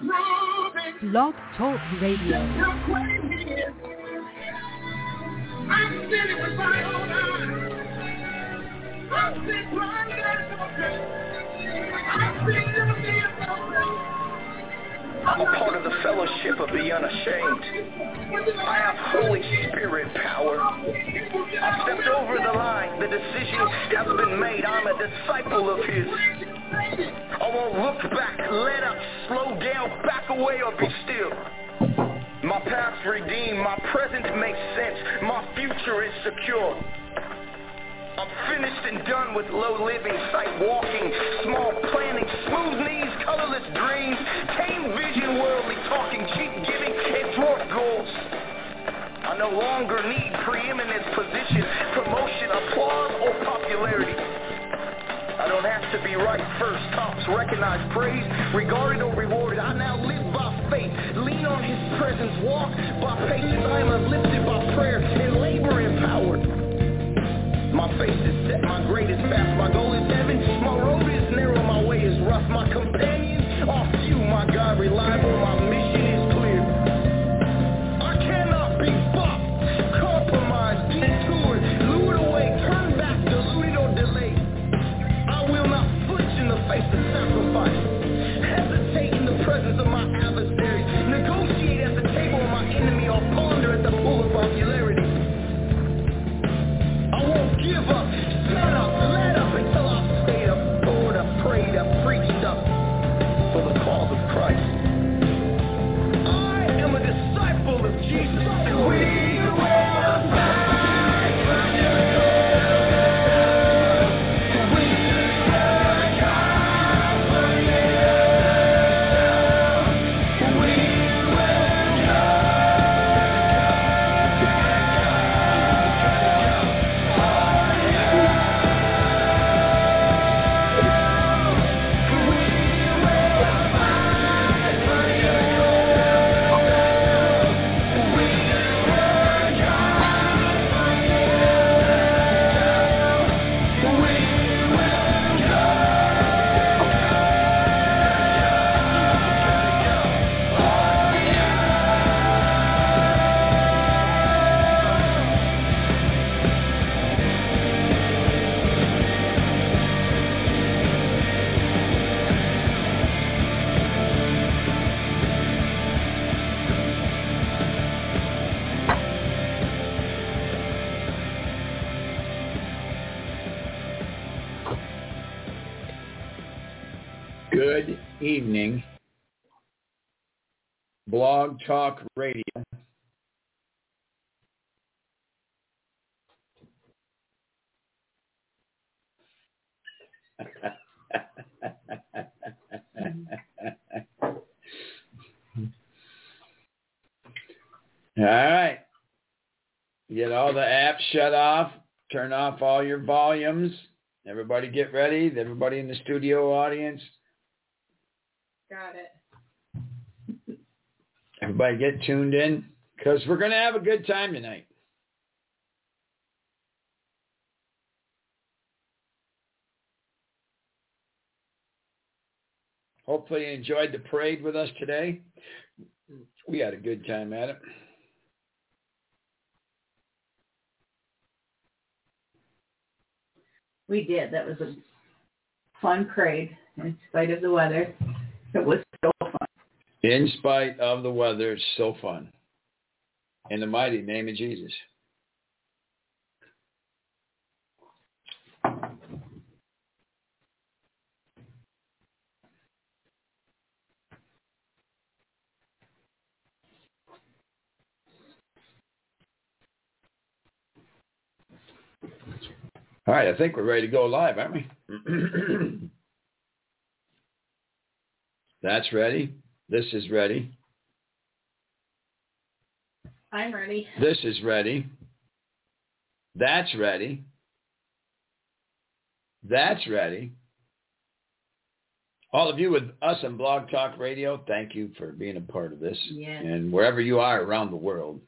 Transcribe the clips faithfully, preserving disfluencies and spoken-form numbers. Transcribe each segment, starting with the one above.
Blog Talk Radio. I'm sitting with my own eyes. I'm sitting right there. I'm sitting I'm a part of the fellowship of the unashamed. I have Holy Spirit power. I've stepped over the line. The decision has been made. I'm a disciple of His. I won't look back, let up, slow down, back away, or be still. My past redeemed, my present makes sense, my future is secure. I'm finished and done with low living, sight walking, small planning, smooth knees, colorless dreams, tame vision, worldly talking, cheap giving, and dwarf goals. I no longer need preeminence, position, promotion, applause, or popularity. I don't have to be right first, tops, recognized, praised, regarded, or rewarded. I now live by faith, lean on His presence, walk by patience. I am uplifted by prayer and labor empowered. My face is set, my grade is fast, my goal is heaven, my road is narrow, my way is rough, my companions are few, my God reliable, my mission is clear. I cannot be bought, compromised, detoured, lured away, turned back, deluded, or delayed. I will not flinch in the face of sacrifice, hesitate in the presence of my adversaries, negotiate at the table of my enemy, or ponder at the pool of popularity. I won't give up, stand up, let up until I've stayed up, poured up, prayed up, preached up for the cause of Christ. I am a disciple of Jesus, and we will fight for you. We will die for you. We Good evening, Blog Talk Radio. All right. Get all the apps shut off. Turn off all your volumes. Everybody get ready. Everybody in the studio audience. Got it. Everybody get tuned in because we're going to have a good time tonight. Hopefully you enjoyed the parade with us today. We had a good time at it. We did. That was a fun parade in spite of the weather. It was so fun. In spite of the weather, it's so fun. In the mighty name of Jesus. All right, I think we're ready to go live, aren't we? That's ready. This is ready. I'm ready. This is ready. That's ready. That's ready. All of you with us on Blog Talk Radio, thank you for being a part of this. Yes. And wherever you are around the world,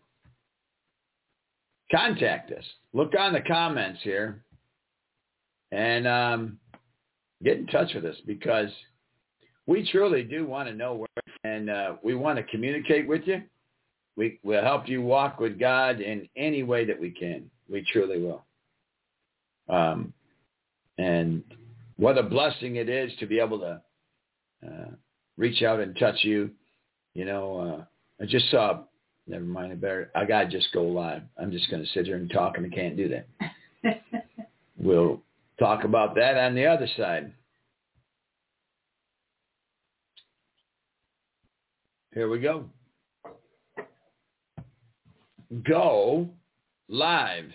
contact us. Look on the comments here and um, get in touch with us because we truly do want to know where you're and uh, we want to communicate with you. We will help you walk with God in any way that we can. We truly will. Um, and what a blessing it is to be able to uh, reach out and touch you. You know, uh, I just saw, never mind, I better, I got to just go live. I'm just going to sit here and talk, and I can't do that. We'll talk about that on the other side. Here we go. Go live.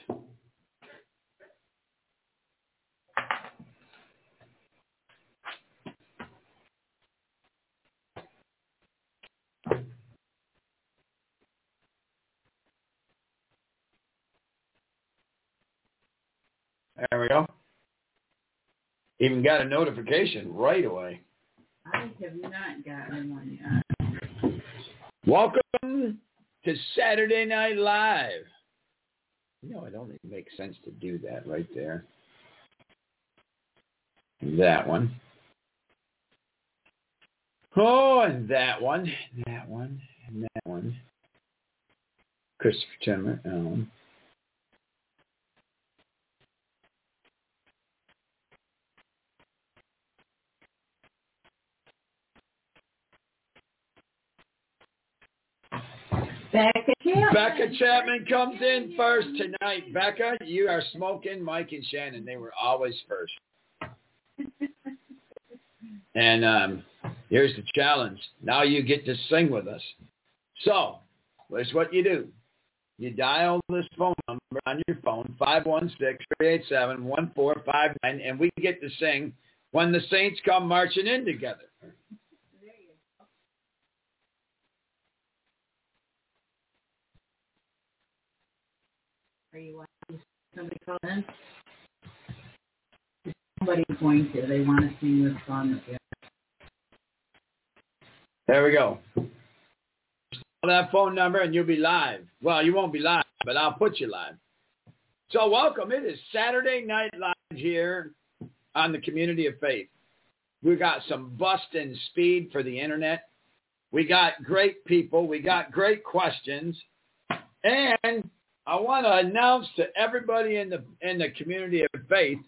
There we go. Even got a notification right away. I have not gotten one yet. Welcome to Saturday Night Live. You know, it only makes sense to do that right there. That one. Oh, and that one. That one. And that one. Christopher Timmer. Um, Becca Chapman. Becca Chapman comes in first tonight. Becca, you are smoking Mike and Shannon. They were always first. And um, here's the challenge. Now you get to sing with us. So, here's what you do. You dial this phone number on your phone, five one six, three eight seven, one four five nine, and we get to sing When the Saints Come Marching In Together. Are you watching somebody call in? Somebody's going to. They want to sing this song with you. There we go. Call that phone number and you'll be live. Well, you won't be live, but I'll put you live. So welcome. It is Saturday Night Live here on the Community of Faith. We got some busting speed for the internet. We got great people. We got great questions. And I want to announce to everybody in the in the Community of Faith,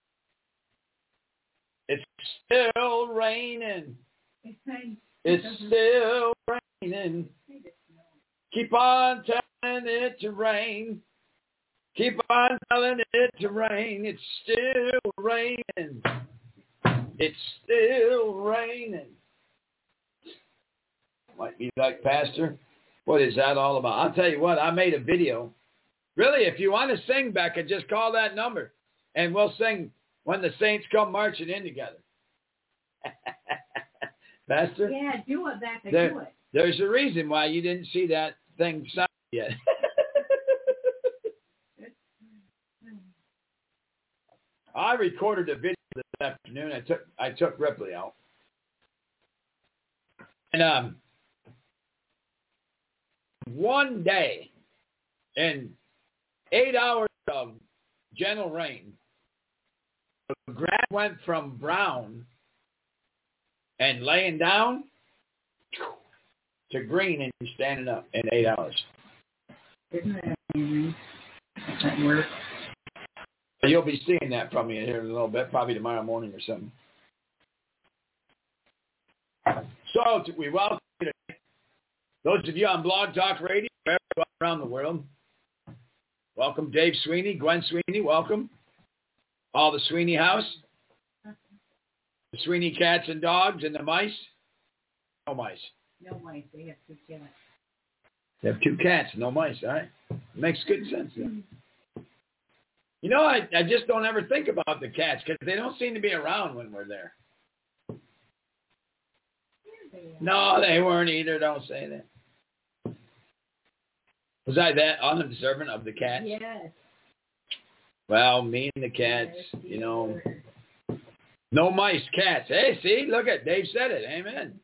it's still raining. It's still raining. Keep on telling it to rain. Keep on telling it to rain. It's still raining. It's still raining. Might be like, Pastor, what is that all about? I'll tell you what, I made a video. Really, if you want to sing, Becca, just call that number, and we'll sing When the Saints Come Marching In Together. Pastor? Yeah, do it, Becca, there, do it. There's a reason why you didn't see that thing signed yet. I recorded a video this afternoon. I took I took Ripley out. And um, one day, in eight hours of gentle rain, the grass went from brown and laying down to green and standing up in eight hours. Isn't that amazing? That works. You'll be seeing that from me here in a little bit, probably tomorrow morning or something. So we welcome you to those of you on Blog Talk Radio, everywhere around the world. Welcome Dave Sweeney, Gwen Sweeney, welcome. All the Sweeney house. The Sweeney cats and dogs and the mice. No mice. No mice. They have two cats. They have two cats, no mice, all right? Makes good sense. Yeah. You know, I, I just don't ever think about the cats because they don't seem to be around when we're there. No, they weren't either. Don't say that. Was I that unobservant of the cats? Yes. Well, me and the cats, yes, you know. No mice, cats. Hey, see, look at Dave said it. Amen.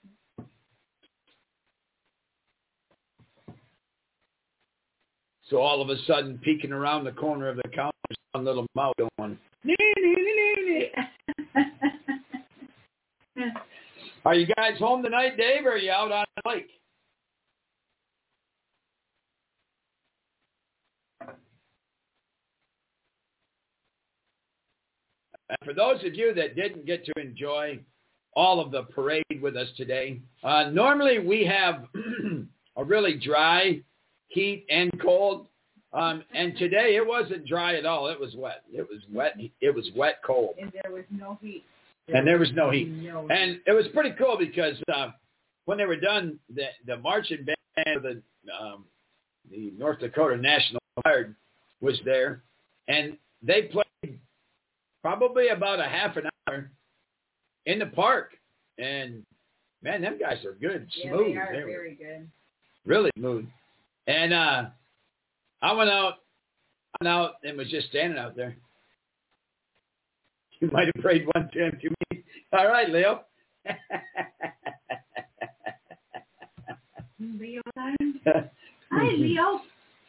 So all of a sudden, peeking around the corner of the counter, some little mouse going, nee, nee, nee, nee, nee. Are you guys home tonight, Dave, or are you out on the lake? And for those of you that didn't get to enjoy all of the parade with us today, uh, normally we have a really dry heat and cold. Um, and today it wasn't dry at all. It was wet. It was wet. It was wet cold. And there was no heat. There and there was no heat. No heat. And it was pretty cool because uh, when they were done, the, the marching band of the, um, the North Dakota National Guard was there. And they played probably about a half an hour in the park. And, man, them guys are good. Smooth. Yeah, they are they very good. Really smooth. And, uh, I went out, went out and was just standing out there. You might have prayed one time to me. All right, Leo. Leo time. Hi, Leo.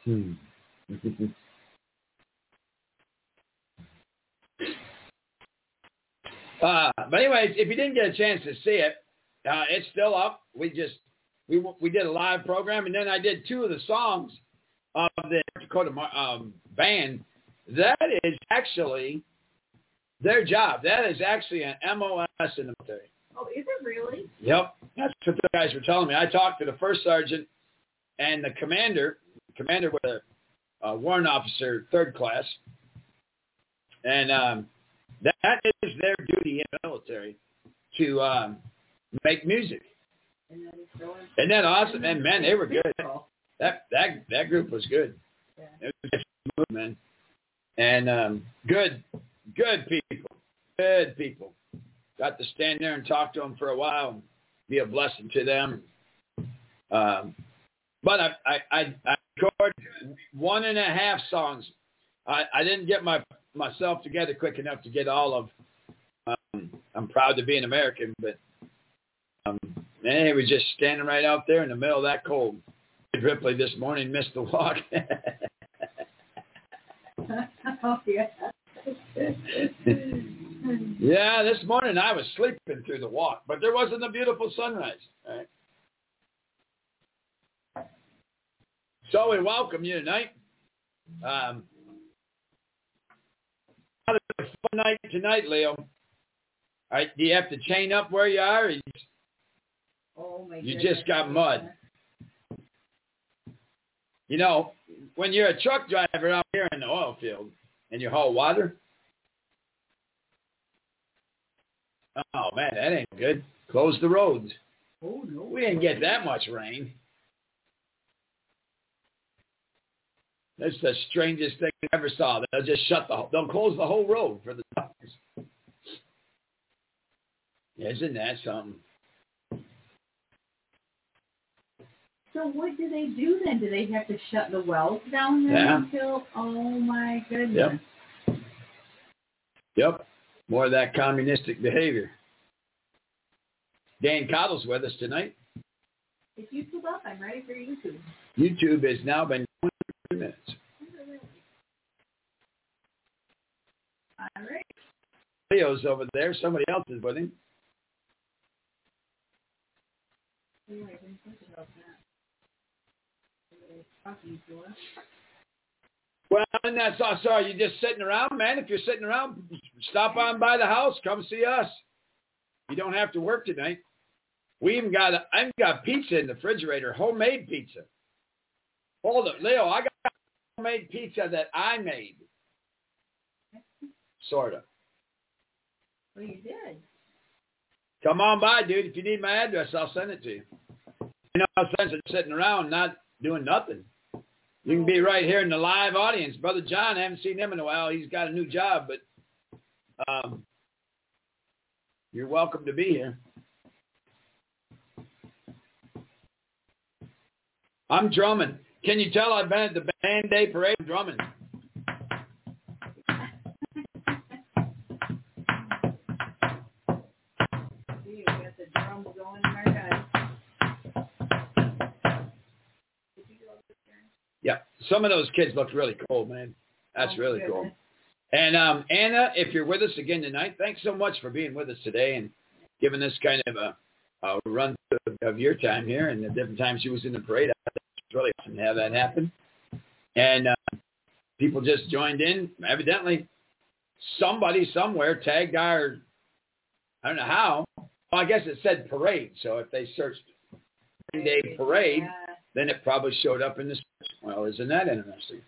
uh, but anyways, if you didn't get a chance to see it, uh, it's still up. We just we we did a live program, and then I did two of the songs of the Dakota um, band. That is actually their job. That is actually an M O S in the military. Oh, is it really? Yep. That's what the guys were telling me. I talked to the first sergeant and the commander. The commander was a, a warrant officer, third class. And um, that is their duty in the military, to um, make music. And that is so Isn't that awesome? And, man, they were good. That that that group was good. Yeah. It was just smooth, man. And um, good, good people. Good people. Got to stand there and talk to them for a while and be a blessing to them. Um, but I, I, I, I recorded one and a half songs. I, I didn't get my myself together quick enough to get all of um, I'm proud to be an American, but um, man, he was just standing right out there in the middle of that cold. Ripley this morning missed the walk. Oh, yeah. Yeah, this morning I was sleeping through the walk, but there wasn't a beautiful sunrise. Right? So we welcome you tonight. Um, another fun night tonight, Leo. All right, do you have to chain up where you are? Or you Oh, my you goodness. just got mud. You know, when you're a truck driver out here in the oil field and you haul water, oh, man, that ain't good. Close the roads. Oh, no. We didn't get that much rain. That's the strangest thing I ever saw. They'll just shut the, they'll close the whole road for the truckers. Isn't that something? So what do they do then? Do they have to shut the wells down there Yeah. until, oh my goodness. Yep. Yep. More of that communistic behavior. Dan Cottle's with us tonight. Is YouTube up? I'm ready for YouTube. YouTube has now been going for three minutes. All right. Leo's over there. Somebody else is with him. Oh, I didn't think about that. Talking to us. Well, and that's all. So are you just sitting around, man? If you're sitting around, stop on by the house. Come see us. You don't have to work tonight. We even got a, I've got pizza in the refrigerator, homemade pizza. Hold it, Leo. I got homemade pizza that I made. Sort of. Well, you did. Come on by, dude. If you need my address, I'll send it to you. You know, no sense of sitting around not doing nothing. You can be right here in the live audience. Brother John, I haven't seen him in a while. He's got a new job, but um, you're welcome to be here. I'm drumming. Can you tell I've been at the Band Day Parade drumming? You got the drums going in our guys. Yeah, some of those kids look really cool, man. That's Oh, really goodness. cool. And um, Anna, if you're with us again tonight, thanks so much for being with us today and giving this kind of a uh, run of your time here and the different times she was in the parade. It's really awesome to have that happen. And uh, people just joined in. Evidently, somebody somewhere tagged our, I don't know how. Well, I guess it said parade. So if they searched nine-day parade, yeah. then it probably showed up in the search. Well, isn't that interesting?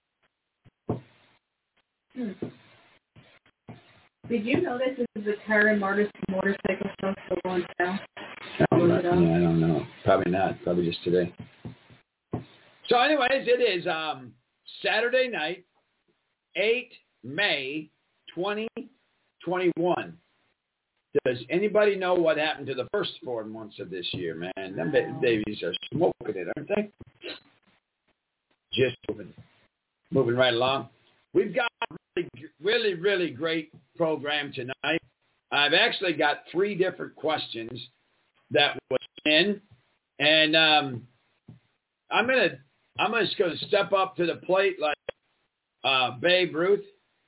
Hmm. Did you notice this is the car and motor- motorcycle show still going down? No, not, yeah, I don't know. Probably not. Probably just today. So anyways, it is um, Saturday night, eighth of May, twenty twenty-one. Does anybody know what happened to the first four months of this year, man? Them babies are smoking it, aren't they? Just moving, moving right along. We've got a really, really, really great program tonight. I've actually got three different questions that was in, and um, I'm gonna, I'm just gonna step up to the plate like uh, Babe Ruth.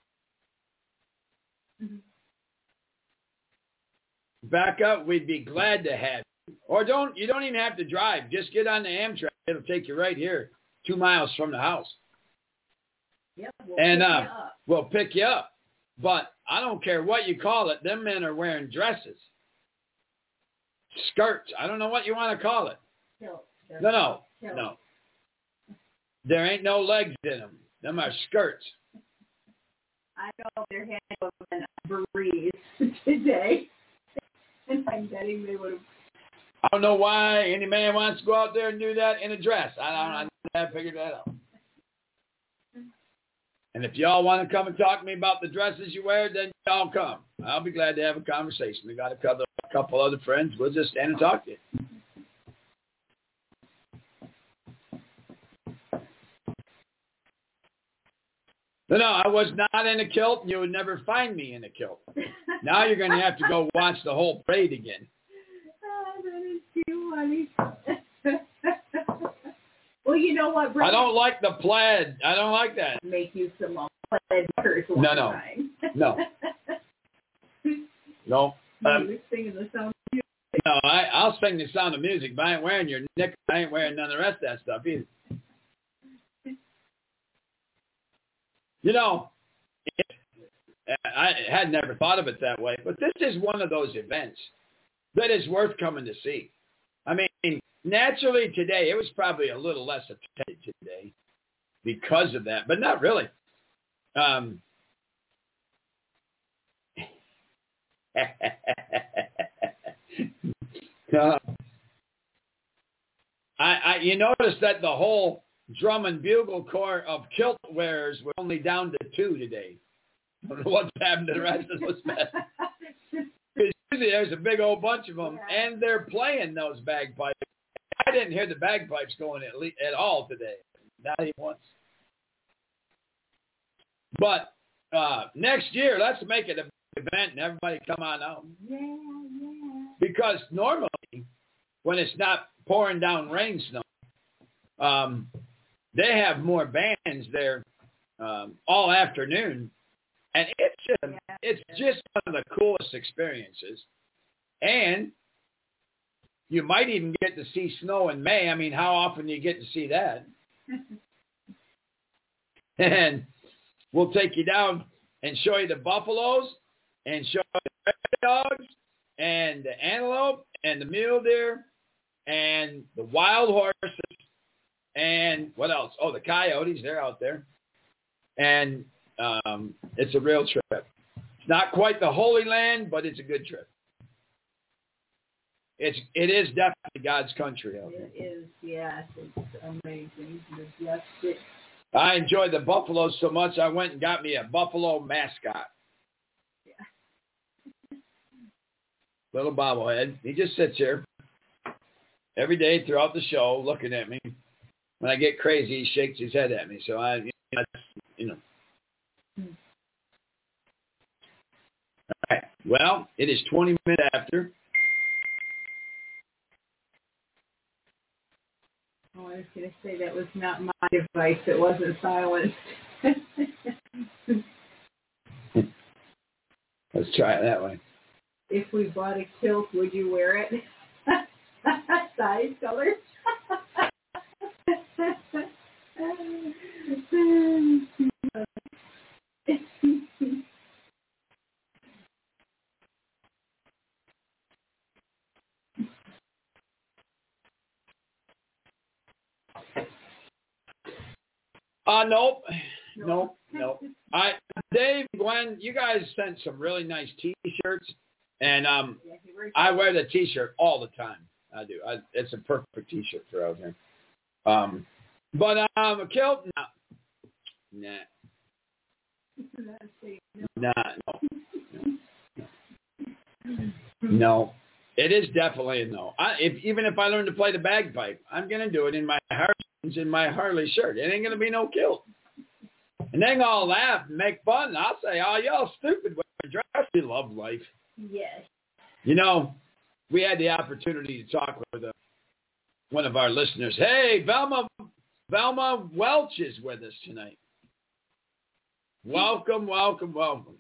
Mm-hmm. Back up. We'd be glad to have you. Or don't, you don't even have to drive. Just get on the Amtrak. It'll take you right here, two miles from the house. Yep, we'll and pick uh, you up. we'll pick you up. But I don't care what you call it. Them men are wearing dresses, skirts. I don't know what you want to call it. Kilts. No, no, Kilts. no. There ain't no legs in them. Them are skirts. I know they're handling a breeze today. And I'm betting they would have. I don't know why any man wants to go out there and do that in a dress. I don't. I haven't figured that out. And if y'all want to come and talk to me about the dresses you wear, then y'all come. I'll be glad to have a conversation. We got a couple, a couple other friends. We'll just stand and talk to you. No, no, I was not in a kilt, and you would never find me in a kilt. Now you're going to have to go watch the whole parade again. Oh, that is too funny. Well, you know what, Brett? I don't like the plaid. I don't like that. Make you some plaid shirts one No, no. time. No. No. Um, You're singing the sound of music. No, I, I'll sing the Sound of Music, but I ain't wearing your knickers. I ain't wearing none of the rest of that stuff either. You know, it, I had never thought of it that way, but this is one of those events that is worth coming to see. I mean, naturally today, it was probably a little less attended today because of that, but not really. Um, uh, I, I, you notice that the whole drum and bugle corps of kilt wearers were only down to two today. I don't know what's happened to the rest of those men. Usually there's a big old bunch of them, yeah. And they're playing those bagpipes. I didn't hear the bagpipes going at, le- at all today, not even once. But uh, next year, let's make it a big event and everybody come on out. Yeah, yeah. Because normally, when it's not pouring down rain snow, um, they have more bands there um, all afternoon, and it's just, it's just one of the coolest experiences. And you might even get to see snow in May. I mean, how often do you get to see that? And we'll take you down and show you the buffaloes and show you the red dogs and the antelope and the mule deer and the wild horses. And what else? Oh, the coyotes, they're out there. And um, it's a real trip. It's not quite the Holy Land, but it's a good trip. It's, it is definitely God's country out there. It is, yes. It's amazing. Yes, it, I enjoy the buffaloes so much, I went and got me a buffalo mascot. Yeah. Little bobblehead. He just sits here every day throughout the show looking at me. When I get crazy, he shakes his head at me. So I, you know, you know. Hmm. All right. Well, it is twenty minutes after. Oh, I was going to say that was not my device. It wasn't silenced. Let's try it that way. If we bought a kilt, would you wear it? size colors. Uh, nope. Nope. Nope. I, Dave, Gwen, you guys sent some really nice T-shirts, and um, I wear the T-shirt all the time. I do. I, it's a perfect T-shirt for out here. Um, but um, a kilt, nah, nah, nah, no, no, no. It is definitely a no. I, if even if I learn to play the bagpipe, I'm gonna do it in my Harley, in my Harley shirt. It ain't gonna be no kilt. And they all laugh and make fun. And I'll say, "Oh, y'all stupid when you dress. You love life." Yes. You know, we had the opportunity to talk with a, one of our listeners. Hey, Velma, Velma Welch is with us tonight. Welcome, welcome, welcome.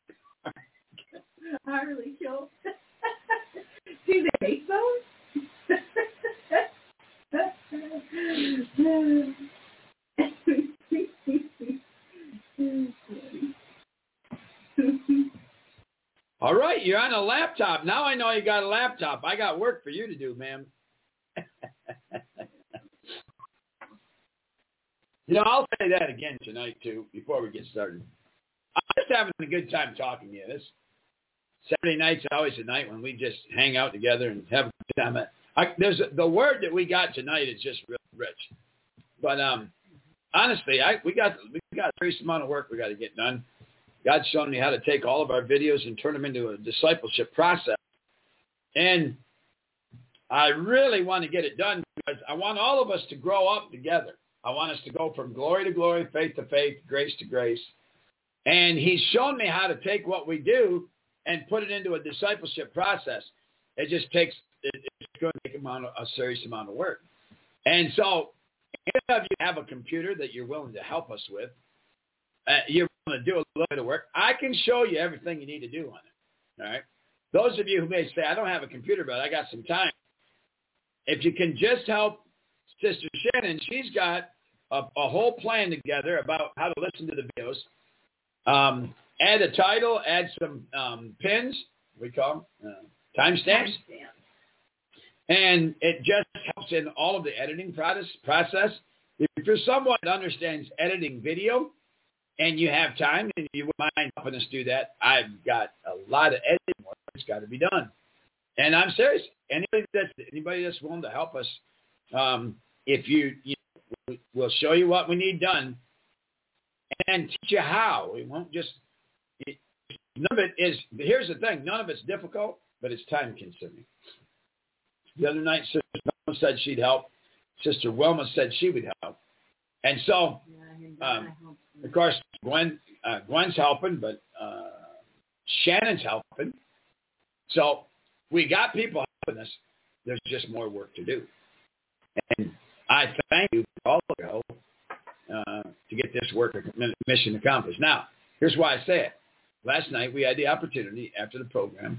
Harley kilt. Do they make those? All right, you're on a laptop. Now I know you got a laptop. I got work for you to do, ma'am. You know, I'll say that again tonight, too, before we get started. I'm just having a good time talking to you. This Saturday night's always a night when we just hang out together and have a good time. I, there's a, the word that we got tonight is just real rich. But um, honestly, I we got we got a serious amount of work we got to get done. God's shown me how to take all of our videos and turn them into a discipleship process. And I really want to get it done because I want all of us to grow up together. I want us to go from glory to glory, faith to faith, grace to grace. And he's shown me how to take what we do and put it into a discipleship process. It just takes, it, it's going to take amount of, a serious amount of work. And so if you have a computer that you're willing to help us with, uh, you're willing to do a little bit of work, I can show you everything you need to do on it. All right. Those of you who may say, I don't have a computer, but I got some time. If you can just help Sister Shannon, she's got a, a whole plan together about how to listen to the videos. Um, add a title, add some um, pins, we call them, uh, timestamps. And it just helps in all of the editing process. process. If you're someone that understands editing video and you have time and you wouldn't mind helping us do that, I've got a lot of editing work that's got to be done. And I'm serious. Anybody that's, anybody that's willing to help us, um, if you, you know, we'll show you what we need done and teach you how. We won't just, it, none of it is, here's the thing, none of it's difficult, but it's time consuming. The other night, Sister Wilma said she'd help. Sister Wilma said she would help. And so, um, of course, Gwen, uh, Gwen's helping, but uh, Shannon's helping. So we got people helping us. There's just more work to do. And I thank you for all of your help uh, to get this work mission accomplished. Now, here's why I say it. Last night we had the opportunity after the program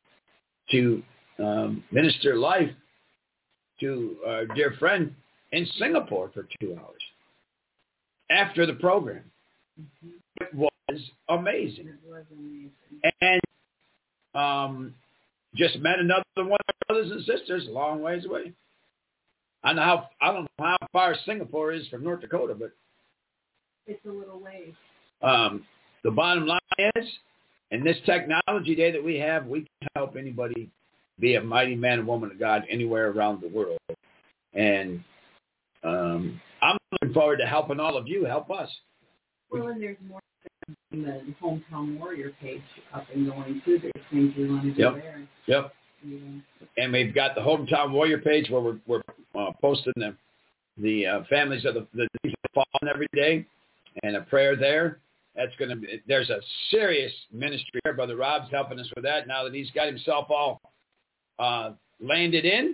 to um, minister life to our dear friend in Singapore for two hours after the program. Mm-hmm. It was amazing. It was amazing. And um, just met another one of our brothers and sisters a long ways away. I know how I don't know how far Singapore is from North Dakota, but it's a little ways. Um, the bottom line is, in this technology day that we have, we can help anybody be a mighty man and woman of God anywhere around the world. And um, I'm looking forward to helping all of you help us. Well, and there's more in the Hometown Warrior page up and going too. There's things we want to do yep. there. Yep. Yeah. And we've got the Hometown Warrior page where we're, we're uh, posting the the uh, families of the, the fallen every day, and a prayer there. That's going to be. There's a serious ministry there. Brother Rob's helping us with that now that he's got himself all uh, landed in.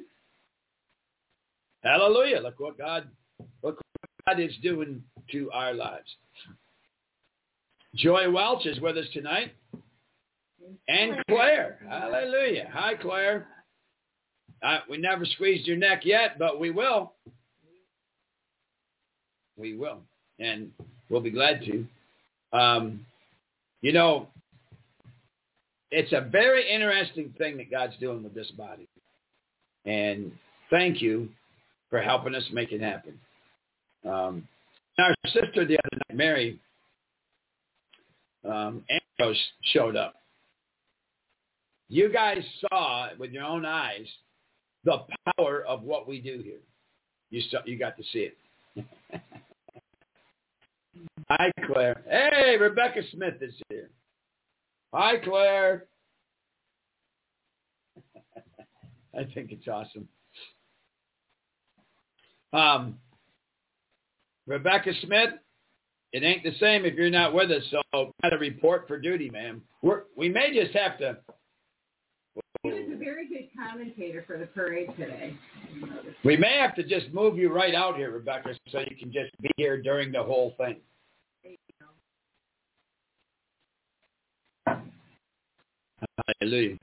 Hallelujah! Look what God, look what God is doing to our lives. Joy Welch is with us tonight. And Claire. Hallelujah. Hi, Claire. Uh, we never squeezed your neck yet, but we will. We will. And we'll be glad to. Um, you know, it's a very interesting thing that God's doing with this body. And thank you for helping us make it happen. Um, our sister the other night, Mary, um, Ambrose showed up. You guys saw with your own eyes the power of what we do here. You saw, you got to see it. Hi, Claire. Hey, Rebecca Smith is here. Hi, Claire. I think it's awesome. Um, Rebecca Smith, it ain't the same if you're not with us, so got to report for duty, ma'am. We're, we may just have to. He was a very good commentator for the parade today. We may have to just move you right out here, Rebecca, so you can just be here during the whole thing. Hallelujah.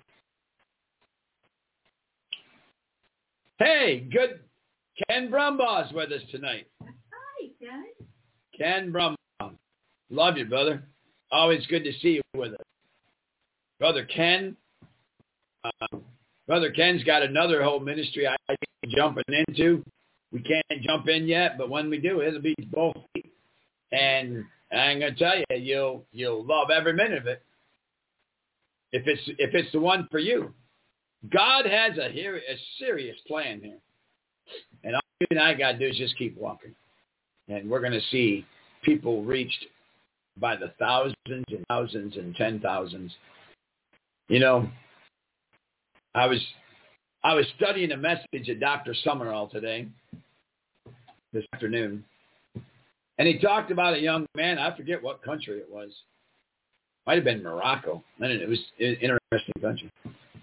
Hey, good. Ken Brumbaugh's with us tonight. Hi, Ken. Ken Brumbaugh. Love you, brother. Always good to see you with us. Brother Ken. Uh, Brother Ken's got another whole ministry I think jumping into. We can't jump in yet, but when we do, it'll be both feet. And I'm going to tell you, you'll you'll love every minute of it. If it's if it's the one for you. God has a, a serious plan here. And all you and I got to do is just keep walking. And we're going to see people reached by the thousands and thousands and ten thousands. You know, I was I was studying a message of Doctor Summerall today, this afternoon. And he talked about a young man, I forget what country it was. Might have been Morocco. It was an interesting country.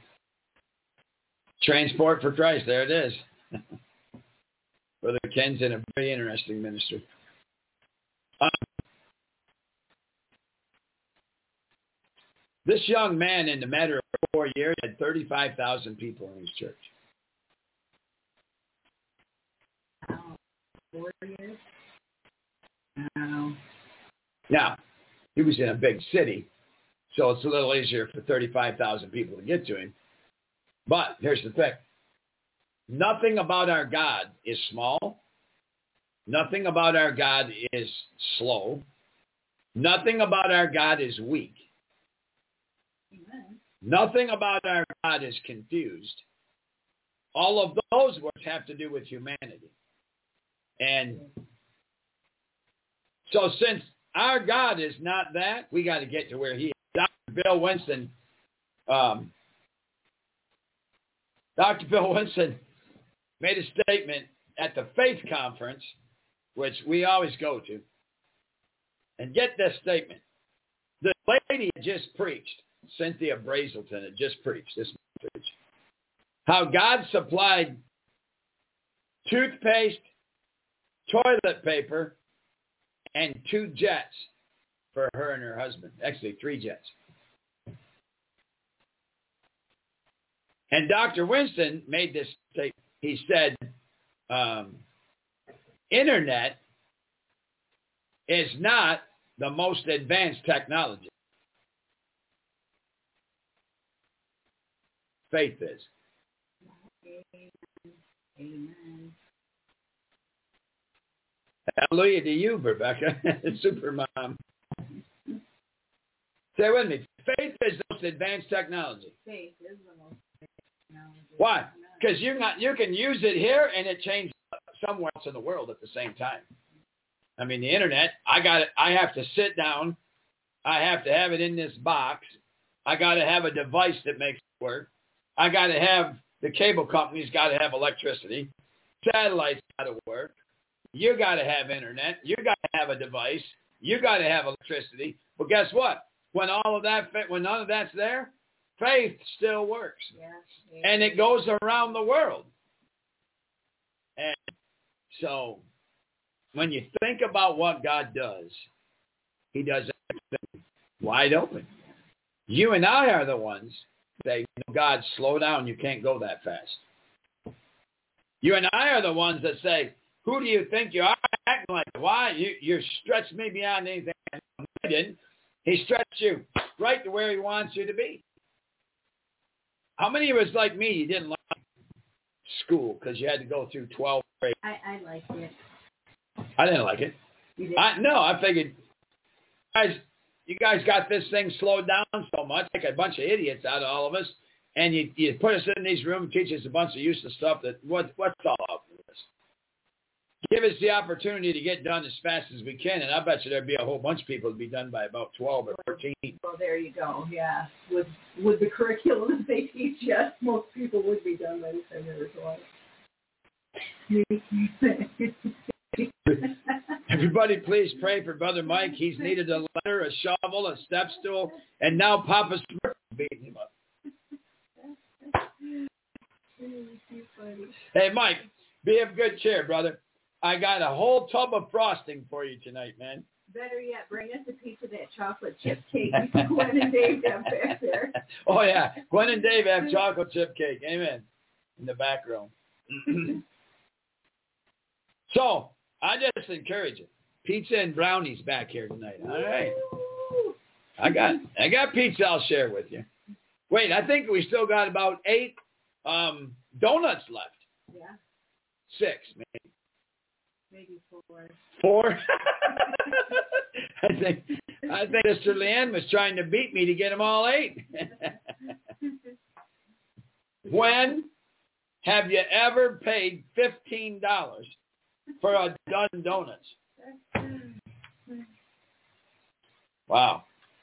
Transport for Christ, there it is. Brother Ken's in a very interesting ministry. Um, this young man, in the matter of four years, had thirty-five thousand people in his church. Wow. Four years? Wow. Now, he was in a big city, so it's a little easier for thirty-five thousand people to get to him. But here's the thing. Nothing about our God is small. Nothing about our God is slow. Nothing about our God is weak. Amen. Nothing about our God is confused. All of those words have to do with humanity. And so since our God is not that, we got to get to where he is. Doctor Bill Winston, um, Doctor Bill Winston made a statement at the Faith Conference, which we always go to. And get this statement. The lady had just preached, Cynthia Brazelton had just preached this message. How God supplied toothpaste, toilet paper, and two jets for her and her husband. Actually, three jets. And Doctor Winston made this statement. He said, um, Internet is not the most advanced technology. Faith is. Amen. Hallelujah to you, Rebecca. Super mom. Say with me. Faith is the most advanced technology. Faith is the most advanced technology. Why? Because you not you can use it here and it changes somewhere else in the world at the same time. I mean, the internet. I got it. I have to sit down. I have to have it in this box. I got to have a device that makes it work. I got to have the cable company's got to have electricity. Satellites got to work. You got to have internet. You got to have a device. You got to have electricity. But guess what? When all of that, when none of that's there, faith still works. Yes, yes. And it goes around the world. And so when you think about what God does, he does everything wide open. You and I are the ones that say, God, slow down. You can't go that fast. You and I are the ones that say, who do you think you are acting like? Why? You, you stretched me beyond anything I didn't. He stretched you right to where he wants you to be. How many of us like me, you didn't like school because you had to go through twelve grades? I, I liked it. I didn't like it. You didn't? I, no, I figured, guys, you guys got this thing slowed down so much, like a bunch of idiots out of all of us, and you, you put us in these rooms, teach us a bunch of useless stuff that what what's all up with this? Give us the opportunity to get done as fast as we can, and I bet you there'd be a whole bunch of people to be done by about twelve or thirteen. Well, there you go. Yeah, with with the curriculum that they teach, yes, most people would be done by the time they were twelve. Everybody, please pray for Brother Mike. He's needed a ladder, a shovel, a step stool, and now Papa Smurf beating him up. Hey, Mike, be of good cheer, brother. I got a whole tub of frosting for you tonight, man. Better yet, bring us a piece of that chocolate chip cake Gwen and Dave have back there. Oh, yeah. Gwen and Dave have chocolate chip cake. Amen. In the back row. So, I just encourage you. Pizza and brownies back here tonight. All right. I got I got pizza I'll share with you. Wait, I think we still got about eight um, donuts left. Yeah. Six, maybe. Maybe four. Four? I think I think Sister Leanne was trying to beat me to get them all eight. When have you ever paid fifteen dollars for a dozen donuts? Wow.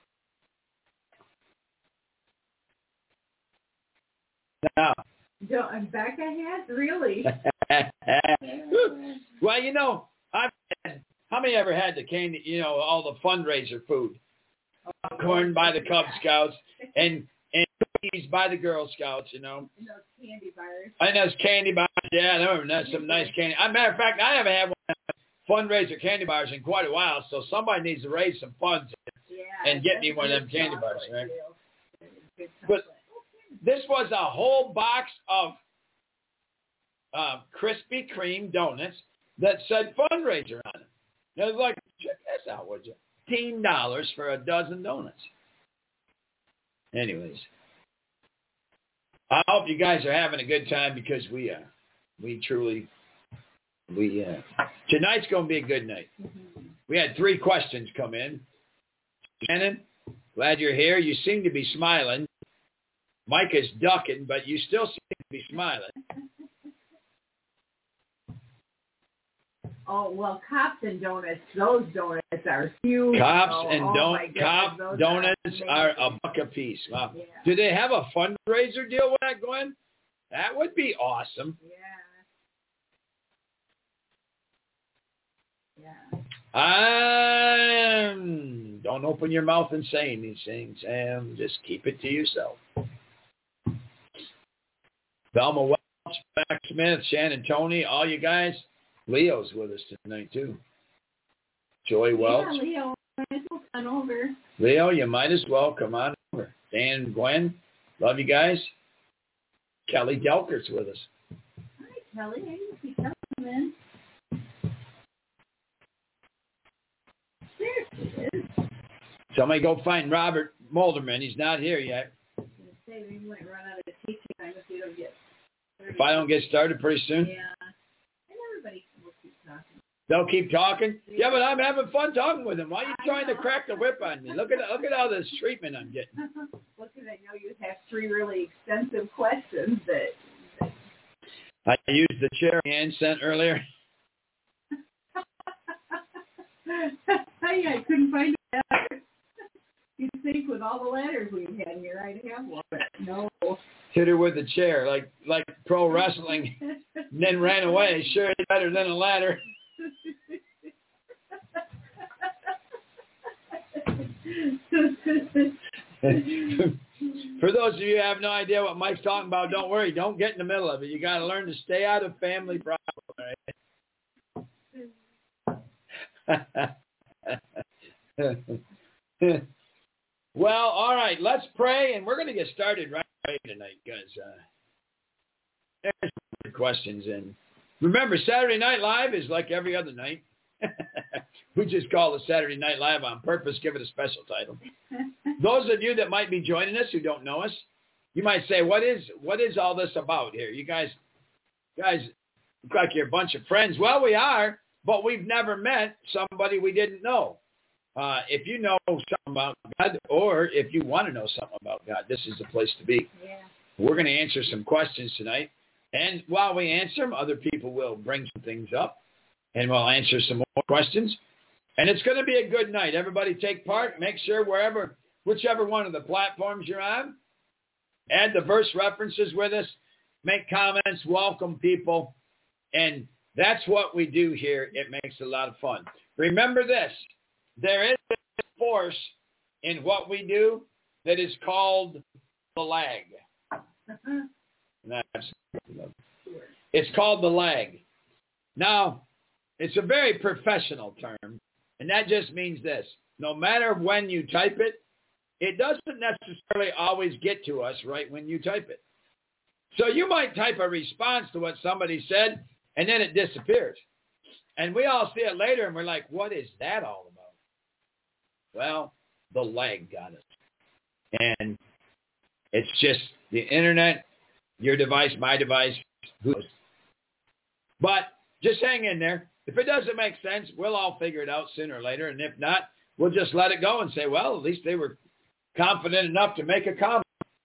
Now, Don't, Becca has? Really? well, you know, I've had, how many ever had the candy, you know, all the fundraiser food? Oh, corn by the Cub Scouts and, and cookies by the Girl Scouts, you know. And those candy bars. And those candy bars, yeah, no, that's some nice candy. As a matter of fact, I haven't had one fundraiser candy bars in quite a while, so somebody needs to raise some funds yeah, and get me one of them candy bars, right? Good but this was a whole box of uh, Krispy Kreme donuts that said fundraiser on it. And I was like, check this out, would you? fifteen dollars for a dozen donuts. Anyways, I hope you guys are having a good time because we uh, we truly, we uh, tonight's going to be a good night. Mm-hmm. We had three questions come in. Shannon, glad you're here. You seem to be smiling. Mike is ducking, but you still seem to be smiling. Oh, well, Cops and Donuts, those donuts are huge. Cops oh, and oh don- Cop donuts are, are a buck a piece. Wow. Yeah. Do they have a fundraiser deal with that, Gwen? That would be awesome. Yeah. Yeah. Um, don't open your mouth and saying these things. Um, just keep it to yourself. Velma Welch, Mac Smith, Shannon Tony, all you guys. Leo's with us tonight, too. Joy Welch. Yeah, Leo, might as well come over. Leo, you might as well come on over. Dan and Gwen, love you guys. Kelly Delker's with us. Hi, Kelly. I didn't see Kelly come in. There she is. Somebody go find Robert Molderman. He's not here yet. I was going to say, we might run out of teaching time if you don't get started. If I don't get started pretty soon? Yeah. And everybody will keep talking. They'll keep talking? Yeah, but I'm having fun talking with them. Why are you trying to crack the whip on me? Look at look at all this treatment I'm getting. Look, because I know you have three really extensive questions that... I used the chair Ann sent earlier. Hey, I couldn't find it. You'd think with all the ladders we had here, I'd have one, but no. Hit her with the chair, like like pro wrestling, and then ran away. Sure, it's better than a ladder. For those of you who have no idea what Mike's talking about, don't worry. Don't get in the middle of it. You got to learn to stay out of family problems. Right? Well, all right. Let's pray, and we're going to get started right away tonight, because uh, there's some questions, and Remember, Saturday Night Live is like every other night. We just call it Saturday Night Live on purpose, give it a special title. Those of you that might be joining us who don't know us, you might say, what is what is all this about here? You guys, guys look like you're a bunch of friends. Well, we are, but we've never met somebody we didn't know. Uh, if you know something about God, or if you want to know something about God, this is the place to be. Yeah. We're going to answer some questions tonight. And while we answer them, other people will bring some things up, and we'll answer some more questions. And it's going to be a good night. Everybody take part. Make sure wherever, whichever one of the platforms you're on, add the verse references with us. Make comments. Welcome people. And that's what we do here. It makes a lot of fun. Remember this. There is a force in what we do that is called the lag. That's, it's called the lag. Now, it's a very professional term, and that just means this. No matter when you type it, it doesn't necessarily always get to us right when you type it. So you might type a response to what somebody said, and then it disappears. And we all see it later, and we're like, what is that all about? Well, the lag got us. And it's just the internet, your device, my device, who knows? But just hang in there. If it doesn't make sense, we'll all figure it out sooner or later. And if not, we'll just let it go and say, well, at least they were confident enough to make a comment.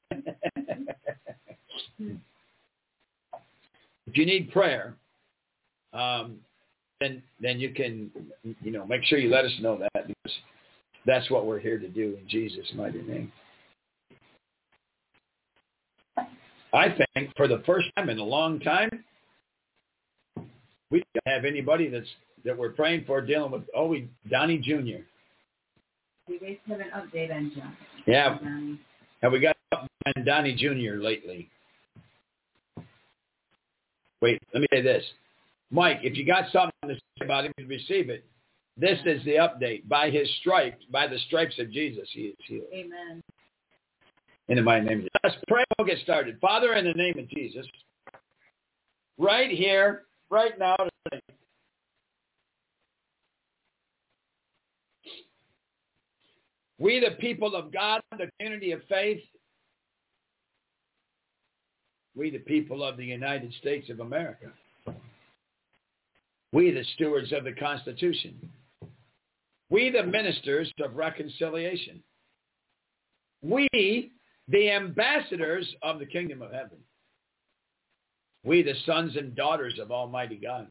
If you need prayer, um, then then you can, you know, make sure you let us know that, because that's what we're here to do in Jesus' mighty name. I think for the first time in a long time, we don't have anybody that's that we're praying for dealing with, oh, we, Donnie Junior You guys have an update on John. Yeah. Donnie. Have we got on Donnie Junior lately? Wait, let me say this. Mike, if you got something to say about him, you receive it. This is the update. By his stripes, by the stripes of Jesus, he is healed. Amen. In the mighty name of Jesus. Let's pray. We'll get started. Father, in the name of Jesus, right here, right now, tonight, we, the people of God, the community of faith, we, the people of the United States of America, we, the stewards of the Constitution, we, the ministers of reconciliation, we, the ambassadors of the kingdom of heaven, we, the sons and daughters of Almighty God,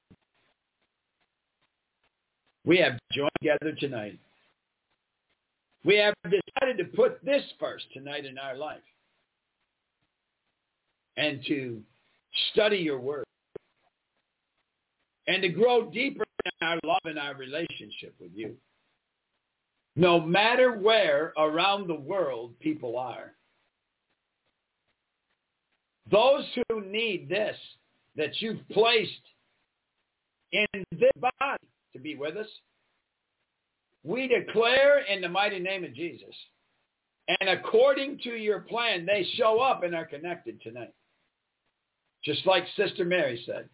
we have joined together tonight. We have decided to put this first tonight in our life, and to study your word, and to grow deeper in our love and our relationship with you. No matter where around the world people are, those who need this, that you've placed in this body to be with us, we declare in the mighty name of Jesus, and according to your plan, they show up and are connected tonight. Just like Sister Mary said,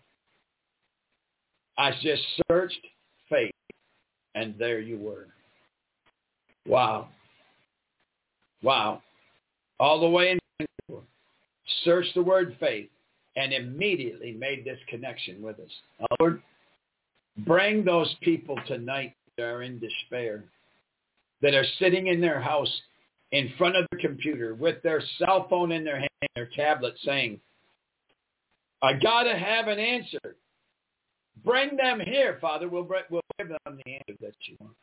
I just searched faith, and there you were. Wow. Wow. All the way in, searched the word faith, and immediately made this connection with us. Now, Lord, bring those people tonight that are in despair, that are sitting in their house in front of the computer with their cell phone in their hand, their tablet, saying, I got to have an answer. Bring them here, Father. We'll, we'll give them the answer that you want.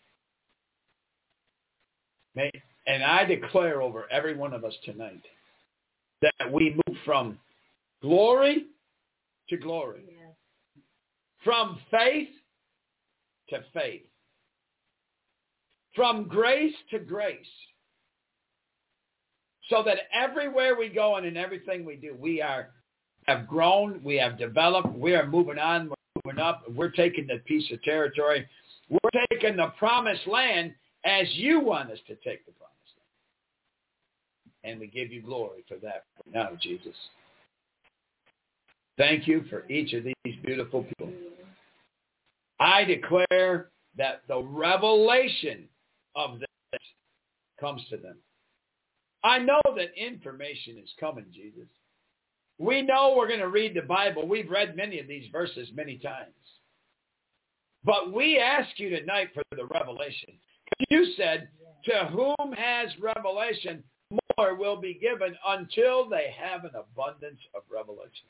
May, and I declare over every one of us tonight that we move from glory to glory, Yes. from faith to faith, from grace to grace, so that everywhere we go and in everything we do, we are have grown, we have developed, we are moving on, we're moving up, we're taking the piece of territory, we're taking the promised land as you want us to take the promised land. And we give you glory for that now, Jesus. Thank you for each of these beautiful people. I declare that the revelation of this comes to them. I know that information is coming, Jesus. We know we're going to read the Bible. We've read many of these verses many times. But we ask you tonight for the revelation. You said, to whom has revelation, more will be given until they have an abundance of revelation.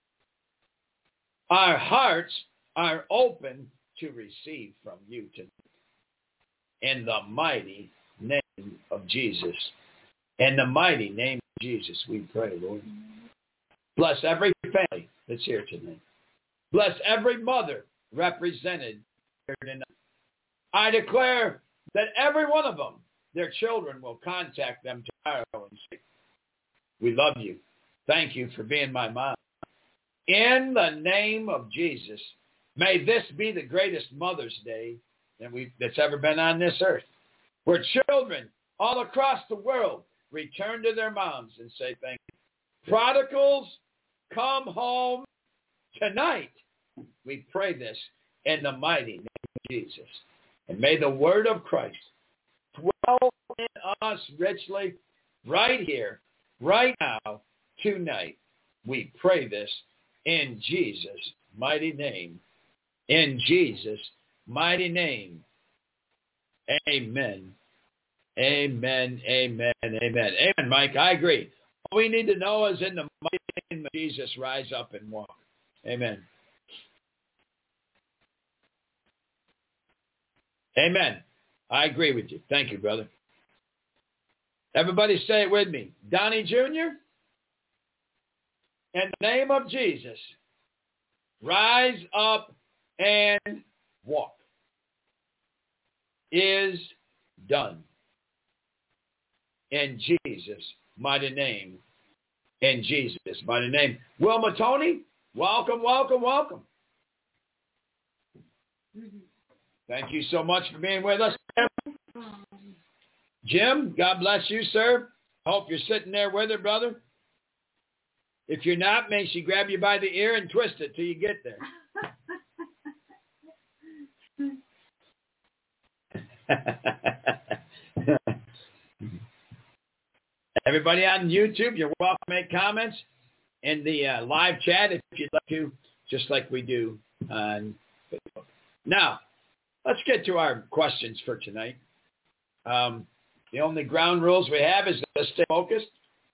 Our hearts are open to receive from you tonight. In the mighty name of Jesus. In the mighty name of Jesus, we pray, Lord. Bless every family that's here tonight. Bless every mother represented here tonight. I declare that every one of them, their children will contact them tomorrow and say, we love you. Thank you for being my mom. In the name of Jesus, may this be the greatest Mother's Day that we, that's ever been on this earth, where children all across the world return to their moms and say thank you. Prodigals, come home tonight. We pray this in the mighty name of Jesus. And may the word of Christ dwell in us richly right here, right now, tonight. We pray this in Jesus' mighty name. In Jesus' mighty name. Amen. Amen. Amen. Amen. Amen, Mike. I agree. All we need to know is in the mighty name of Jesus, rise up and walk. Amen. Amen. I agree with you. Thank you, brother. Everybody say it with me. Donnie Junior, in the name of Jesus, rise up and walk. Is done. In Jesus' mighty name. In Jesus' mighty name. Wilma Tony, welcome, welcome, welcome. Thank you so much for being with us. Jim, God bless you, sir. Hope you're sitting there with her, brother. If you're not, may she grab you by the ear and twist it till you get there. Everybody on YouTube, you're welcome to make comments in the uh, live chat if you'd like to, just like we do on Facebook. Now, let's get to our questions for tonight. Um, the only ground rules we have is to stay focused.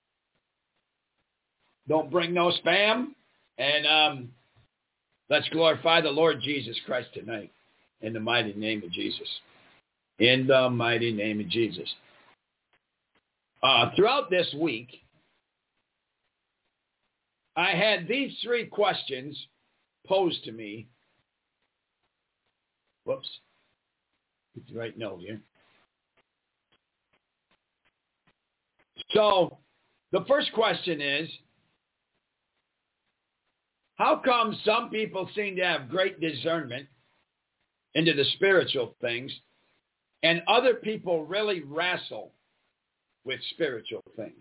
Don't bring no spam. And um, let's glorify the Lord Jesus Christ tonight in the mighty name of Jesus. In the mighty name of Jesus. Uh, throughout this week, I had these three questions posed to me. Whoops. Get the right note here. So, the first question is, how come some people seem to have great discernment into the spiritual things, and other people really wrestle with spiritual things?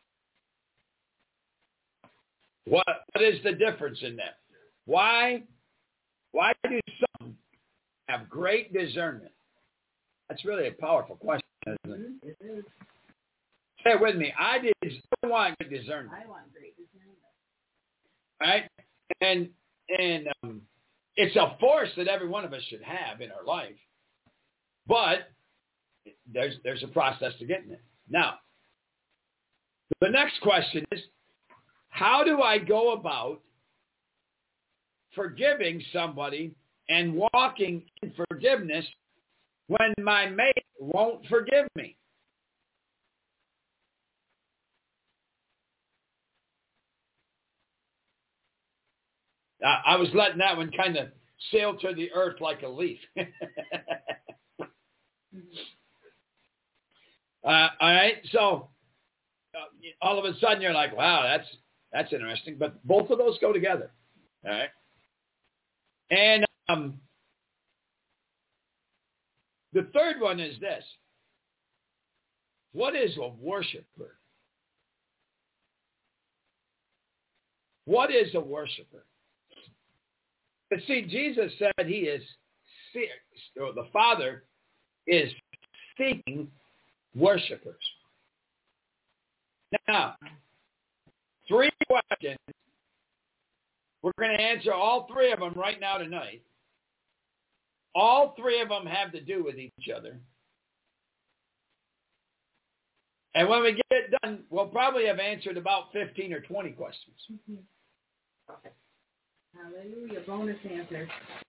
What, what is the difference in that? Why, why do some have great discernment? That's really a powerful question, isn't it? It is. Say it with me. I did I want good discernment. I want great discernment. All right? And, and um, it's a force that every one of us should have in our life. But there's there's a process to getting it. Now, the next question is, how do I go about forgiving somebody and walking in forgiveness when my mate won't forgive me? I, I was letting that one kind of sail to the earth like a leaf. Uh, all right, so uh, all of a sudden you're like, wow, that's that's interesting. But both of those go together, all right? And um, the third one is this. What is a worshiper? What is a worshiper? But see, Jesus said he is, or the Father is seeking worshipers. Now, three questions. We're going to answer all three of them right now tonight. All three of them have to do with each other. And when we get it done, we'll probably have answered about fifteen or twenty questions. Mm-hmm. Hallelujah. Bonus answer.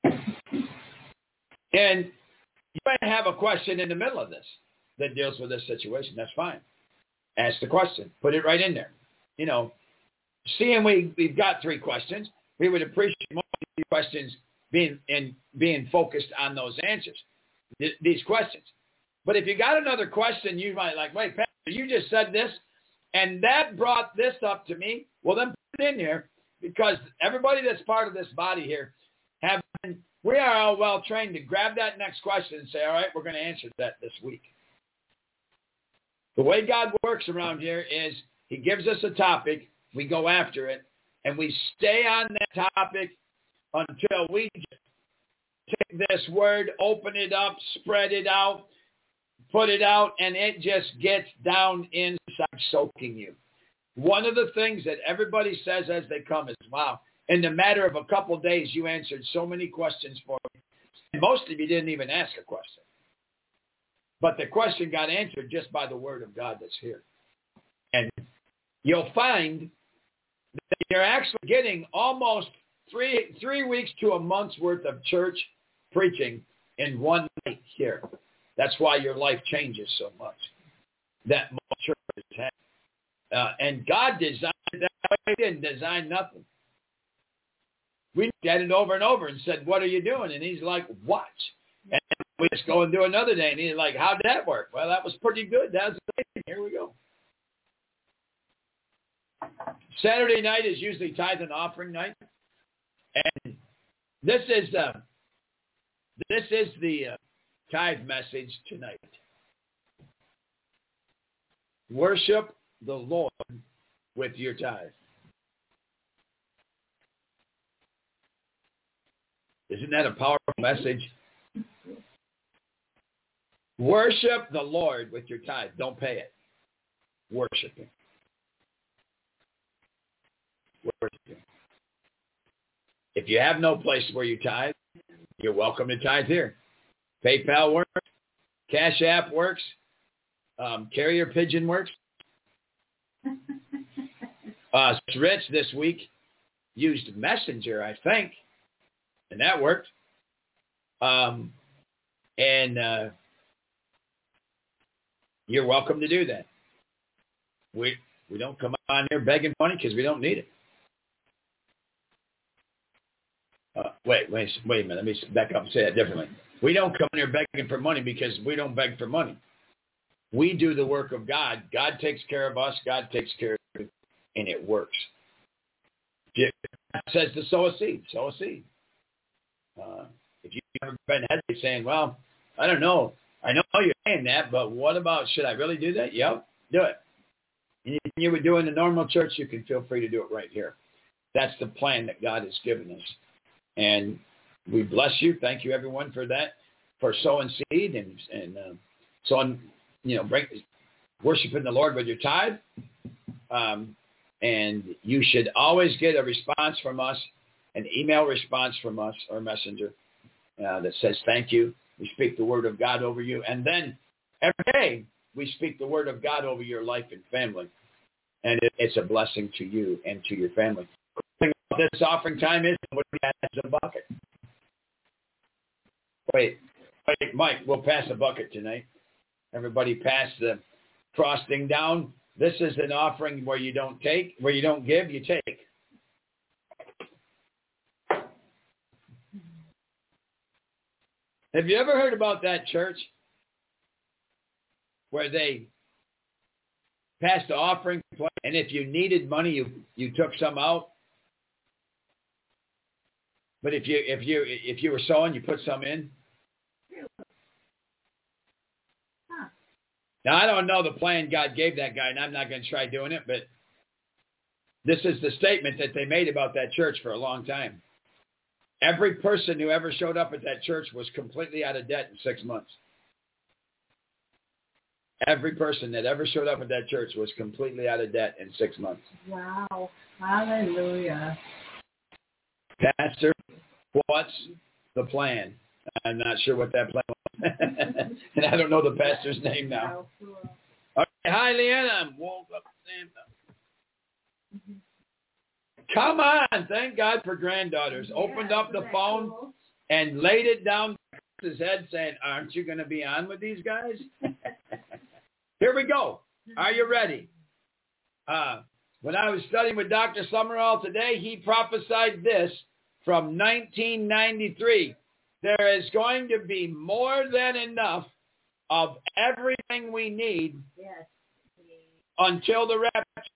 And you might have a question in the middle of this that deals with this situation. That's fine. Ask the question. Put it right in there. You know, seeing we, we've got three questions, we would appreciate most of these questions being in, being focused on those answers, th- these questions. But if you got another question, you might like, wait, Pastor, you just said this, and that brought this up to me. Well, then put it in here, because everybody that's part of this body here have been, we are all well trained to grab that next question and say, all right, we're going to answer that this week. The way God works around here is he gives us a topic, we go after it, and we stay on that topic until we take this word, open it up, spread it out, put it out, and it just gets down inside soaking you. One of the things that everybody says as they come is, wow, in the matter of a couple of days, you answered so many questions for me. And most of you didn't even ask a question. But the question got answered just by the word of God that's here. And you'll find that you're actually getting almost three three weeks to a month's worth of church preaching in one night here. That's why your life changes so much. That most churches have. Uh, and God designed it that way. He didn't design nothing. We looked at it over and over and said, what are you doing? And he's like, watch. And we just go and do another day. And he's like, how'd that work? Well, that was pretty good. That was amazing. Here we go. Saturday night is usually tithe and offering night. And this is uh, this is the uh, tithe message tonight. Worship the Lord with your tithe. Isn't that a powerful message? Worship the Lord with your tithe. Don't pay it. Worship him. Worship him. If you have no place where you tithe, you're welcome to tithe here. PayPal works. Cash App works. Um, Carrier Pigeon works. Uh, Rich this week used Messenger, I think, and that worked. Um, and uh, you're welcome to do that. We we don't come on here begging money because we don't need it. Uh, wait, wait, wait a minute. Let me back up and say that differently. We don't come in here begging for money because we don't beg for money. We do the work of God. God takes care of us. God takes care of you, and it works. It says to sow a seed. Sow a seed. Uh, if you've ever been hesitant saying, well, I don't know. I know you're saying that, but what about, should I really do that? Yep, do it. And if you were doing the normal church, you can feel free to do it right here. That's the plan that God has given us. And we bless you. Thank you, everyone, for that, for sowing seed and, and uh, sowing, you know, bring, worshiping the Lord with your tithe. Um, and you should always get a response from us, an email response from us or messenger uh, that says thank you. We speak the word of God over you. And then every day we speak the word of God over your life and family. And it, it's a blessing to you and to your family. The thing about this offering time is what we have is a bucket. Wait, wait, Mike, we'll pass a bucket tonight. Everybody pass the frosting down. This is an offering where you don't take, where you don't give, you take. Have you ever heard about that church where they passed the offering plate, and if you needed money, you you took some out? But if you if you if you were sowing, you put some in. Huh. Now I don't know the plan God gave that guy, and I'm not going to try doing it. But This is the statement that they made about that church for a long time. Every person who ever showed up at that church was completely out of debt in six months. Every person that ever showed up at that church was completely out of debt in six months. Wow. Hallelujah. Pastor, what's the plan? I'm not sure what that plan was. And I don't know the pastor's name now. Okay, hi, Leanna. I'm woke up. Come on. Thank God for granddaughters. Yeah, opened up the phone cool? and laid it down his head saying, aren't you going to be on with these guys? Here we go. Are you ready? Uh, when I was studying with Doctor Summerall today, he prophesied this from nineteen ninety-three. There is going to be more than enough of everything we need yes. until the rapture.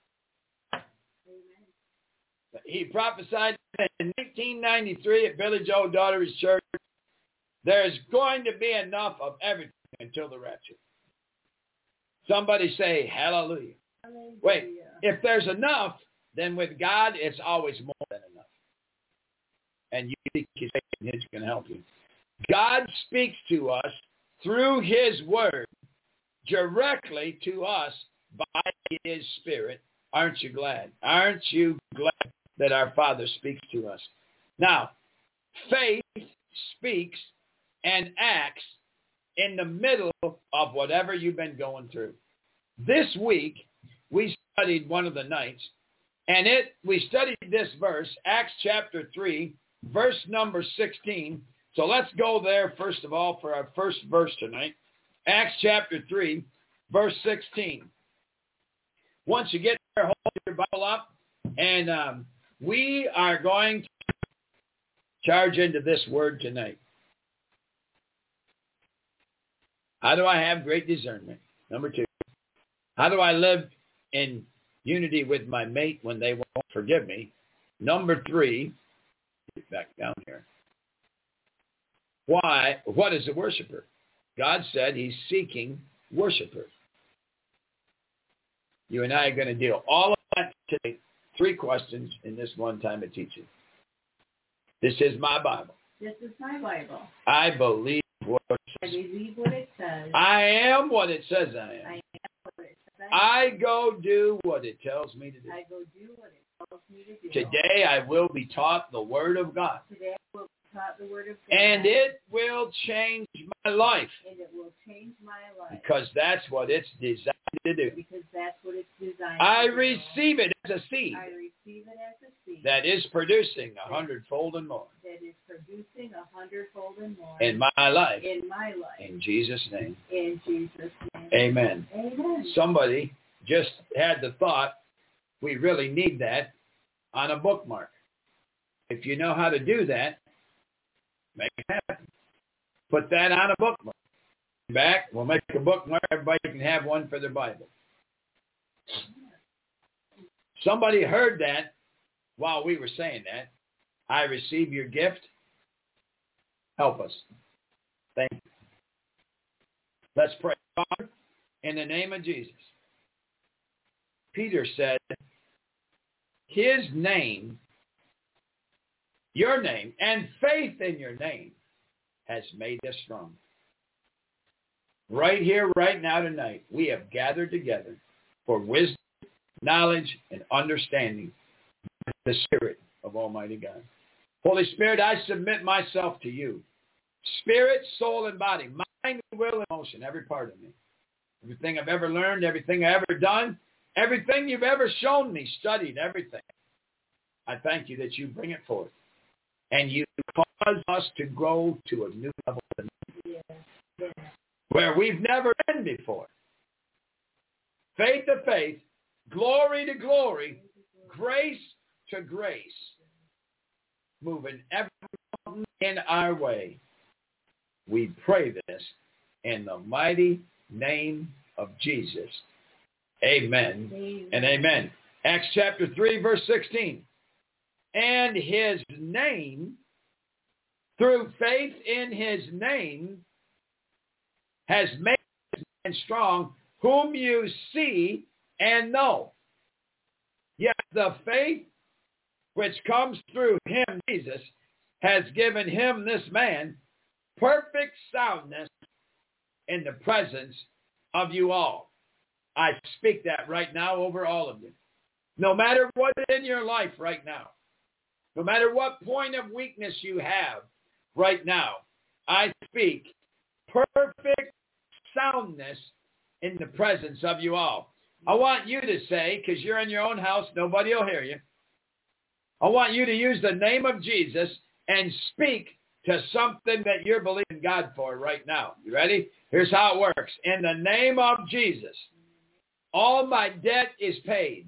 He prophesied in nineteen ninety-three at Billy Joe Daughtery's church, there's going to be enough of everything until the rapture. Somebody say, hallelujah. Hallelujah. Wait, if there's enough, then with God, it's always more than enough. And you think he's going to help you. God speaks to us through his word directly to us by his Spirit. Aren't you glad? Aren't you glad that our Father speaks to us? Now, faith speaks and acts in the middle of whatever you've been going through. This week, we studied one of the nights, and it we studied this verse, Acts chapter three, verse number sixteen. So let's go there, first of all, for our first verse tonight. Acts chapter three, verse sixteen. Once you get there, hold your Bible up, and um, we are going to charge into this word tonight. How do I have great discernment? Number two, how do I live in unity with my mate when they won't forgive me? Number three, get back down here. Why? What is a worshiper? God said he's seeking worshipers. You and I are going to deal all of that today. Three questions in this one time of teaching. This is my Bible. This is my Bible. I believe what it I says. believe what it says. I am what it says I am. I am what it says I I am. go do what it tells me to do. I go do what it tells me to do. Today I will be taught the Word of God. Today I will be taught the Word of God. And it will change my life. And it will change my life. Because that's what it's designed to do. Because that's what it's designed I to do. receive it as a seed. I receive it as a seed. That is producing a hundredfold and more. That is producing a hundredfold and more. In my life. In my life. In Jesus' name. In Jesus' name. Amen. Amen. Somebody just had the thought, we really need that on a bookmark. If you know how to do that, make it happen. Put that on a bookmark. Back, we'll make a bookmark. Everybody can have one for their Bible. Somebody heard that while we were saying that. I receive your gift. Help us. Thank you. Let's pray. Father, in the name of Jesus. Peter said, his name, your name, and faith in your name has made us strong. Right here, right now, tonight, we have gathered together for wisdom, knowledge, and understanding of the Spirit of Almighty God. Holy Spirit, I submit myself to you. Spirit, soul, and body, mind, will, and emotion, every part of me. Everything I've ever learned, everything I've ever done, everything you've ever shown me, studied, everything. I thank you that you bring it forth. And you cause us to go to a new level yeah. Yeah. where we've never been before. Faith to faith, glory to glory, grace to grace, moving every mountain in our way. We pray this in the mighty name of Jesus. Amen, amen. And amen. Acts chapter three, verse sixteen. And his name, through faith in his name, has made man strong, whom you see and know. Yet the faith which comes through him, Jesus, has given him, this man, perfect soundness in the presence of you all. I speak that right now over all of you. No matter what in your life right now, no matter what point of weakness you have right now, I speak perfect soundness in the presence of you all. I want you to say, because you're in your own house, nobody will hear you. I want you to use the name of Jesus and speak to something that you're believing God for right now. You ready? Here's how it works. In the name of Jesus, all my debt is paid.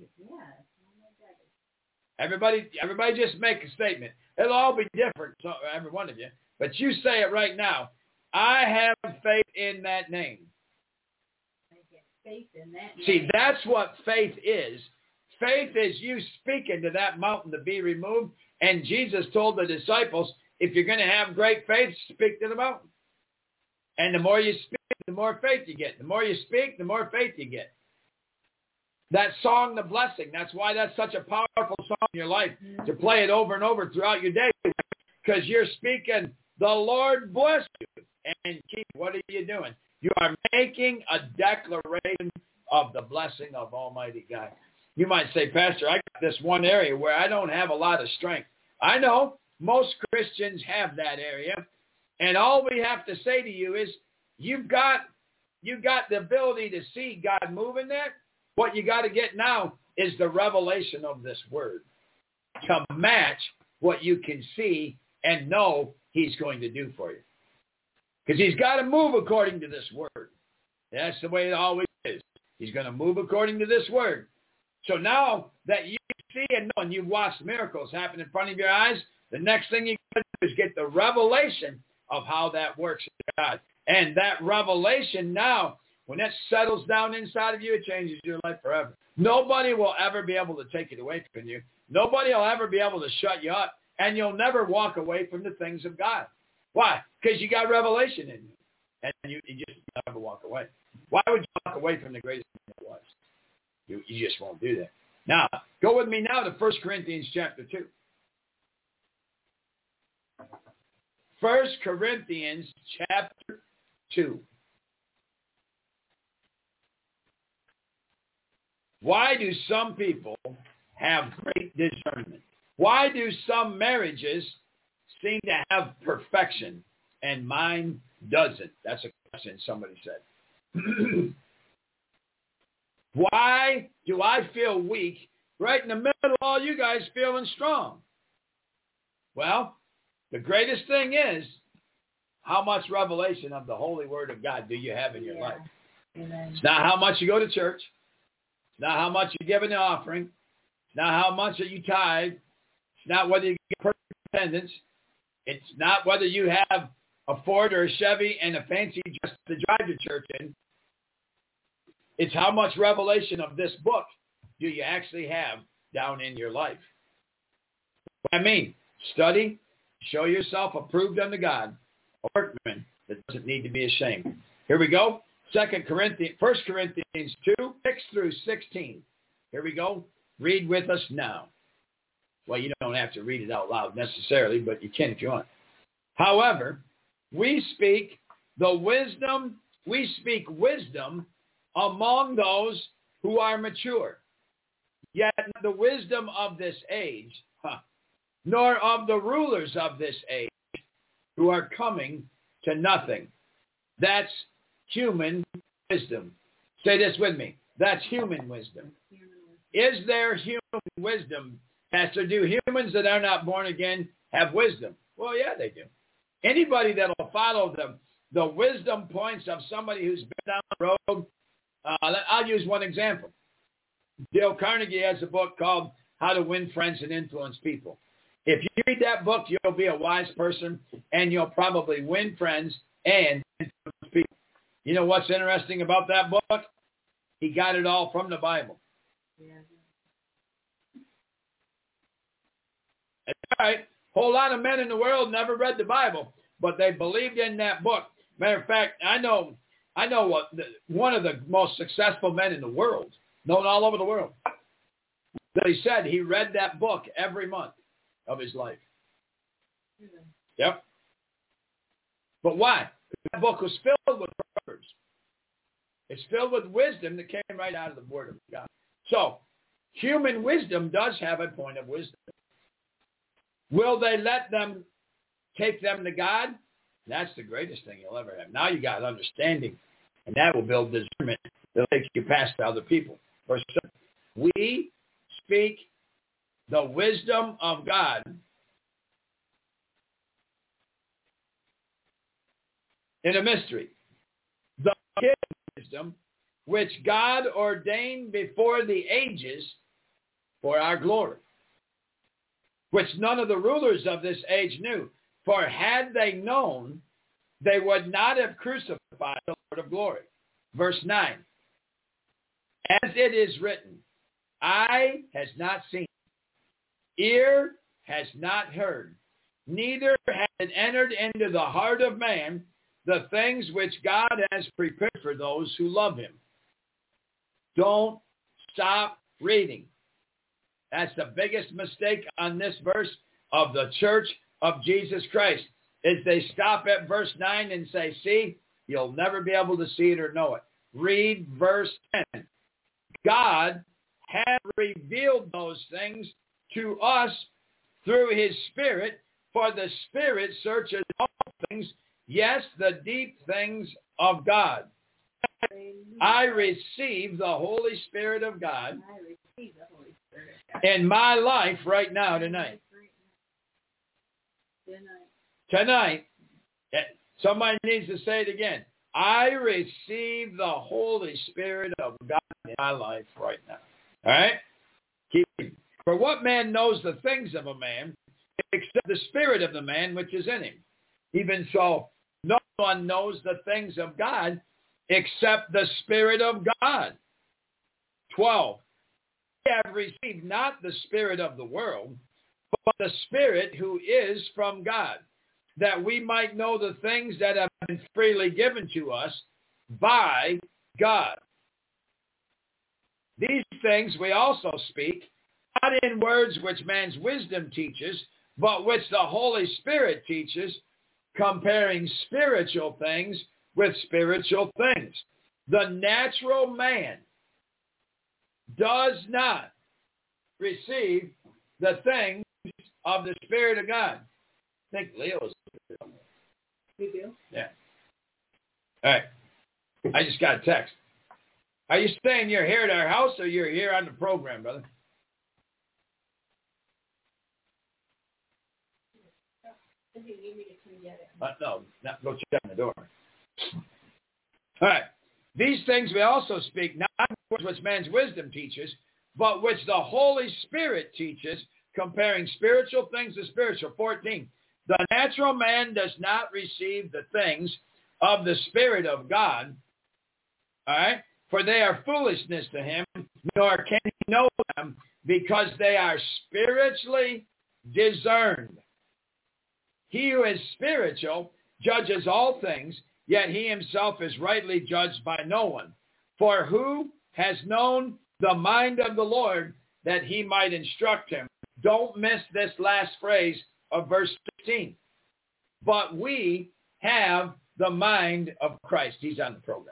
Everybody, everybody just make a statement. It'll all be different, so, every one of you. But you say it right now. I have faith in that name. I get faith in that name. See, that's what faith is. Faith is you speaking to that mountain to be removed. And Jesus told the disciples, if you're going to have great faith, speak to the mountain. And the more you speak, the more faith you get. The more you speak, the more faith you get. That song, The Blessing, that's why that's such a powerful song in your life, to play it over and over throughout your day, because you're speaking, the Lord bless you. And keep, what are you doing? You are making a declaration of the blessing of Almighty God. You might say, Pastor, I got this one area where I don't have a lot of strength. I know most Christians have that area. And all we have to say to you is, you've got, you've got the ability to see God moving there. What you got to get now is the revelation of this word to match what you can see and know he's going to do for you. Because he's got to move according to this word. That's the way it always is. He's going to move according to this word. So now that you see and know and you've watched miracles happen in front of your eyes, the next thing you got to do is get the revelation of how that works in God. And that revelation now, when that settles down inside of you, it changes your life forever. Nobody will ever be able to take it away from you. Nobody will ever be able to shut you up. And you'll never walk away from the things of God. Why? Because you got revelation in you. And you, you just never walk away. Why would you walk away from the greatest thing there was? You, you just won't do that. Now, go with me now to First Corinthians chapter two. First Corinthians chapter two. Why do some people have great discernment? Why do some marriages seem to have perfection and mine doesn't? That's a question somebody said. Why do I feel weak right in the middle of all you guys feeling strong? Well, the greatest thing is, how much revelation of the Holy Word of God do you have in your yeah. life? Amen. It's not how much you go to church. It's not how much you give in the offering. It's not how much that you tithe. It's not whether you get perfect attendance. It's not whether you have a Ford or a Chevy and a fancy dress to drive to church in. It's how much revelation of this book do you actually have down in your life. What I mean, study, show yourself approved unto God, a workman that doesn't need to be ashamed. Here we go. Second Corinthians, First Corinthians two, six through sixteen. Here we go. Read with us now. Well, you don't have to read it out loud necessarily, but you can if you want. However, we speak the wisdom, we speak wisdom among those who are mature. Yet the wisdom of this age, huh, nor of the rulers of this age, who are coming to nothing. That's human wisdom. Say this with me. That's human wisdom. Is there human wisdom? Pastor, do humans that are not born again have wisdom? Well, yeah, they do. Anybody that will follow the, the wisdom points of somebody who's been down the road, uh, I'll use one example. Dale Carnegie has a book called How to Win Friends and Influence People. If you read that book, you'll be a wise person, and you'll probably win friends and influence people. You know what's interesting about that book? He got it all from the Bible. Yeah. That's right. A whole lot of men in the world never read the Bible, but they believed in that book. Matter of fact, I know I know what the, one of the most successful men in the world, known all over the world, that he said he read that book every month of his life. Yeah. Yep. But why? That book was filled with Proverbs. It's filled with wisdom that came right out of the Word of God. So, human wisdom does have a point of wisdom. Will they let them take them to God? That's the greatest thing you'll ever have. Now you got understanding, and that will build discernment that makes you pass to other people. Verse seven, we speak the wisdom of God in a mystery. The hidden wisdom which God ordained before the ages for our glory, which none of the rulers of this age knew. For had they known, they would not have crucified the Lord of glory. Verse nine, as it is written, eye has not seen, ear has not heard, neither has it entered into the heart of man the things which God has prepared for those who love him. Don't stop reading. That's the biggest mistake on this verse of the Church of Jesus Christ, is they stop at verse nine and say, see, you'll never be able to see it or know it. Read verse ten. God has revealed those things to us through his Spirit, for the Spirit searches all things, yes, the deep things of God. I receive the Holy Spirit of God in my life right now, tonight. Tonight, somebody needs to say it again. I receive the Holy Spirit of God in my life right now. All right? Keep reading. For what man knows the things of a man except the spirit of the man which is in him? Even so, no one knows the things of God except the Spirit of God. twelve. We have received not the spirit of the world, but the Spirit who is from God, that we might know the things that have been freely given to us by God. These things we also speak, not in words which man's wisdom teaches, but which the Holy Spirit teaches, comparing spiritual things with spiritual things. The natural man does not receive the things of the Spirit of God. I think Leo's. You do? Yeah. All right. I just got a text. Are you saying you're here at our house or you're here on the program, brother? Uh, no, not go check on the door. All right. These things we also speak, not which man's wisdom teaches, but which the Holy Spirit teaches, comparing spiritual things to spiritual. fourteen. The natural man does not receive the things of the Spirit of God, all right, for they are foolishness to him, nor can he know them, because they are spiritually discerned. He who is spiritual judges all things, yet he himself is rightly judged by no one. For who has known the mind of the Lord that he might instruct him? Don't miss this last phrase of verse sixteen. But we have the mind of Christ. He's on the program.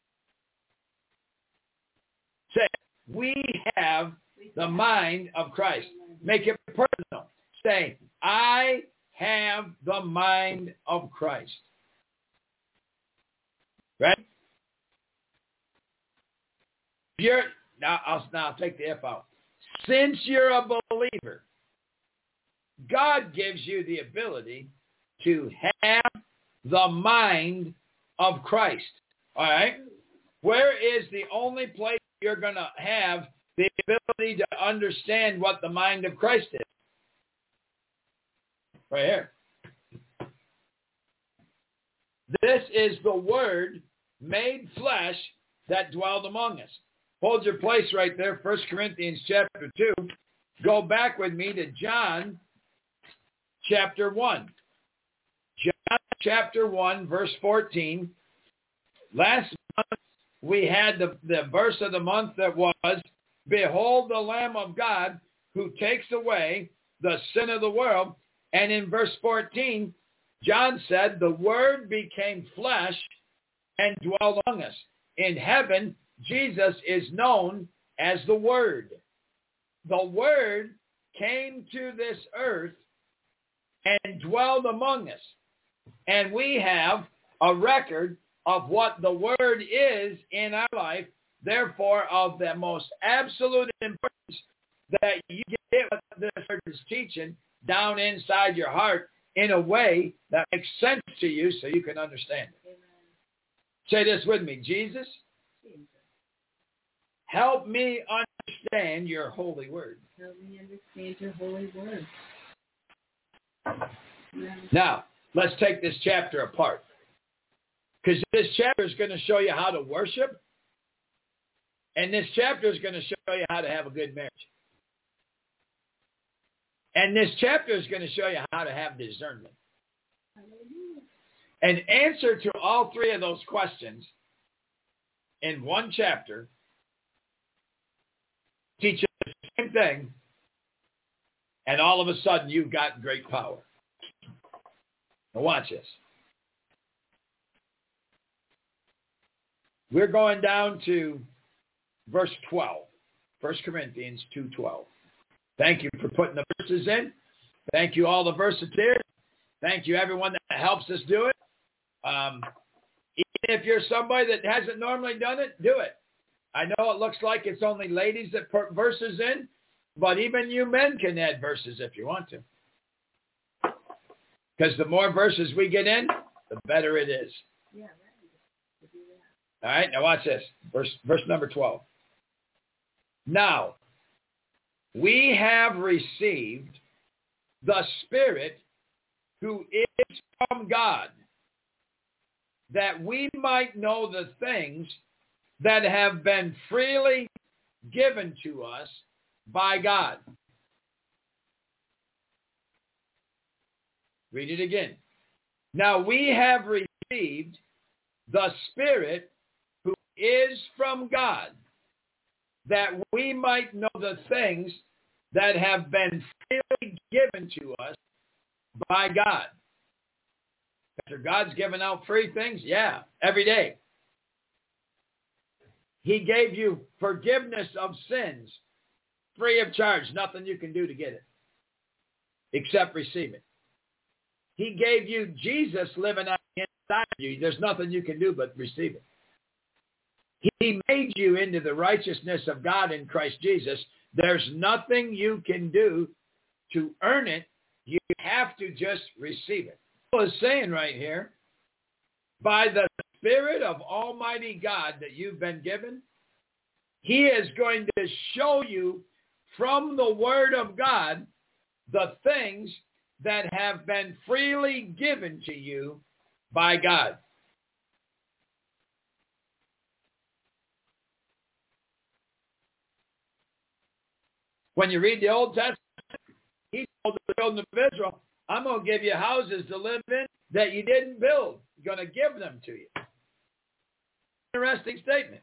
Say, we have the mind of Christ. Make it personal. Say, I have the mind of Christ. Right? You're, now, I'll, now I'll take the F out. Since you're a believer, God gives you the ability to have the mind of Christ. All right? Where is the only place you're going to have the ability to understand what the mind of Christ is? Right here. This is the Word made flesh that dwelled among us. Hold your place right there, First Corinthians chapter two. Go back with me to John chapter one. John chapter one, verse fourteen. Last month we had the, the verse of the month that was behold the Lamb of God who takes away the sin of the world. And in verse fourteen, John said, the Word became flesh and dwelled among us. In heaven, Jesus is known as the Word. The Word came to this earth and dwelled among us. And we have a record of what the Word is in our life, therefore of the most absolute importance that you get what this Word is teaching down inside your heart in a way that makes sense to you so you can understand it. Amen. Say this with me. Jesus, Jesus, help me understand your holy word. Help me understand your holy word. Now, let's take this chapter apart. Because this chapter is going to show you how to worship. And this chapter is going to show you how to have a good marriage. And this chapter is going to show you how to have discernment. An answer to all three of those questions in one chapter teaches the same thing, and all of a sudden you've got great power. Now watch this. We're going down to verse twelve, First Corinthians two twelve. Thank you for putting the verses in. Thank you all the versateers. Thank you everyone that helps us do it. Um, even if you're somebody that hasn't normally done it, do it. I know it looks like it's only ladies that put verses in, but even you men can add verses if you want to. Because the more verses we get in, the better it is. Yeah, right. All right, now watch this. Verse, verse number twelve. Now, we have received the Spirit who is from God, that we might know the things that have been freely given to us by God. Read it again. Now we have received the Spirit who is from God, that we might know the things that have been freely given to us by God. After God's given out free things, yeah, every day. He gave you forgiveness of sins, free of charge, nothing you can do to get it, except receive it. He gave you Jesus living out inside you. There's nothing you can do but receive it. He made you into the righteousness of God in Christ Jesus. There's nothing you can do to earn it. You have to just receive it. Paul is saying right here, by the Spirit of Almighty God that you've been given, he is going to show you from the Word of God the things that have been freely given to you by God. When you read the Old Testament, he told the children of Israel, I'm going to give you houses to live in that you didn't build. I'm going to give them to you. Interesting statement.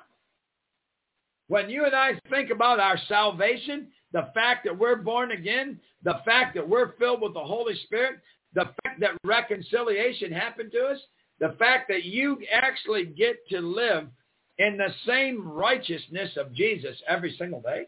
When you and I think about our salvation, the fact that we're born again, the fact that we're filled with the Holy Spirit, the fact that reconciliation happened to us, the fact that you actually get to live in the same righteousness of Jesus every single day,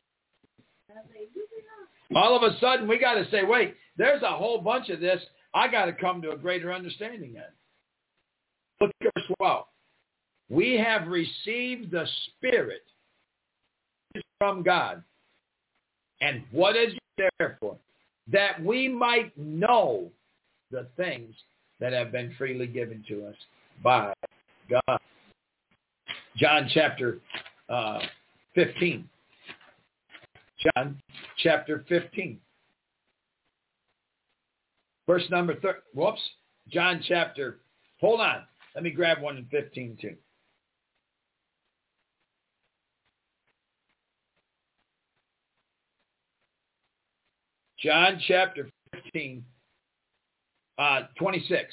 all of a sudden we got to say, wait, there's a whole bunch of this. I got to come to a greater understanding of. Look at verse twelve. We have received the Spirit from God. And what is it there for? That we might know the things that have been freely given to us by God. John chapter uh, fifteen. John chapter fifteen. Verse number thirty. Whoops. John chapter. Hold on. Let me grab one in fifteen too. John chapter fifteen, uh, twenty-six.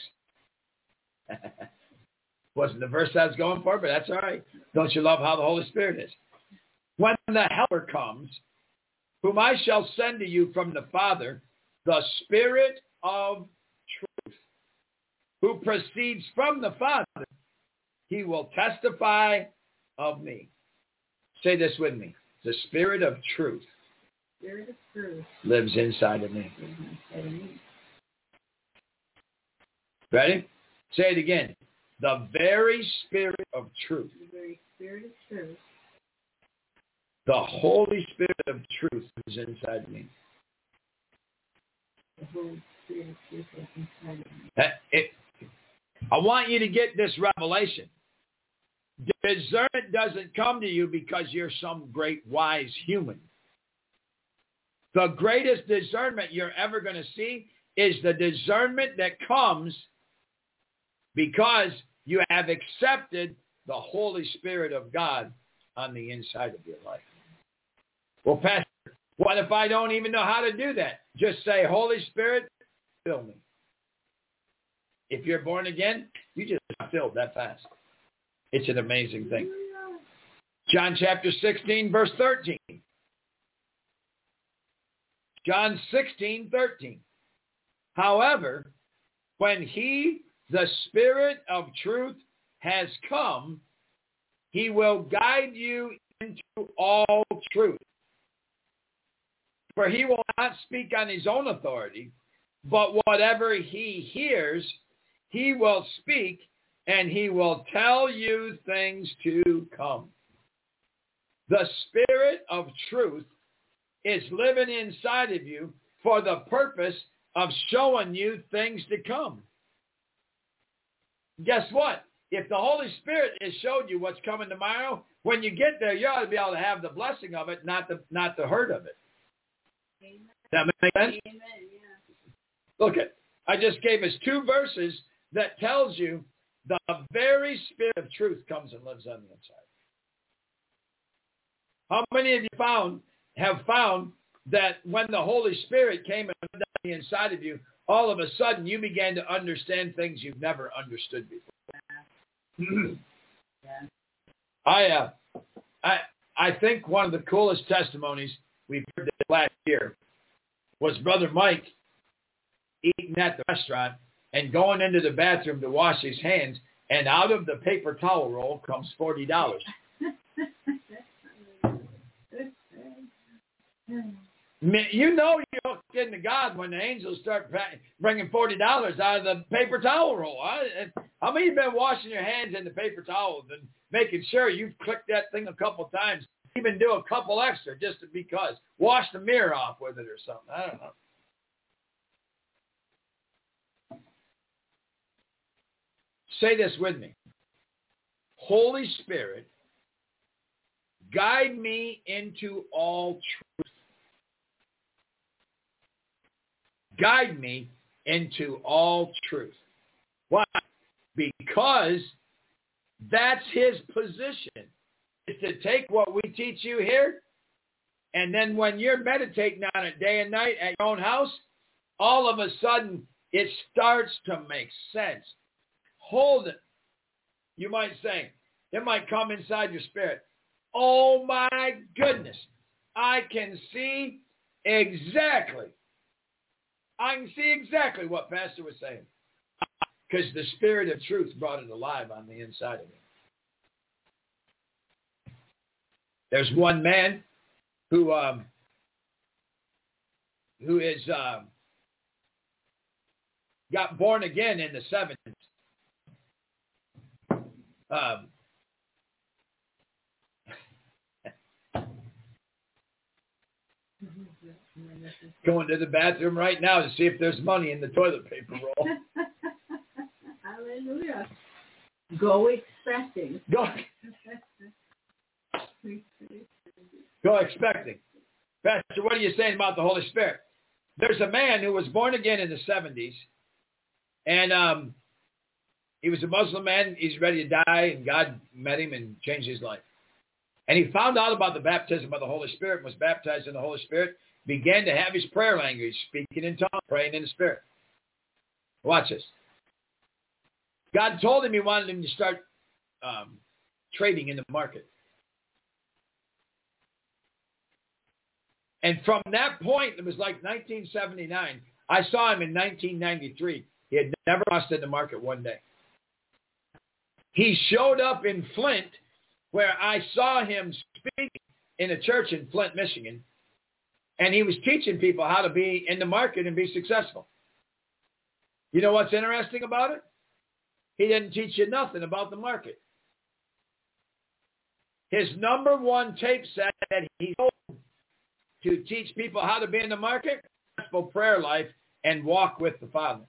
Wasn't the verse I was going for, but that's all right. Don't you love how the Holy Spirit is? when the Helper comes, whom I shall send to you from the Father, the Spirit of truth, who proceeds from the Father, he will testify of me. Say this with me. The Spirit of truth, Spirit of truth lives inside of me. lives inside of me. Ready? Say it again. The very Spirit of truth. The very Spirit of truth. The Holy Spirit of truth is inside me. The Holy Spirit of truth is inside of me. That- it- I want you to get this revelation. Discernment doesn't come to you because you're some great wise human. The greatest discernment you're ever going to see is the discernment that comes because you have accepted the Holy Spirit of God on the inside of your life. Well, Pastor, what if I don't even know how to do that? Just say, Holy Spirit, fill me. If you're born again, you just got filled that fast. It's an amazing thing. John chapter sixteen, verse thirteen. John sixteen, thirteen. However, when he, the Spirit of truth, has come, he will guide you into all truth. For he will not speak on his own authority, but whatever he hears, he will speak, and he will tell you things to come. The Spirit of truth is living inside of you for the purpose of showing you things to come. Guess what? If the Holy Spirit has showed you what's coming tomorrow, when you get there, you ought to be able to have the blessing of it, not the not the hurt of it. Amen. Does that make sense? Amen. Yeah. Look at, I just gave us two verses that tells you the very Spirit of truth comes and lives on the inside. How many of you found have found that when the Holy Spirit came and lived on the inside of you, all of a sudden you began to understand things you've never understood before? Yeah. I, uh, I, I think one of the coolest testimonies we heard last year was Brother Mike eating at the restaurant and going into the bathroom to wash his hands, and out of the paper towel roll comes forty dollars. You know you're hooked into God when the angels start bringing forty dollars out of the paper towel roll. How many of you have been washing your hands in the paper towels and making sure you've clicked that thing a couple times, even do a couple extra just because? Wash the mirror off with it or something. I don't know. Say this with me. Holy Spirit, guide me into all truth. Guide me into all truth. Why? Because that's his position, is to take what we teach you here, and then when you're meditating on it day and night at your own house, all of a sudden it starts to make sense. Hold it. You might say, it might come inside your spirit. Oh my goodness. I can see exactly. I can see exactly what Pastor was saying. Because the Spirit of truth brought it alive on the inside of me. There's one man who um, who is um, got born again in the seventies. Um, going to the bathroom right now to see if there's money in the toilet paper roll. Hallelujah. Go expecting. Go, go expecting. Pastor, what are you saying about the Holy Spirit? There's a man who was born again in the seventies, and um, he was a Muslim man. He's ready to die, and God met him and changed his life. And he found out about the baptism of the Holy Spirit, was baptized in the Holy Spirit, began to have his prayer language, speaking in tongues, praying in the Spirit. Watch this. God told him he wanted him to start um, trading in the market. And from that point, it was like nineteen seventy-nine. I saw him in nineteen ninety-three. He had never lost in the market one day. He showed up in Flint, where I saw him speak in a church in Flint, Michigan, and he was teaching people how to be in the market and be successful. You know what's interesting about it? He didn't teach you nothing about the market. His number one tape set that he sold to teach people how to be in the market, gospel prayer life, and walk with the Father.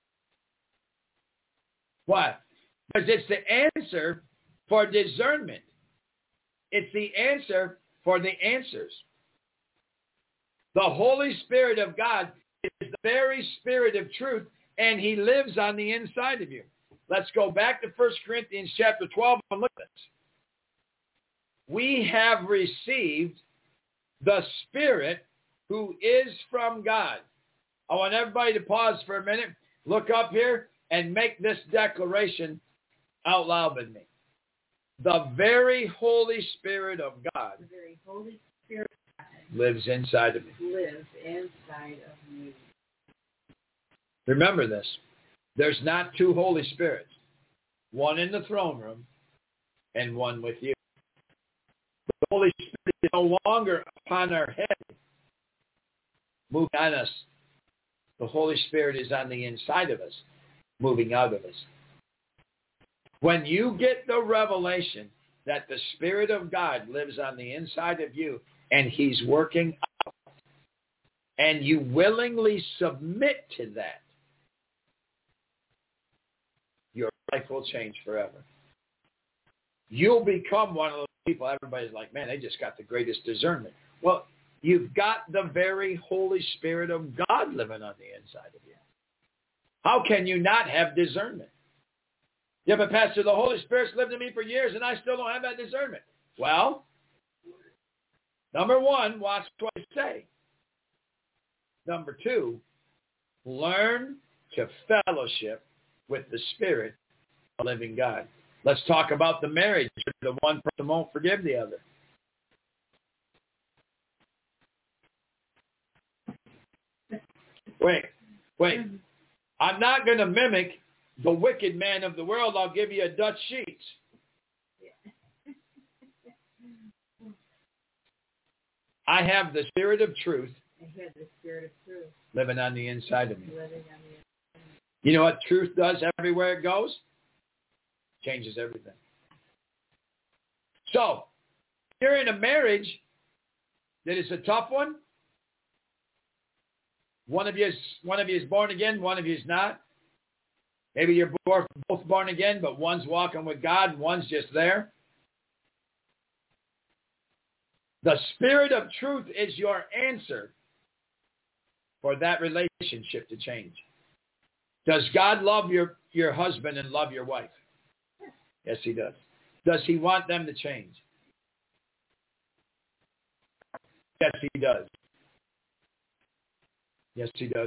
Why? Because it's the answer for discernment. It's the answer for the answers. The Holy Spirit of God is the very Spirit of truth, and he lives on the inside of you. Let's go back to First Corinthians chapter twelve and look at this. We have received the Spirit who is from God. I want everybody to pause for a minute, look up here, and make this declaration out loud with me. The very Holy Spirit of God The very Holy Spirit of God lives inside of me. lives inside of me. Remember this. There's not two Holy Spirits. One in the throne room and one with you. The Holy Spirit is no longer upon our head, moving on us. The Holy Spirit is on the inside of us, moving out of us. When you get the revelation that the Spirit of God lives on the inside of you and he's working out, and you willingly submit to that, your life will change forever. You'll become one of those people, everybody's like, man, they just got the greatest discernment. Well, you've got the very Holy Spirit of God living on the inside of you. How can you not have discernment? Yeah, but Pastor, the Holy Spirit's lived in me for years and I still don't have that discernment. Well, number one, watch what I say. Number two, learn to fellowship with the Spirit of the living God. Let's talk about the marriage. The one person won't forgive the other. Wait, wait. I'm not going to mimic the wicked man of the world. I'll give you a Dutch Sheets. I have the Spirit of truth. I have the Spirit of truth living on the inside of me. living on the inside. You know what truth does everywhere it goes? Changes everything. So, if you're in a marriage that is a tough one, one of you is one of you is born again, one of you is not. Maybe you're both born again, but one's walking with God and one's just there. The Spirit of truth is your answer for that relationship to change. Does God love your, your husband and love your wife? Yes, he does. Does he want them to change? Yes, he does. Yes, he does.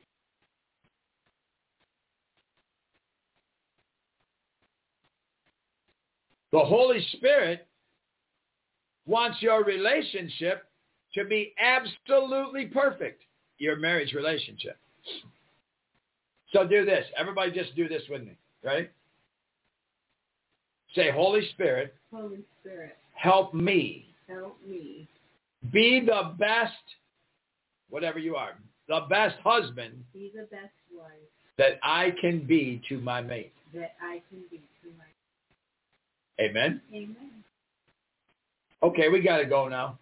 The Holy Spirit wants your relationship to be absolutely perfect, your marriage relationship. So do this. Everybody just do this with me, right? Say, Holy Spirit, Holy Spirit, help me, help me be the best, whatever you are, the best husband be the best wife that I can be to my mate. that I can be to my Amen? Amen. Okay, we got to go now.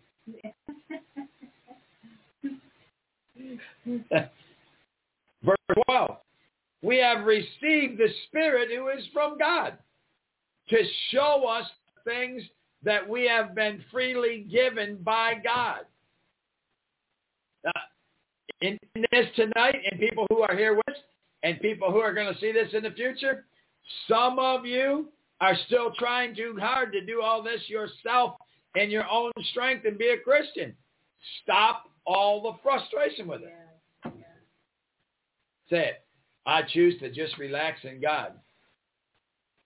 Verse twelve. We have received the Spirit who is from God to show us things that we have been freely given by God. Now, in this tonight, and people who are here with us, and people who are going to see this in the future, some of you are still trying too hard to do all this yourself in your own strength and be a Christian. Stop all the frustration with it. Yeah, yeah. Say it. I choose to just relax in God.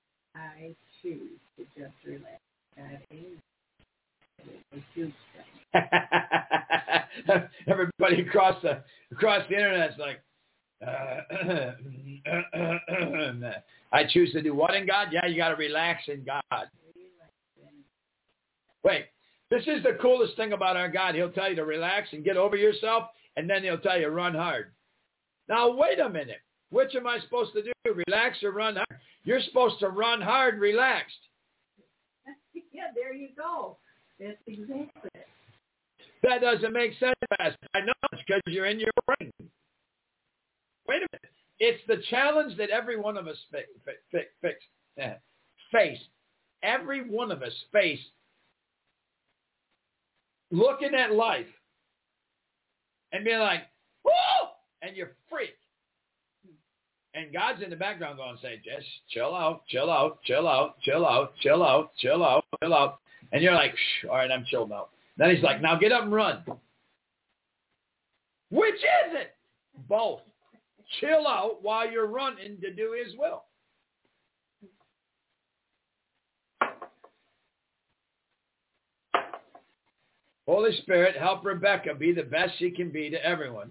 I choose to just relax. God, amen. I choose that. Everybody across the across the internet's like, uh, I choose to do what in God? Yeah, you got to relax in God. Wait, this is the coolest thing about our God. He'll tell you to relax and get over yourself, and then he'll tell you run hard. Now, wait a minute. Which am I supposed to do? Relax or run hard? You're supposed to run hard, relaxed. Yeah, there you go. That's exactly it. That doesn't make sense. I know it's because you're in your brain. Wait a minute. It's the challenge that every one of us fi- fi- fix, uh, face. Every one of us face looking at life and being like, woo! And you're freaked. And God's in the background going, say, just chill out, chill out, chill out, chill out, chill out, chill out, chill out. And you're like, shh, all right, I'm chilled out. Then he's like, now get up and run. Which is it? Both. Chill out while you're running to do his will. Holy Spirit, help Rebecca be the best she can be to everyone.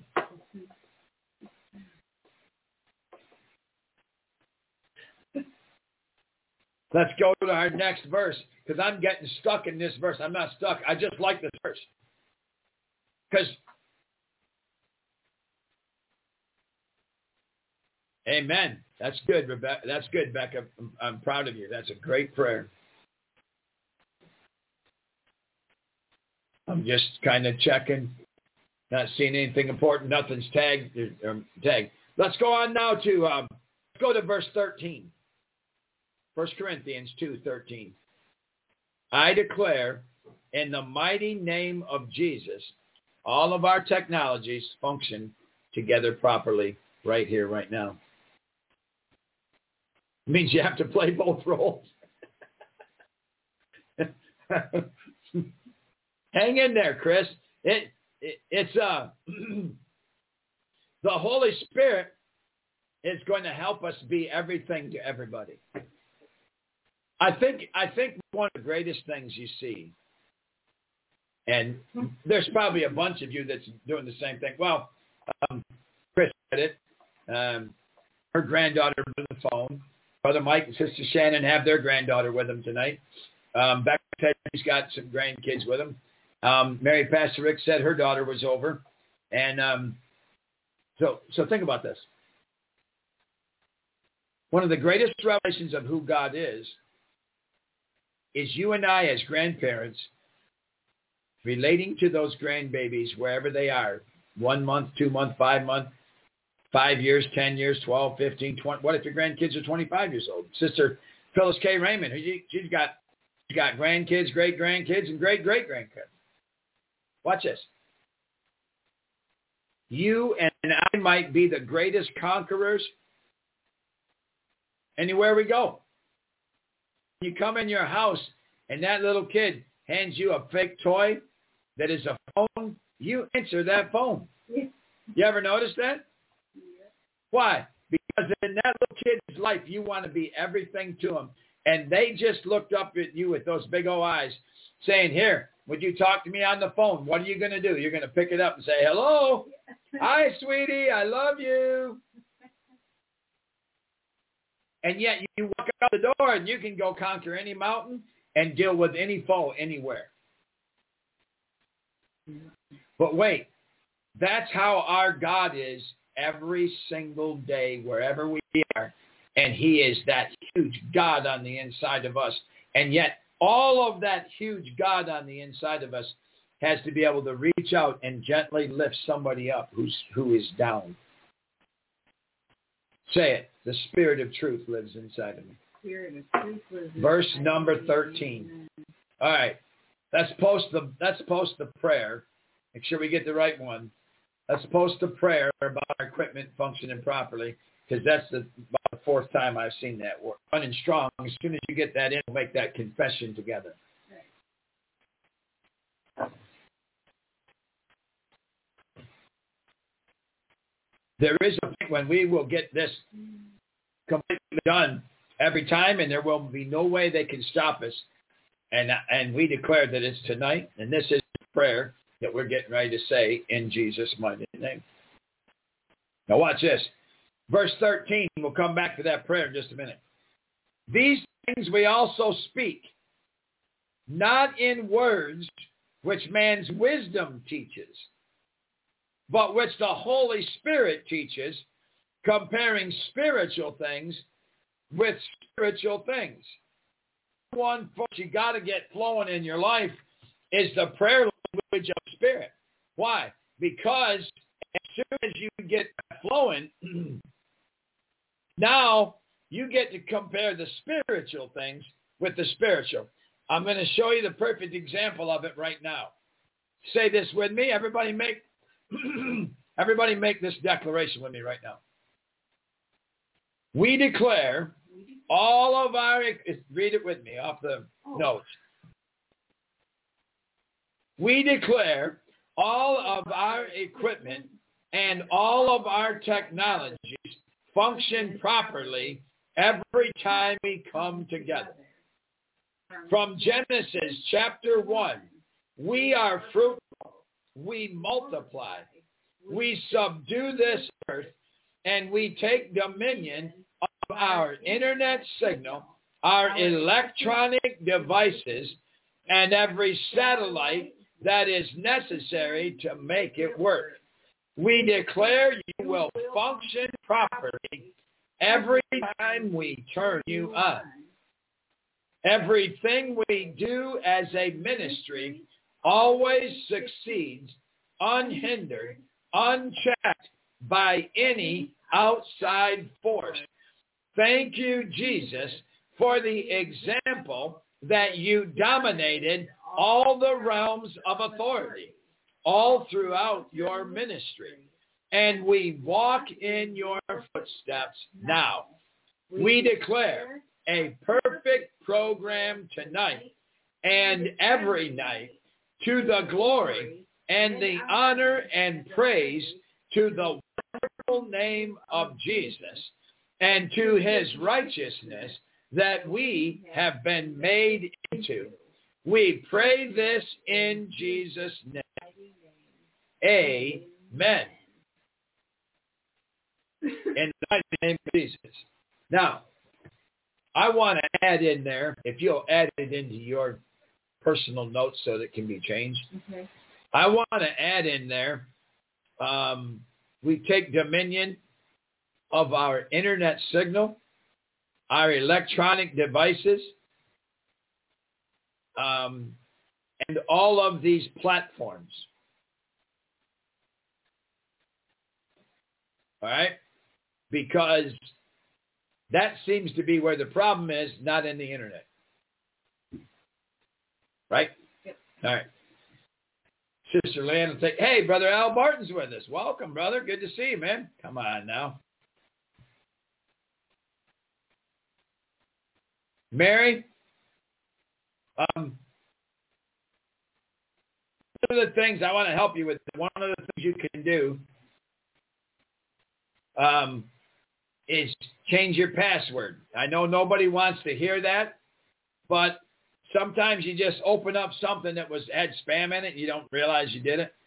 Let's go to our next verse, because I'm getting stuck in this verse. I'm not stuck. I just like this verse. Because, amen. That's good, Rebecca. That's good, Becca. I'm, I'm proud of you. That's a great prayer. I'm just kind of checking. Not seeing anything important. Nothing's tagged. Um, tagged. Let's go on now to, um, let's go to verse thirteen. First Corinthians two thirteen. I declare in the mighty name of Jesus, all of our technologies function together properly right here, right now. It means you have to play both roles. Hang in there, Chris. It, it it's uh the Holy Spirit is going to help us be everything to everybody. I think I think one of the greatest things you see, and there's probably a bunch of you that's doing the same thing. Well, um, Chris said it. Um, her granddaughter was on the phone. Brother Mike and Sister Shannon have their granddaughter with them tonight. Um, Becca said she's got some grandkids with them. Um, Mary Pastor Rick said her daughter was over. And um, so, so think about this. One of the greatest revelations of who God is is you and I as grandparents relating to those grandbabies wherever they are, one month, two month, five month, five years, ten years, twelve, fifteen, twenty. What if your grandkids are twenty-five years old? Sister Phyllis K. Raymond, she's got, she's got grandkids, great-grandkids, and great-great-grandkids. Watch this. You and I might be the greatest conquerors anywhere we go. You come in your house and that little kid hands you a fake toy that is a phone, you answer that phone. Yeah. You ever notice that? Yeah. Why? Because in that little kid's life, you want to be everything to them. And they just looked up at you with those big old eyes saying, here, would you talk to me on the phone? What are you going to do? You're going to pick it up and say, hello. Hi, sweetie. I love you. And yet you walk out the door and you can go conquer any mountain and deal with any foe anywhere. But wait, that's how our God is every single day, wherever we are. And he is that huge God on the inside of us. And yet all of that huge God on the inside of us has to be able to reach out and gently lift somebody up who's who is down. Say it. The Spirit of truth lives inside of me. Spirit of truth lives Verse number thirteen. All right. Let's post the let's post the prayer. Make sure we get the right one. Let's post the prayer about our equipment functioning properly, because that's the, about the fourth time I've seen that. We're running strong. As soon as you get that in, we'll make that confession together. There is a point when we will get this completely done every time, and there will be no way they can stop us. And and we declare that it's tonight, and this is prayer that we're getting ready to say in Jesus' mighty name. Now watch this. Verse thirteen, we'll come back to that prayer in just a minute. These things we also speak, not in words which man's wisdom teaches, but which the Holy Spirit teaches, comparing spiritual things with spiritual things. One folks you got to get flowing in your life is the prayer language of spirit. Why? Because as soon as you get flowing, now you get to compare the spiritual things with the spiritual. I'm going to show you the perfect example of it right now. Say this with me. Everybody make everybody make this declaration with me right now. We declare all of our, read it with me off the oh. notes. We declare all of our equipment and all of our technologies function properly every time we come together. From Genesis chapter one, we are fruitful, we multiply, we subdue this earth, and we take dominion of our internet signal, our electronic devices, and every satellite that is necessary to make it work. We declare you will function properly every time we turn you on. Everything we do as a ministry always succeeds unhindered, unchecked by any outside force. Thank you, Jesus, for the example that you dominated all the realms of authority all throughout your ministry. And we walk in your footsteps now. We declare a perfect program tonight and every night to the glory and the honor and praise to the wonderful name of Jesus and to his righteousness that we have been made into. We pray this in Jesus' name. Amen. In the mighty name of Jesus. Now, I want to add in there, if you'll add it into your personal notes so that it can be changed. Okay. I want to add in there, um, we take dominion of our internet signal, our electronic devices, um, and all of these platforms. All right? Because that seems to be where the problem is, not in the internet. Right? Yep. All right. Sister Leanne will say, hey, Brother Al Barton's with us. Welcome, brother. Good to see you, man. Come on now. Mary, um, one of the things I want to help you with, one of the things you can do um, is change your password. I know nobody wants to hear that, but sometimes you just open up something that was had spam in it and you don't realize you did it.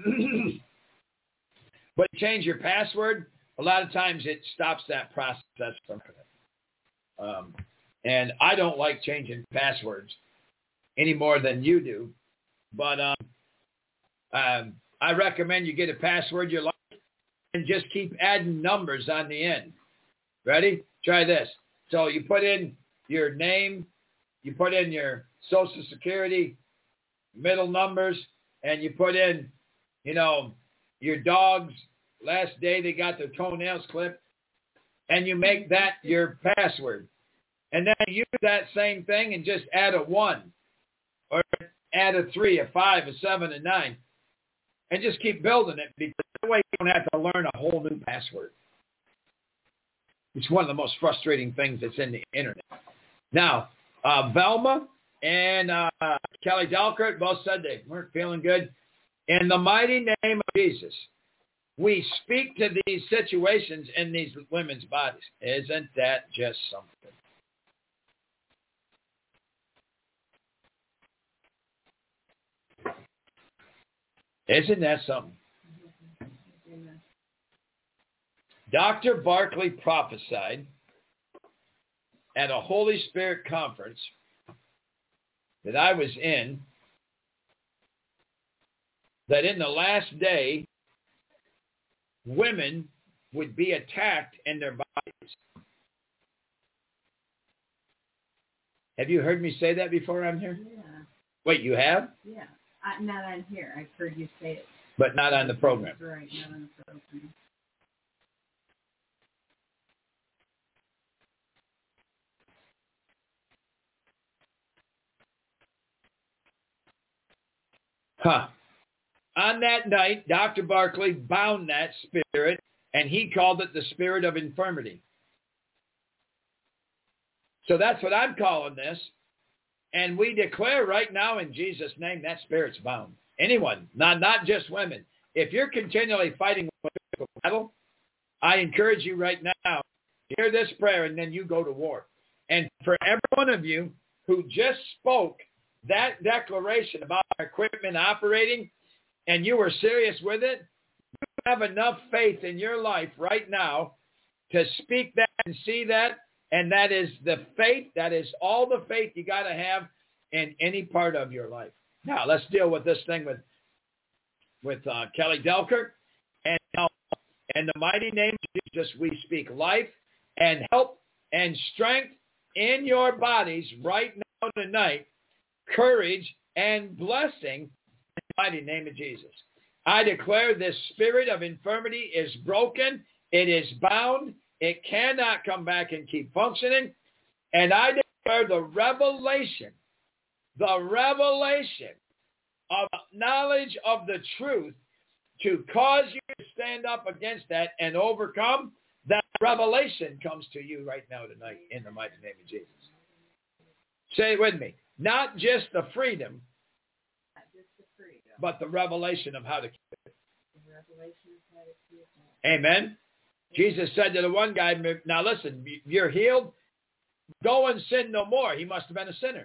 But change your password, a lot of times it stops that process from happening. Um, and I don't like changing passwords any more than you do. But um, um, I recommend you get a password you like and just keep adding numbers on the end. Ready? Try this. So you put in your name, you put in your Social Security, middle numbers, and you put in, you know, your dog's last day they got their toenails clipped, and you make that your password. And then use that same thing and just add a one, or add a three, a five, a seven, a nine, and just keep building it, because that way you don't have to learn a whole new password. It's one of the most frustrating things that's in the internet. Now, uh, Velma and uh, Kelly Dalkert both said they weren't feeling good. In the mighty name of Jesus, we speak to these situations in these women's bodies. Isn't that just something? Isn't that something? Doctor Barkley prophesied at a Holy Spirit conference that I was in that in the last day, women would be attacked in their bodies. Have you heard me say that before on here? Yeah. Wait, you have? Yeah. I, not on here. I've heard you say it. But not on the program. Right, not on the program. Huh. On that night, Doctor Barkley bound that spirit, and he called it the spirit of infirmity. So that's what I'm calling this. And we declare right now in Jesus' name that spirit's bound. Anyone, not, not just women. If you're continually fighting a battle, I encourage you right now, hear this prayer and then you go to war. And for every one of you who just spoke that declaration about our equipment operating and you were serious with it, you have enough faith in your life right now to speak that and see that. And that is the faith, that is all the faith you got to have in any part of your life. Now, let's deal with this thing with with uh, Kelly Delker. And now, in the mighty name of Jesus, we speak life and help and strength in your bodies right now tonight, courage and blessing in the mighty name of Jesus. I declare this spirit of infirmity is broken. It is bound. It cannot come back and keep functioning. And I declare the revelation, the revelation of knowledge of the truth to cause you to stand up against that and overcome. That revelation comes to you right now tonight in the mighty name of Jesus. Say it with me. Not just the freedom, Not just the freedom. but the revelation of how to keep it. The revelation of how to keep it. Amen. Jesus said to the one guy, now listen, you're healed. Go and sin no more. He must have been a sinner.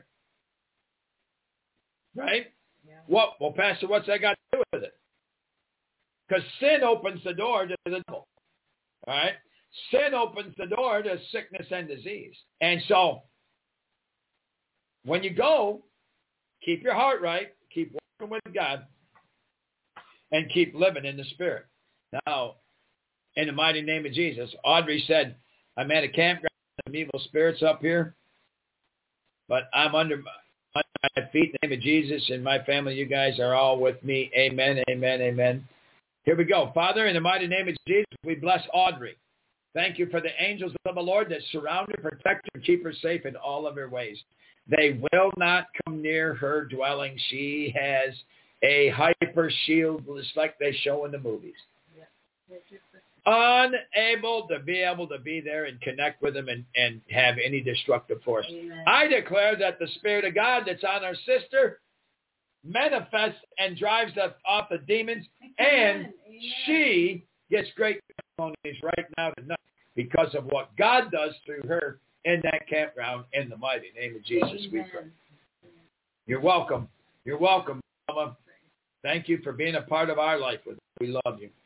Right? Yeah. What? Well, Pastor, what's that got to do with it? Because sin opens the door to the devil. All right? Sin opens the door to sickness and disease. And so, when you go, keep your heart right, keep working with God, and keep living in the Spirit. Now, in the mighty name of Jesus, Audrey said, I'm at a campground, some evil spirits up here, but I'm under my, my feet in the name of Jesus, and my family, you guys are all with me. Amen, amen, amen. Here we go. Father, in the mighty name of Jesus, we bless Audrey. Thank you for the angels of the Lord that surround her, protect her, and keep her safe in all of her ways. They will not come near her dwelling. She has a hyper shield, just like they show in the movies. Unable to be able to be there and connect with them and, and have any destructive force. Amen. I declare that the Spirit of God that's on our sister manifests and drives off the demons, and Amen. she gets great testimonies right now tonight because of what God does through her in that campground in the mighty name of Jesus. Amen. We pray. You're welcome. You're welcome, Mama. Thank you for being a part of our life with us. We love you.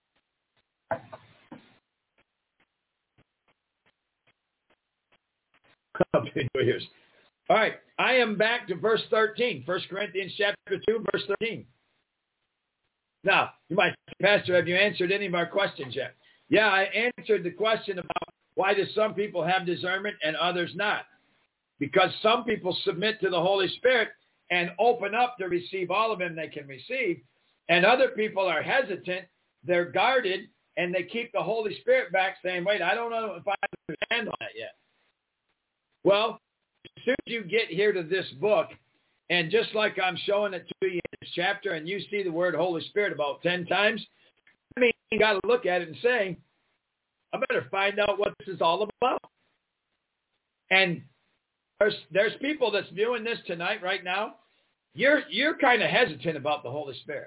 All right, I am back to verse thirteen, First Corinthians chapter two, verse thirteen. Now, you might say, Pastor, have you answered any of our questions yet? Yeah, I answered the question about why do some people have discernment and others not? Because some people submit to the Holy Spirit and open up to receive all of Him they can receive, and other people are hesitant, they're guarded, and they keep the Holy Spirit back saying, wait, I don't know if I can handle that yet. Well, as soon as you get here to this book, and just like I'm showing it to you in this chapter, and you see the word Holy Spirit about ten times, I mean, you got to look at it and say, I better find out what this is all about. And there's there's people that's viewing this tonight right now. You're you're kind of hesitant about the Holy Spirit.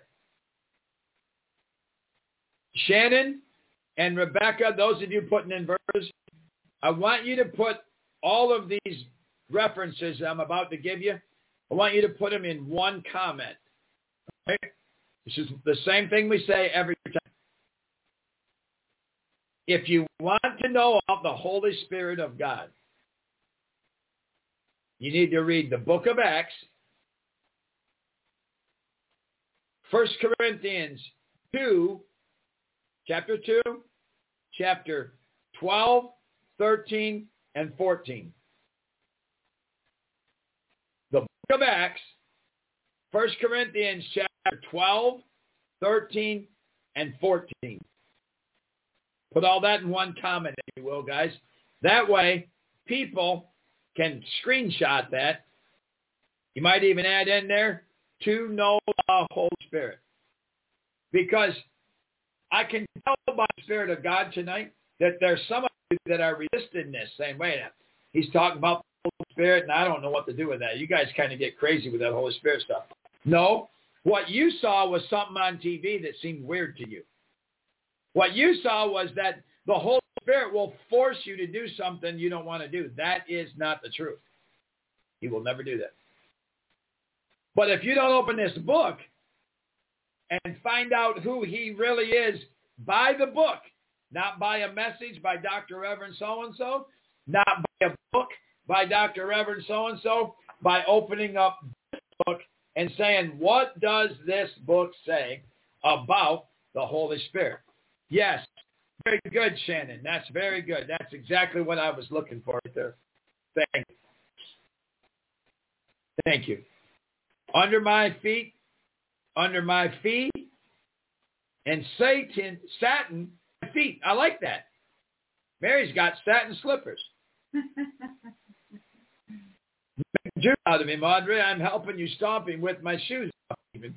Shannon and Rebecca, those of you putting in verses, I want you to put all of these references I'm about to give you, I want you to put them in one comment. Okay? This is the same thing we say every time. If you want to know about the Holy Spirit of God, you need to read the book of Acts, First Corinthians two, chapter two, chapter twelve, thirteen, and fourteen. The book of Acts, First Corinthians chapter twelve, thirteen, and fourteen. Put all that in one comment, if you will, guys. That way, people can screenshot that. You might even add in there, to know the Holy Spirit. Because I can tell by the Spirit of God tonight that there's some of you that are resisting this, saying, wait a minute, he's talking about the Holy Spirit, and I don't know what to do with that. You guys kind of get crazy with that Holy Spirit stuff. No, what you saw was something on T V that seemed weird to you. What you saw was that the Holy Spirit will force you to do something you don't want to do. That is not the truth. He will never do that. But if you don't open this book and find out who he really is by the book, not by a message by Doctor Reverend so-and-so, not by a book by Doctor Reverend so-and-so, by opening up this book and saying, what does this book say about the Holy Spirit? Yes, very good, Shannon. That's very good. That's exactly what I was looking for right there. Thank you. Thank you. Under my feet, under my feet, and Satan, satin feet. I like that. Mary's got satin slippers. Make a Jew out of me, Madre. I'm helping you stomping with my shoes off even.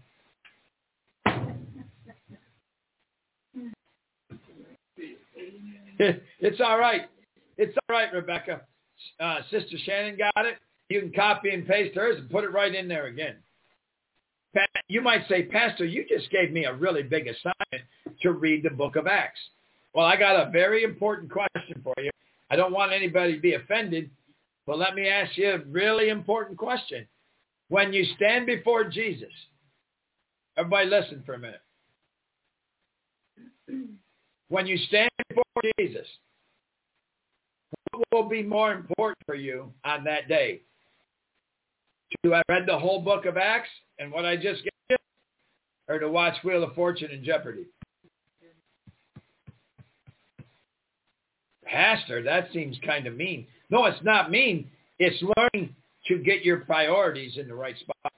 It's all right. It's all right, Rebecca. Uh, Sister Shannon got it. You can copy and paste hers and put it right in there again. You might say, Pastor, you just gave me a really big assignment to read the book of Acts. Well, I got a very important question for you. I don't want anybody to be offended, but let me ask you a really important question. When you stand before Jesus, everybody listen for a minute. When you stand before Jesus, what will be more important for you on that day? To have read the whole book of Acts and what I just gave you, or to watch Wheel of Fortune and Jeopardy? Pastor, that seems kind of mean. No, it's not mean. It's learning to get your priorities in the right spot.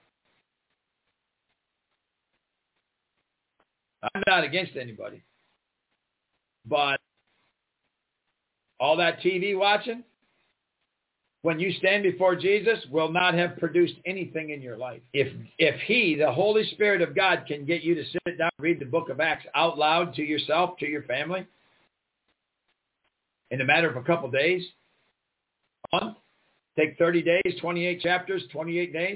I'm not against anybody. But all that T V watching, when you stand before Jesus, will not have produced anything in your life. If if he, the Holy Spirit of God, can get you to sit down and read the book of Acts out loud to yourself, to your family, in a matter of a couple of days, a month, take thirty days, twenty-eight chapters, twenty-eight days,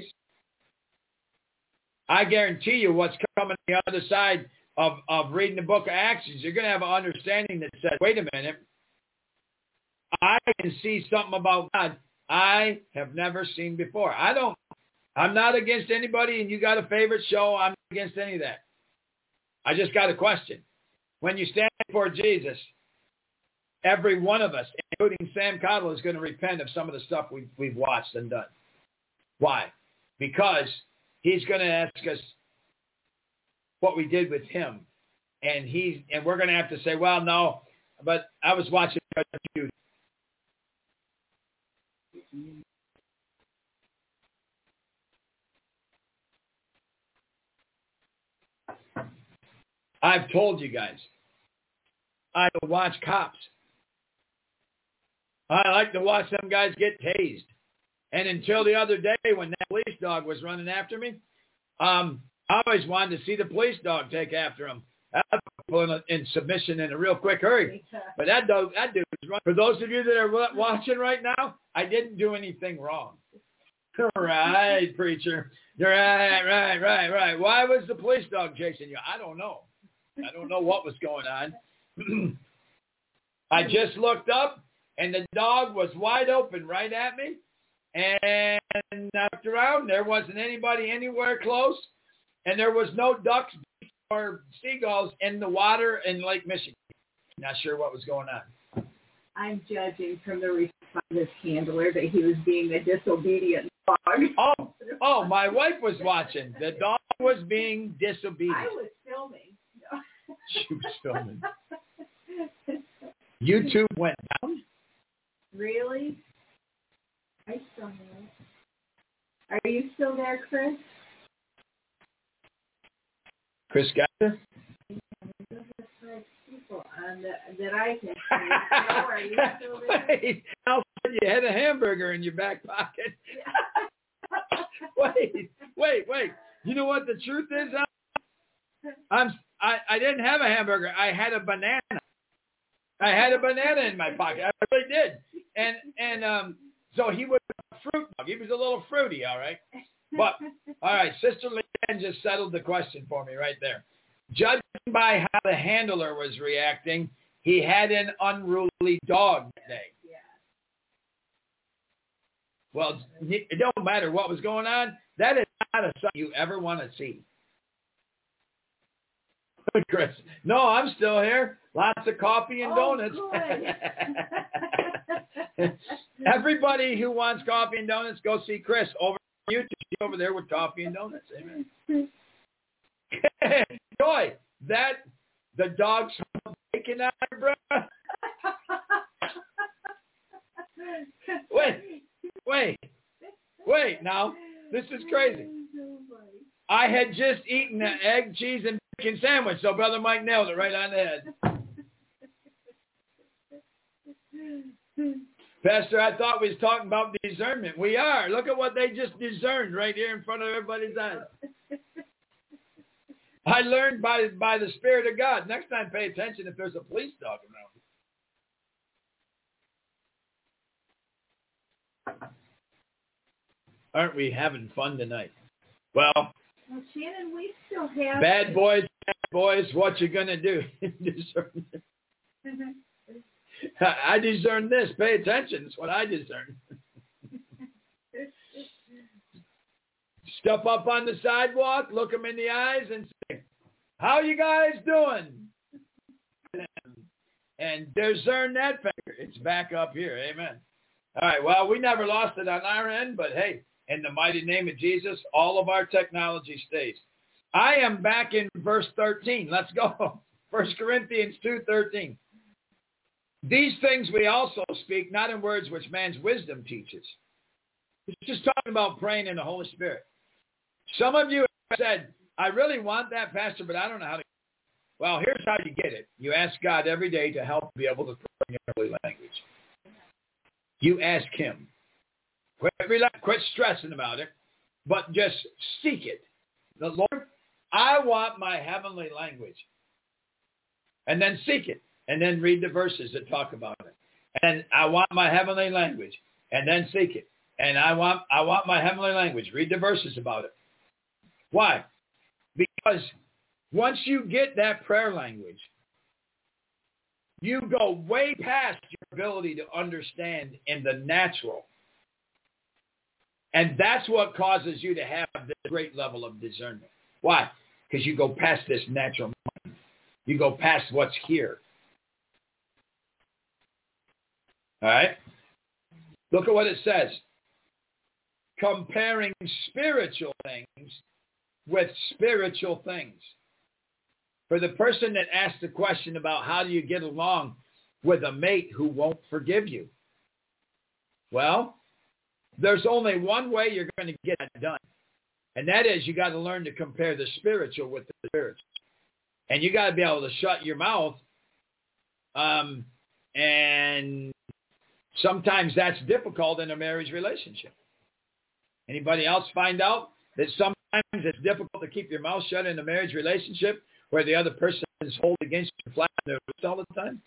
I guarantee you what's coming on the other side of, of reading the book of Acts is you're going to have an understanding that says, wait a minute, I can see something about God I have never seen before. I don't, I'm not against anybody, and you got a favorite show, I'm not against any of that. I just got a question. When you stand before Jesus, every one of us, including Sam Cottle, is going to repent of some of the stuff we've, we've watched and done. Why? Because he's going to ask us what we did with him. And he's, and we're going to have to say, well, no, but I was watching you. I've told you guys, I don't watch cops. I like to watch them guys get tased. And until the other day when that police dog was running after me, um, I always wanted to see the police dog take after him. I'd put him in submission in a real quick hurry. But that dog, that dude was running. For those of you that are watching right now, I didn't do anything wrong. Right, preacher. Right, right, right, right. Why was the police dog chasing you? I don't know. I don't know what was going on. I just looked up, and the dog was wide open right at me. And I looked around. There wasn't anybody anywhere close. And there was no ducks, geese, more seagulls in the water in Lake Michigan. Not sure what was going on. I'm judging from the response of this handler that he was being a disobedient dog. Oh, oh, my wife was watching. The dog was being disobedient. I was filming. She was filming. YouTube went down? Really? I still have it. Are you still there, Chris? Chris Geiser? People on the, that I can see. Are you still there? Wait, how you had a hamburger in your back pocket? wait, wait, wait. You know what the truth is? I'm, I, I didn't have a hamburger. I had a banana. I had a banana in my pocket. I really did. And and um, so he was a fruit dog. He was a little fruity, all right? But, all right, Sister Leanne just settled the question for me right there. Judging by how the handler was reacting, he had an unruly dog that day. Yeah. Well, it don't matter what was going on. That is not a sight you ever want to see. Chris, no, I'm still here. Lots of coffee and oh, donuts. Good. Everybody who wants coffee and donuts, go see Chris over on YouTube. She's over there with coffee and donuts. Amen. Joy, that the dog smelled bacon out of your breath. Wait, wait, wait. Now, this is crazy. I had just eaten an egg, cheese, and bacon sandwich, so Brother Mike nailed it right on the head. Pastor, I thought we was talking about discernment. We are. Look at what they just discerned right here in front of everybody's eyes. I learned by by the Spirit of God. Next time, pay attention if there's a police dog around. Aren't we having fun tonight? Well, well Shannon, we still have... Bad boys, bad boys, what you going to do? Discern. I discern this. Pay attention. It's what I discern. Step up on the sidewalk, look them in the eyes, and say, how you guys doing? And discern that finger. It's back up here. Amen. All right. Well, we never lost it on our end, but hey, in the mighty name of Jesus, all of our technology stays. I am back in verse thirteen. Let's go. First Corinthians two thirteen. These things we also speak, not in words which man's wisdom teaches. It's just talking about praying in the Holy Spirit. Some of you have said, I really want that, Pastor, but I don't know how to. Well, here's how you get it. You ask God every day to help be able to pray in your holy language. You ask him. Quit, quit stressing about it, but just seek it. The Lord, I want my heavenly language. And then seek it. And then read the verses that talk about it. And I want my heavenly language. And then seek it. And I want I want my heavenly language. Read the verses about it. Why? Because once you get that prayer language, you go way past your ability to understand in the natural. And that's what causes you to have this great level of discernment. Why? Because you go past this natural mind. You go past what's here. All right? Look at what it says. Comparing spiritual things with spiritual things. For the person that asked the question about how do you get along with a mate who won't forgive you? Well, there's only one way you're going to get that done. And that is you got to learn to compare the spiritual with the spiritual. And you got to be able to shut your mouth. Um, and sometimes that's difficult in a marriage relationship. Anybody else find out that sometimes it's difficult to keep your mouth shut in a marriage relationship where the other person is holding against you flat on their wrist all the time?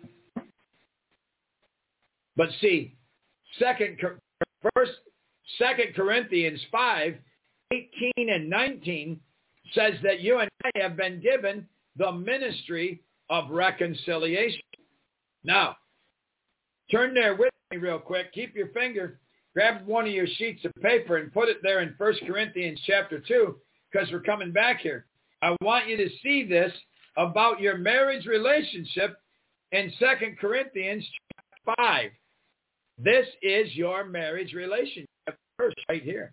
But see, second, first, Second Corinthians five, eighteen and nineteen says that you and I have been given the ministry of reconciliation. Now, turn there with me real quick. Keep your finger. Grab one of your sheets of paper and put it there in First Corinthians chapter two because we're coming back here. I want you to see this about your marriage relationship in Second Corinthians five. This is your marriage relationship verse right here.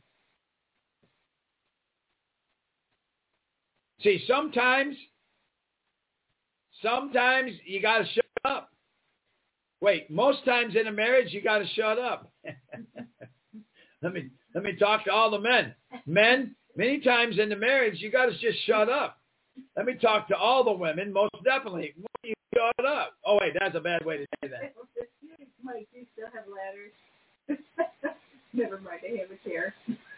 See, sometimes, sometimes you got to shut up. Wait, most times in a marriage, you got to shut up. let me let me talk to all the men. Men, many times in the marriage, you got to just shut up. Let me talk to all the women. Most definitely, you shut up. Oh wait, that's a bad way to say that. Mike, you still have ladders? Never mind, I have a chair.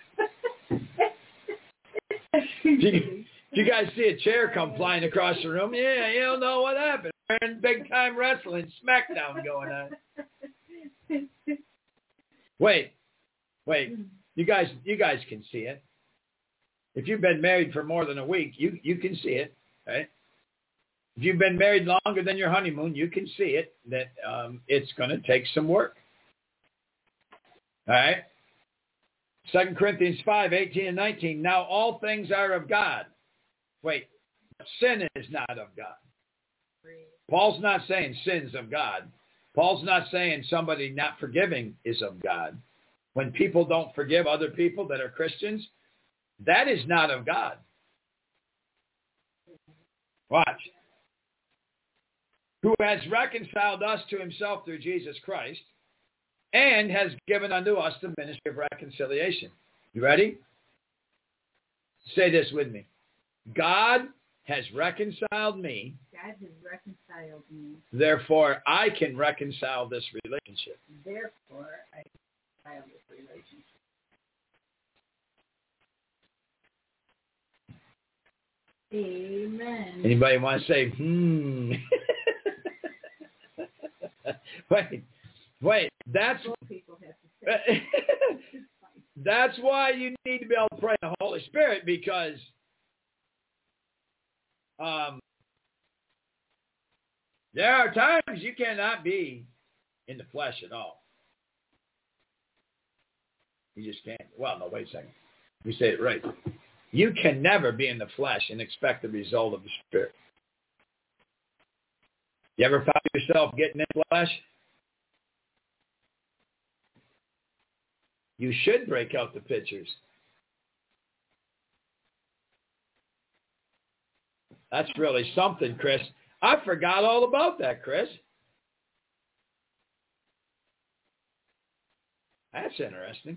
do, you, do you guys see a chair come flying across the room? Yeah, you don't know what happened. We're in big time wrestling, SmackDown going on. Wait, wait. You guys, you guys can see it. If you've been married for more than a week, you, you can see it, right? If you've been married longer than your honeymoon, you can see it, that um, it's going to take some work. All right? Second Corinthians five, eighteen and nineteen. Now all things are of God. Wait, sin is not of God. Paul's not saying sin's of God. Paul's not saying somebody not forgiving is of God. When people don't forgive other people that are Christians, that is not of God. Watch. Who has reconciled us to himself through Jesus Christ and has given unto us the ministry of reconciliation. You ready? Say this with me. God has reconciled me. God has reconciled me. Therefore, I can reconcile this relationship. Therefore, I can reconcile this relationship. Amen. Anybody want to say, hmm? wait, wait. That's people have to say. That's why you need to be able to pray in the Holy Spirit, because um, there are times you cannot be in the flesh at all. You just can't. Well, no, wait a second. Let me say it right. You can never be in the flesh and expect the result of the Spirit. You ever found yourself getting in the flesh? You should break out the pictures. That's really something, Chris. I forgot all about that, Chris. That's interesting.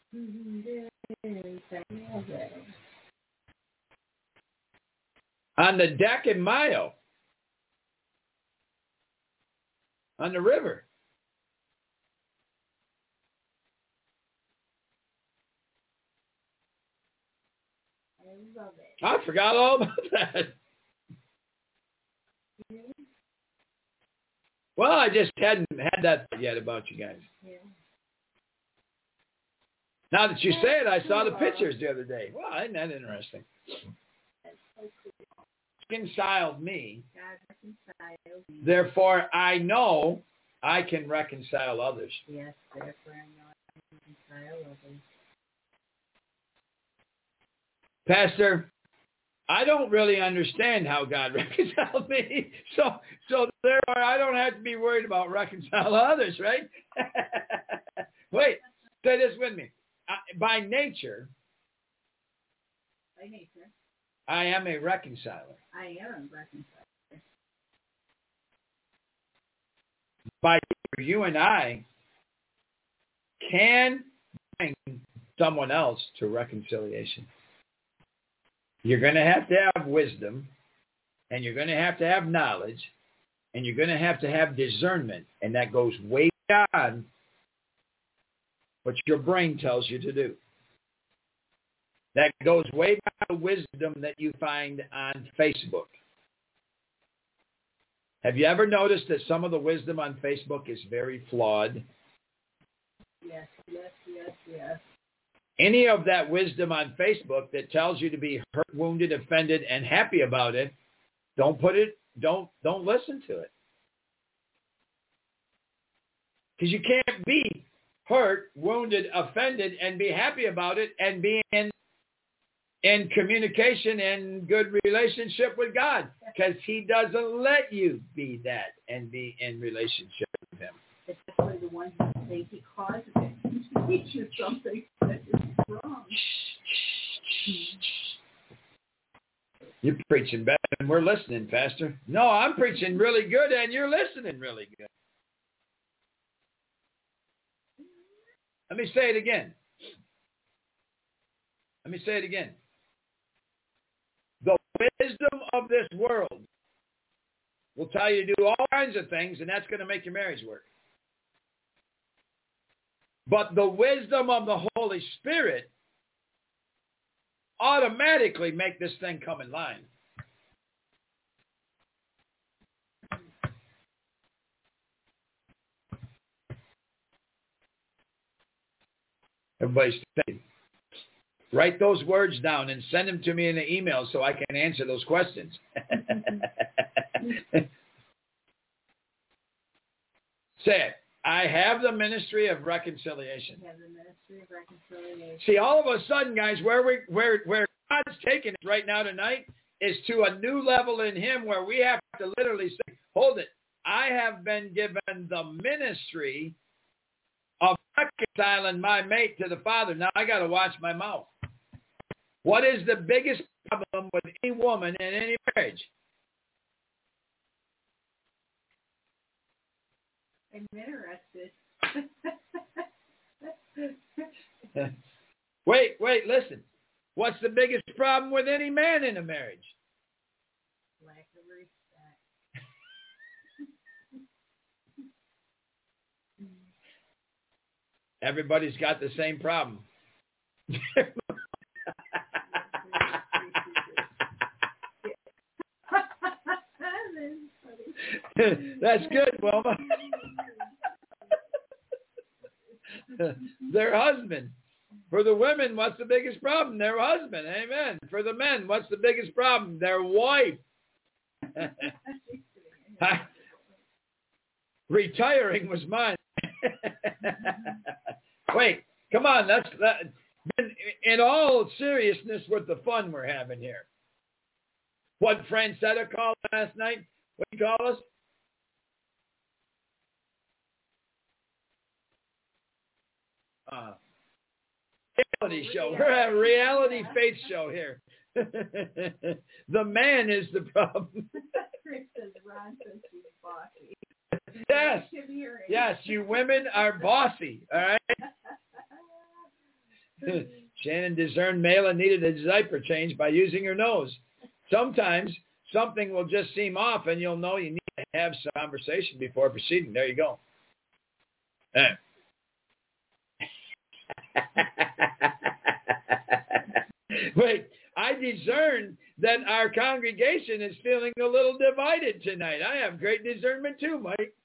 On the deck in Mayo. On the river. I love it. I forgot all about that. Well, I just hadn't had that yet about you guys. Yeah. Now that you say it, I saw the pictures the other day. Well, isn't that interesting? That's so cool. Reconciled me. God reconciled me. Therefore, I know I can reconcile others. Yes, therefore I know I can reconcile others. Pastor, I don't really understand how God reconciled me, so so therefore I don't have to be worried about reconciling others, right? Wait, say this with me. I, by nature, by nature, I am a reconciler. I am a reconciler. By nature, you and I can bring someone else to reconciliation. You're going to have to have wisdom, and you're going to have to have knowledge, and you're going to have to have discernment, and that goes way beyond what your brain tells you to do. That goes way beyond the wisdom that you find on Facebook. Have you ever noticed that some of the wisdom on Facebook is very flawed? Yes, yes, yes, yes. Any of that wisdom on Facebook that tells you to be hurt, wounded, offended, and happy about it, don't put it, don't, don't listen to it. Because you can't be hurt, wounded, offended, and be happy about it and be in in communication and good relationship with God, because he doesn't let you be that and be in relationship with him. Especially the ones who think he causes it to teach you something that is wrong. You're preaching better and we're listening, Pastor. No, I'm preaching really good and you're listening really good. Let me say it again. Let me say it again. The wisdom of this world will tell you to do all kinds of things, and that's going to make your marriage work. But the wisdom of the Holy Spirit automatically make this thing come in line. Everybody's saying, write those words down and send them to me in an email so I can answer those questions. Say it. I have the ministry of reconciliation. I have the ministry of reconciliation. See, all of a sudden, guys, where we where where God's taking it right now tonight is to a new level in him where we have to literally say, hold it. I have been given the ministry of reconciling my mate to the Father. Now I got to watch my mouth. What is the biggest problem with any woman in any marriage? I'm interested. wait, wait, listen. What's the biggest problem with any man in a marriage? Lack of respect. Everybody's got the same problem. That's good, Wilma. Their husband. For the women, what's the biggest problem? Their husband. Amen. For the men, what's the biggest problem? Their wife. Retiring was mine. Wait, come on. That's that. In all seriousness, with the fun we're having here. What Francetta called last night? What do you call us? Uh, reality show. We're at a reality faith show here. The man is the problem. Chris says Ron says she's bossy. Yes. Yes, you women are bossy. All right. Shannon discerned Mela needed a diaper change by using her nose. Sometimes something will just seem off, and you'll know you need to have some conversation before proceeding. There you go. Right. Wait, I discern that our congregation is feeling a little divided tonight. I have great discernment too, Mike.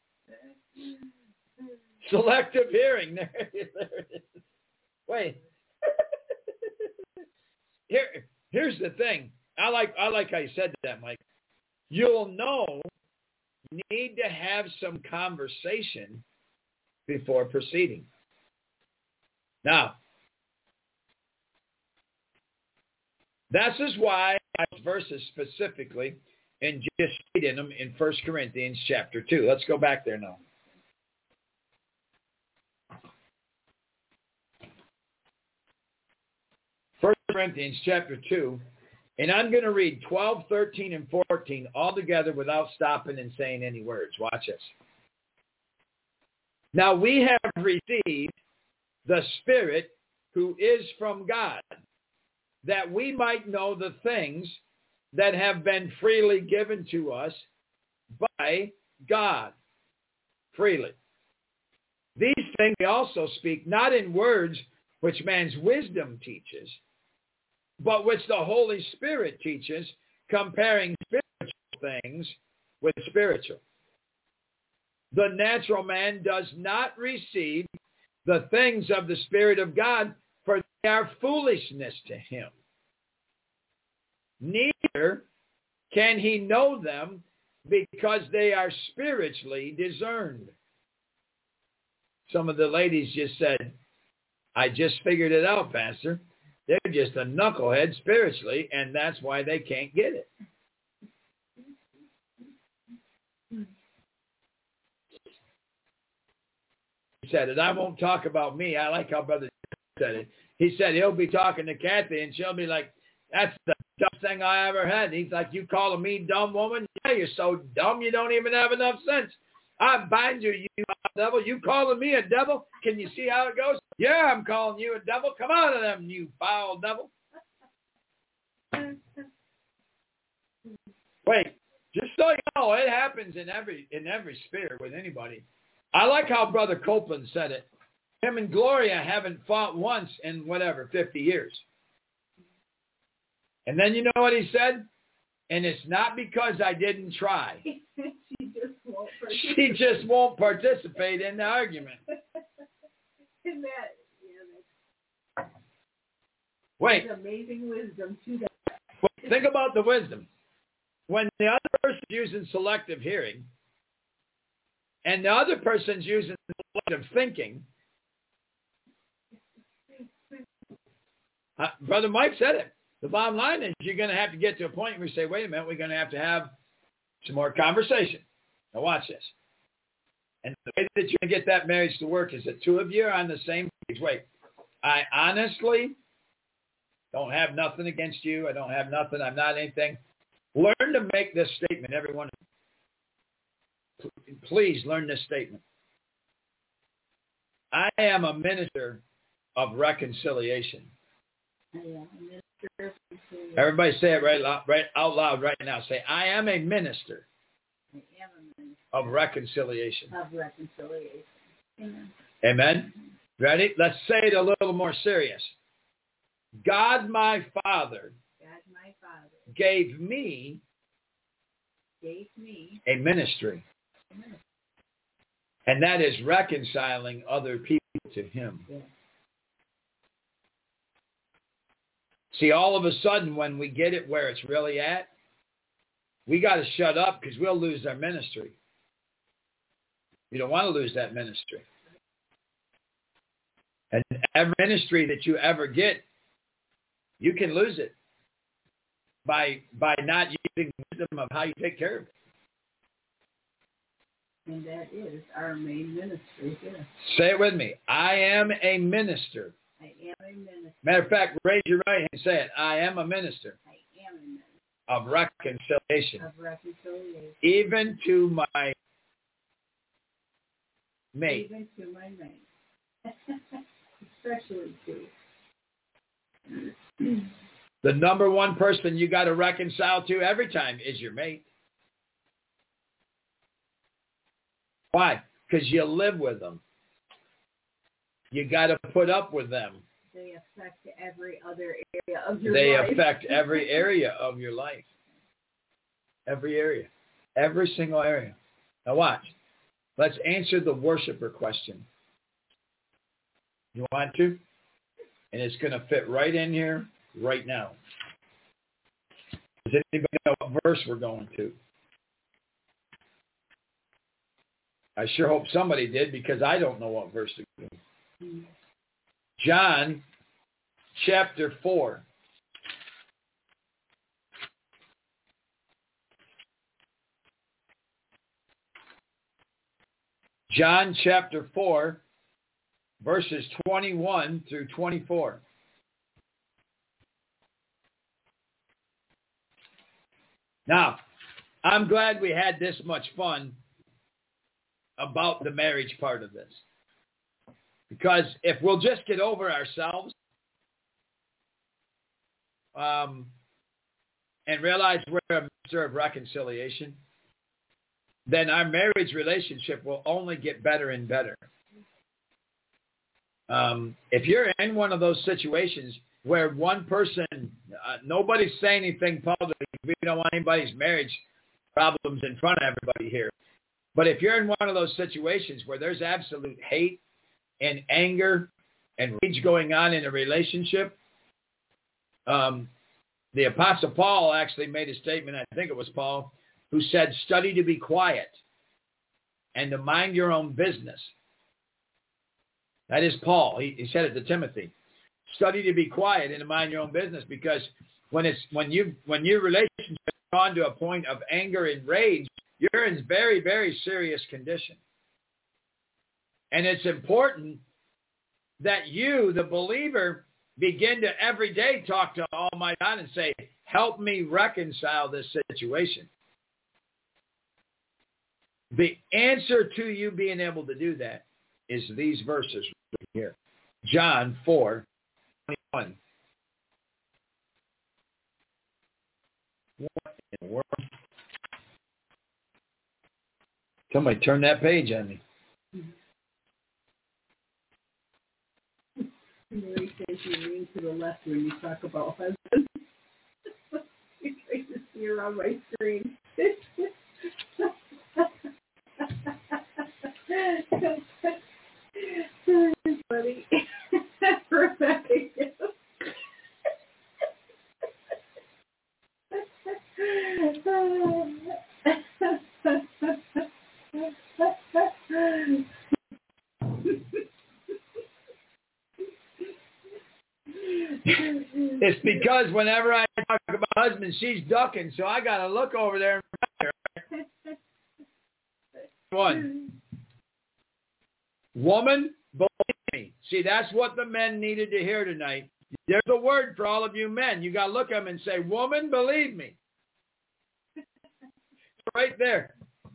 Selective hearing. There, there it is. Wait. Here, here's the thing. I like I like how you said that, Mike. You'll know you need to have some conversation before proceeding. Now, this is why I use verses specifically and just read in them in First Corinthians chapter two. Let's go back there now. First Corinthians chapter two. And I'm going to read twelve, thirteen, and fourteen all together without stopping and saying any words. Watch this. Now we have received the Spirit who is from God, that we might know the things that have been freely given to us by God. Freely. These things we also speak, not in words which man's wisdom teaches, but which the Holy Spirit teaches, comparing spiritual things with spiritual. The natural man does not receive the things of the Spirit of God, for they are foolishness to him. Neither can he know them, because they are spiritually discerned. Some of the ladies just said, I just figured it out, Pastor. They're just a knucklehead spiritually, and that's why they can't get it. He said it. I won't talk about me. I like how Brother said it. He said he'll be talking to Kathy, and she'll be like, that's the dumbest thing I ever had. And he's like, you calling me dumb woman? Yeah, you're so dumb you don't even have enough sense. I bind you, you devil. You calling me a devil? Can you see how it goes? Yeah, I'm calling you a devil. Come out of them, you foul devil. Wait, just so you know, it happens in every in every sphere with anybody. I like how Brother Copeland said it. Him and Gloria haven't fought once in whatever, fifty years. And then you know what he said? And it's not because I didn't try. She just won't participate. She just won't participate in the argument. And that, yeah, that's, Wait. there's amazing wisdom to that. Well, think about the wisdom. When the other person's using selective hearing and the other person's using selective thinking, uh, Brother Mike said it. The bottom line is you're going to have to get to a point where you say, wait a minute, we're going to have to have some more conversation. Now watch this. And the way that you're going to get that marriage to work is that two of you are on the same page. Wait, I honestly don't have nothing against you. I don't have nothing. I'm not anything. Learn to make this statement, everyone. Please learn this statement. I am a minister of reconciliation. I am a minister of reconciliation. Everybody say it right, loud, right out loud right now. Say, I am a minister, I am a minister of reconciliation. of reconciliation. Amen. Amen? Ready? Let's say it a little more serious. God, my Father, God, my Father, gave me gave me a ministry, a ministry. and that is reconciling other people to him. Yes. See, all of a sudden, when we get it where it's really at, we got to shut up because we'll lose our ministry. You don't want to lose that ministry. And every ministry that you ever get, you can lose it by by not using the wisdom of how you take care of it. And that is our main ministry. Yes. Say it with me. I am a minister. I am a minister. Matter of fact, raise your right hand and say it. I am a minister I am a minister of reconciliation, of reconciliation. even to my mate. Even to my mate. Especially to. The number one person you got to reconcile to every time is your mate. Why? Because you live with them. You got to put up with them. They affect every other area of your They life. affect every area of your life. Every area. Every single area. Now watch. Let's answer the worshiper question. You want to? And it's going to fit right in here, right now. Does anybody know what verse we're going to? I sure hope somebody did, because I don't know what verse to go to. John chapter four. John chapter four, verses twenty-one through twenty-four. Now, I'm glad we had this much fun about the marriage part of this. Because if we'll just get over ourselves um, and realize we're a minister of reconciliation, then our marriage relationship will only get better and better. Um, if you're in one of those situations where one person, uh, nobody's saying anything publicly, we don't want anybody's marriage problems in front of everybody here. But if you're in one of those situations where there's absolute hate and anger and rage going on in a relationship, um, the Apostle Paul actually made a statement, I think it was Paul, who said, study to be quiet and to mind your own business. That is Paul. He, he said it to Timothy. Study to be quiet and to mind your own business, because when it's when you when your relationship has gone to a point of anger and rage, you're in very, very serious condition. And it's important that you, the believer, begin to every day talk to Almighty God and say, help me reconcile this situation. The answer to you being able to do that is these verses right here. John four twenty-one. What in the world? Somebody turn that page on me. Mary says you lean to the left when you talk about husbands. You try to see her on my screen. Funny. It's because whenever I talk about husband, she's ducking, so I got to look over there and her. One. Woman, believe me. See, that's what the men needed to hear tonight. There's a word for all of you men. You got to look at them and say, woman, believe me. It's right there.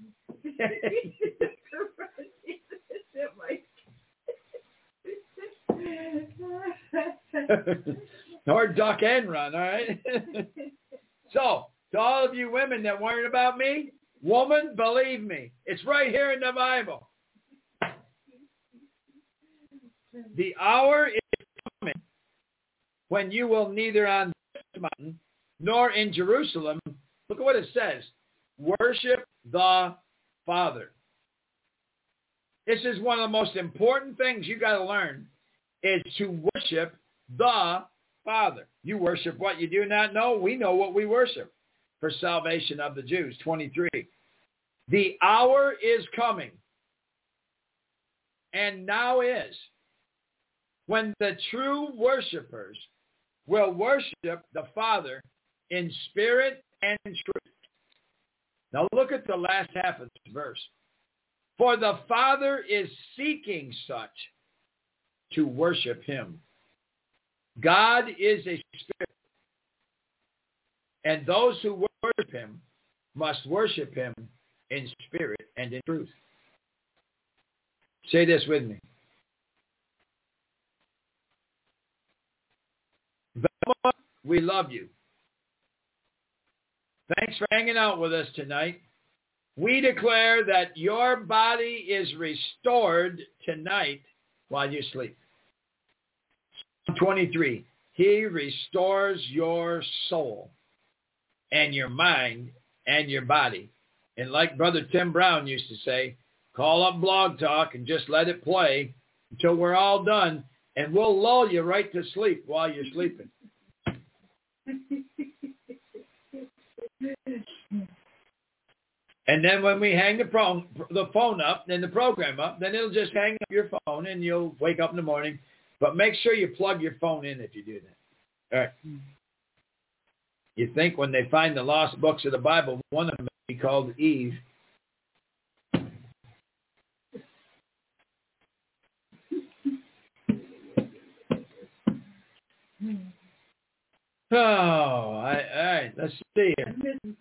Or duck and run, all right? So, to all of you women that worried about me, woman, believe me. It's right here in the Bible. The hour is coming when you will neither on this mountain nor in Jerusalem, look at what it says, worship the Father. This is one of the most important things you got to learn, is to worship the Father. You worship what you do not know. We know what we worship for salvation of the Jews. twenty-three. The hour is coming, and now is, when the true worshipers will worship the Father in spirit and in truth. Now look at the last half of this verse. For the Father is seeking such to worship him. God is a spirit, and those who worship him must worship him in spirit and in truth. Say this with me. Velma, we love you. Thanks for hanging out with us tonight. We declare that your body is restored tonight while you sleep. Psalm twenty-three, he restores your soul and your mind and your body. And like Brother Tim Brown used to say, call up Blog Talk and just let it play until we're all done, and we'll lull you right to sleep while you're sleeping. And then when we hang the, pro- the phone up, then the program up, then it'll just hang up your phone and you'll wake up in the morning. But make sure you plug your phone in if you do that. All right. You think when they find the lost books of the Bible, one of them may be called Eve. Oh, all right, all right. Let's see here.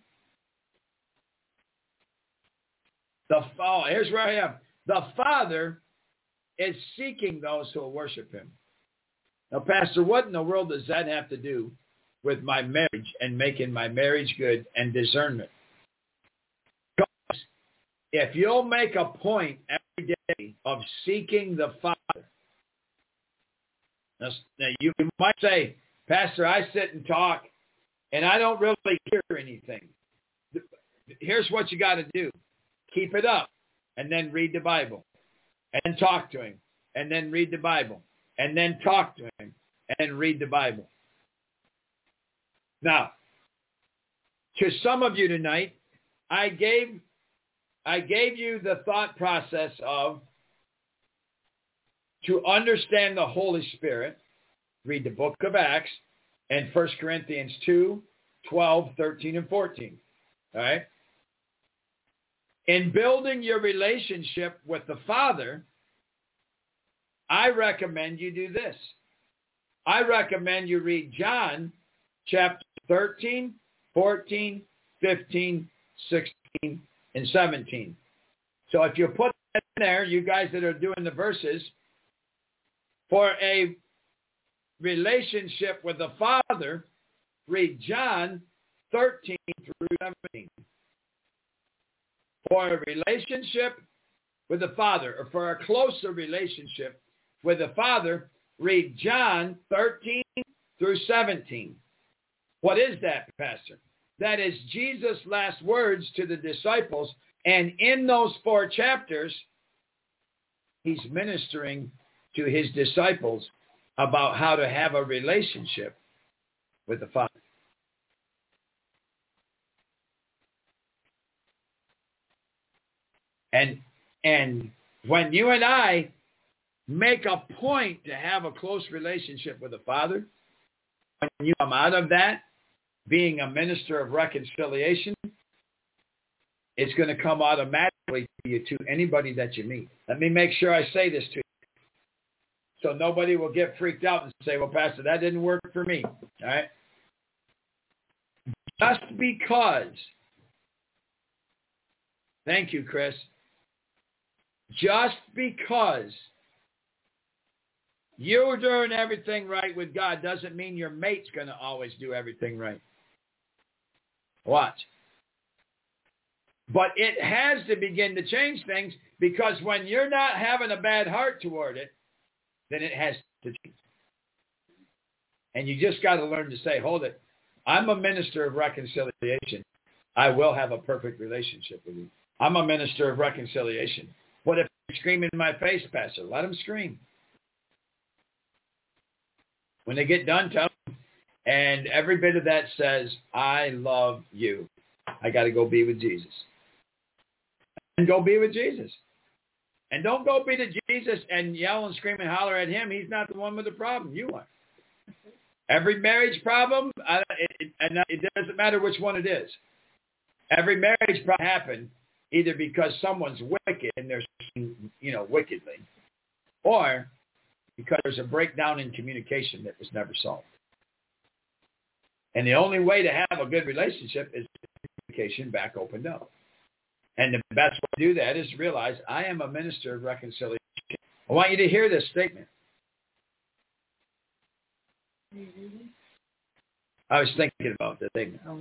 The oh, here's where I am. The Father is seeking those who will worship him. Now, Pastor, what in the world does that have to do with my marriage and making my marriage good and discernment? Because if you'll make a point every day of seeking the Father, now, now you might say, Pastor, I sit and talk, and I don't really hear anything. Here's what you got to do. Keep it up, and then read the Bible, and then talk to him, and then read the Bible, and then talk to him, and read the Bible. Now, to some of you tonight, I gave, I gave you the thought process of to understand the Holy Spirit read the book of Acts and First Corinthians two, twelve, thirteen, and fourteen. All right? In building your relationship with the Father, I recommend you do this. I recommend you read John chapter thirteen, fourteen, fifteen, sixteen, and seventeen. So if you put that in there, you guys that are doing the verses, for a relationship with the Father, read John thirteen through seventeen. For a relationship with the Father, or for a closer relationship with the Father, read John thirteen through seventeen. What is that, Pastor? That is Jesus' last words to the disciples. And in those four chapters, he's ministering to his disciples about how to have a relationship with the Father. And and when you and I make a point to have a close relationship with the Father, when you come out of that, being a minister of reconciliation, it's going to come automatically to you to anybody that you meet. Let me make sure I say this to you, so nobody will get freaked out and say, well, Pastor, that didn't work for me. All right? Just because, thank you, Chris, just because you're doing everything right with God doesn't mean your mate's going to always do everything right. Watch. But it has to begin to change things, because when you're not having a bad heart toward it, then it has to change. And you just got to learn to say, hold it. I'm a minister of reconciliation. I will have a perfect relationship with you. I'm a minister of reconciliation. What if they scream in my face, Pastor? Let them scream. When they get done, tell them. And every bit of that says, I love you. I got to go be with Jesus. And go be with Jesus. And don't go be to Jesus and yell and scream and holler at him. He's not the one with the problem. You are. Every marriage problem, I, it, it, and it doesn't matter which one it is. Every marriage problem happened either because someone's wicked and they're, you know, wickedly, or because there's a breakdown in communication that was never solved. And the only way to have a good relationship is communication back opened up. And the best way to do that is realize I am a minister of reconciliation. I want you to hear this statement. Mm-hmm. I was thinking about this statement. Oh.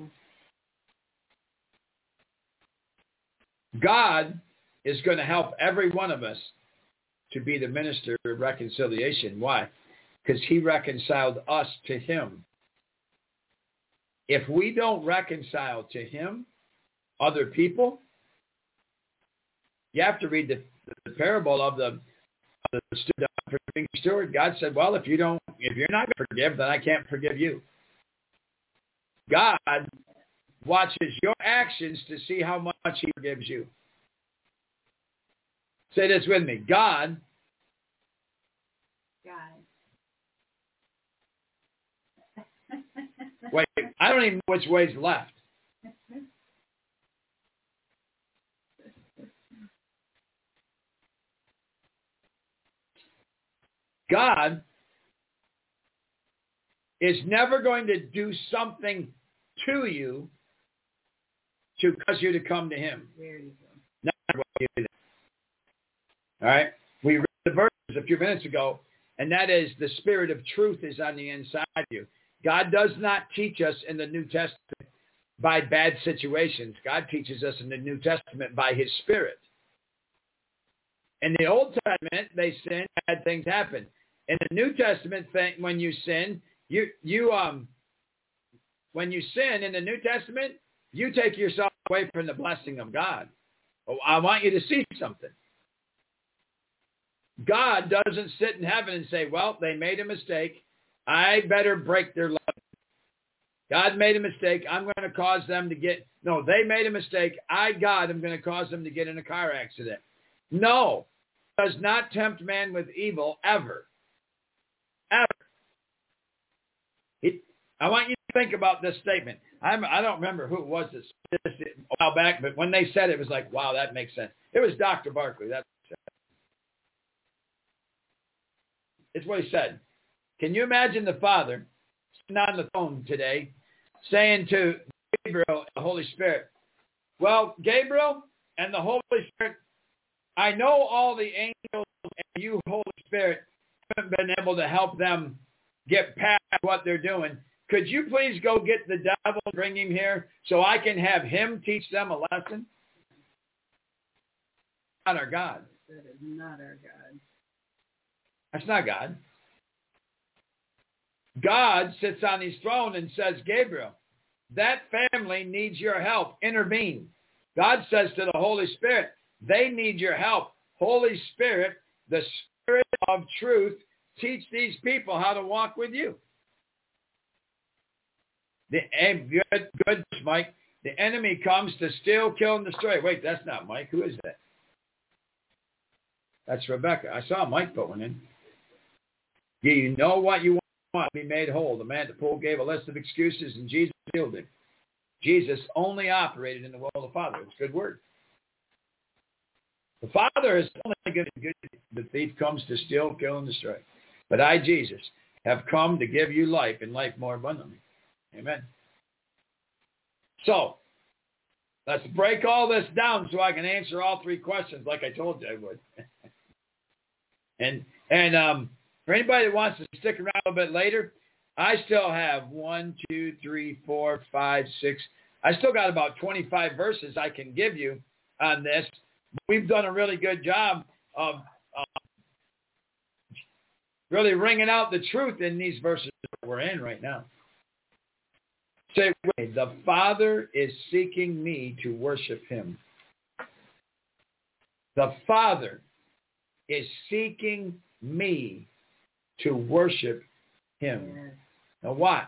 God is going to help every one of us to be the minister of reconciliation. Why? Because he reconciled us to him. If we don't reconcile to him, other people, you have to read the, the parable of the, of the forgiving steward. God said, well, if you don't, if you're not going to forgive, then I can't forgive you. God watches your actions to see how much he forgives you. Say this with me. God. God. Wait, I don't even know which way's left. God is never going to do something to you to cause you to come to him. There you go. Never will you do that. All right? We read the verses a few minutes ago, and that is the spirit of truth is on the inside of you. God does not teach us in the New Testament by bad situations. God teaches us in the New Testament by his spirit. In the Old Testament, they sinned, bad things happen. In the New Testament, when you sin, you you um when you sin in the New Testament, you take yourself away from the blessing of God. Oh, I want you to see something. God doesn't sit in heaven and say, well, they made a mistake. I better break their love. God made a mistake. I'm going to cause them to get... No, they made a mistake. I, God, am going to cause them to get in a car accident. No. Does not tempt man with evil ever. Ever. I want you to think about this statement. I'm, I don't remember who it was that said this a while back, but when they said it, it was like, wow, that makes sense. It was Doctor Barkley. That's what he said. It's what he said. Can you imagine the Father sitting on the phone today saying to Gabriel and the Holy Spirit, well, Gabriel and the Holy Spirit, I know all the angels and you, Holy Spirit, haven't been able to help them get past what they're doing. Could you please go get the devil and bring him here so I can have him teach them a lesson? Not our God. That is not our God. That's not God. God sits on his throne and says, Gabriel, that family needs your help. Intervene. God says to the Holy Spirit, they need your help. Holy Spirit, the Spirit of truth, teach these people how to walk with you. The, good, good, Mike. The enemy comes to steal, kill, and destroy. Wait, that's not Mike. Who is that? That's Rebecca. I saw Mike put one in. Do you know what you want to be made whole? The man at the pool gave a list of excuses, and Jesus healed him. Jesus only operated in the will of the Father. It's a good word. The Father is only good. good. The thief comes to steal, kill, and destroy. But I, Jesus, have come to give you life and life more abundantly. Amen. So, let's break all this down so I can answer all three questions like I told you I would. and and um, for anybody that wants to stick around a little bit later, I still have one, two, three, four, five, six. I still got about twenty-five verses I can give you on this. We've done a really good job of uh, really ringing out the truth in these verses that we're in right now. Say, wait, the Father is seeking me to worship him. The Father is seeking me to worship him. Yes. Now watch.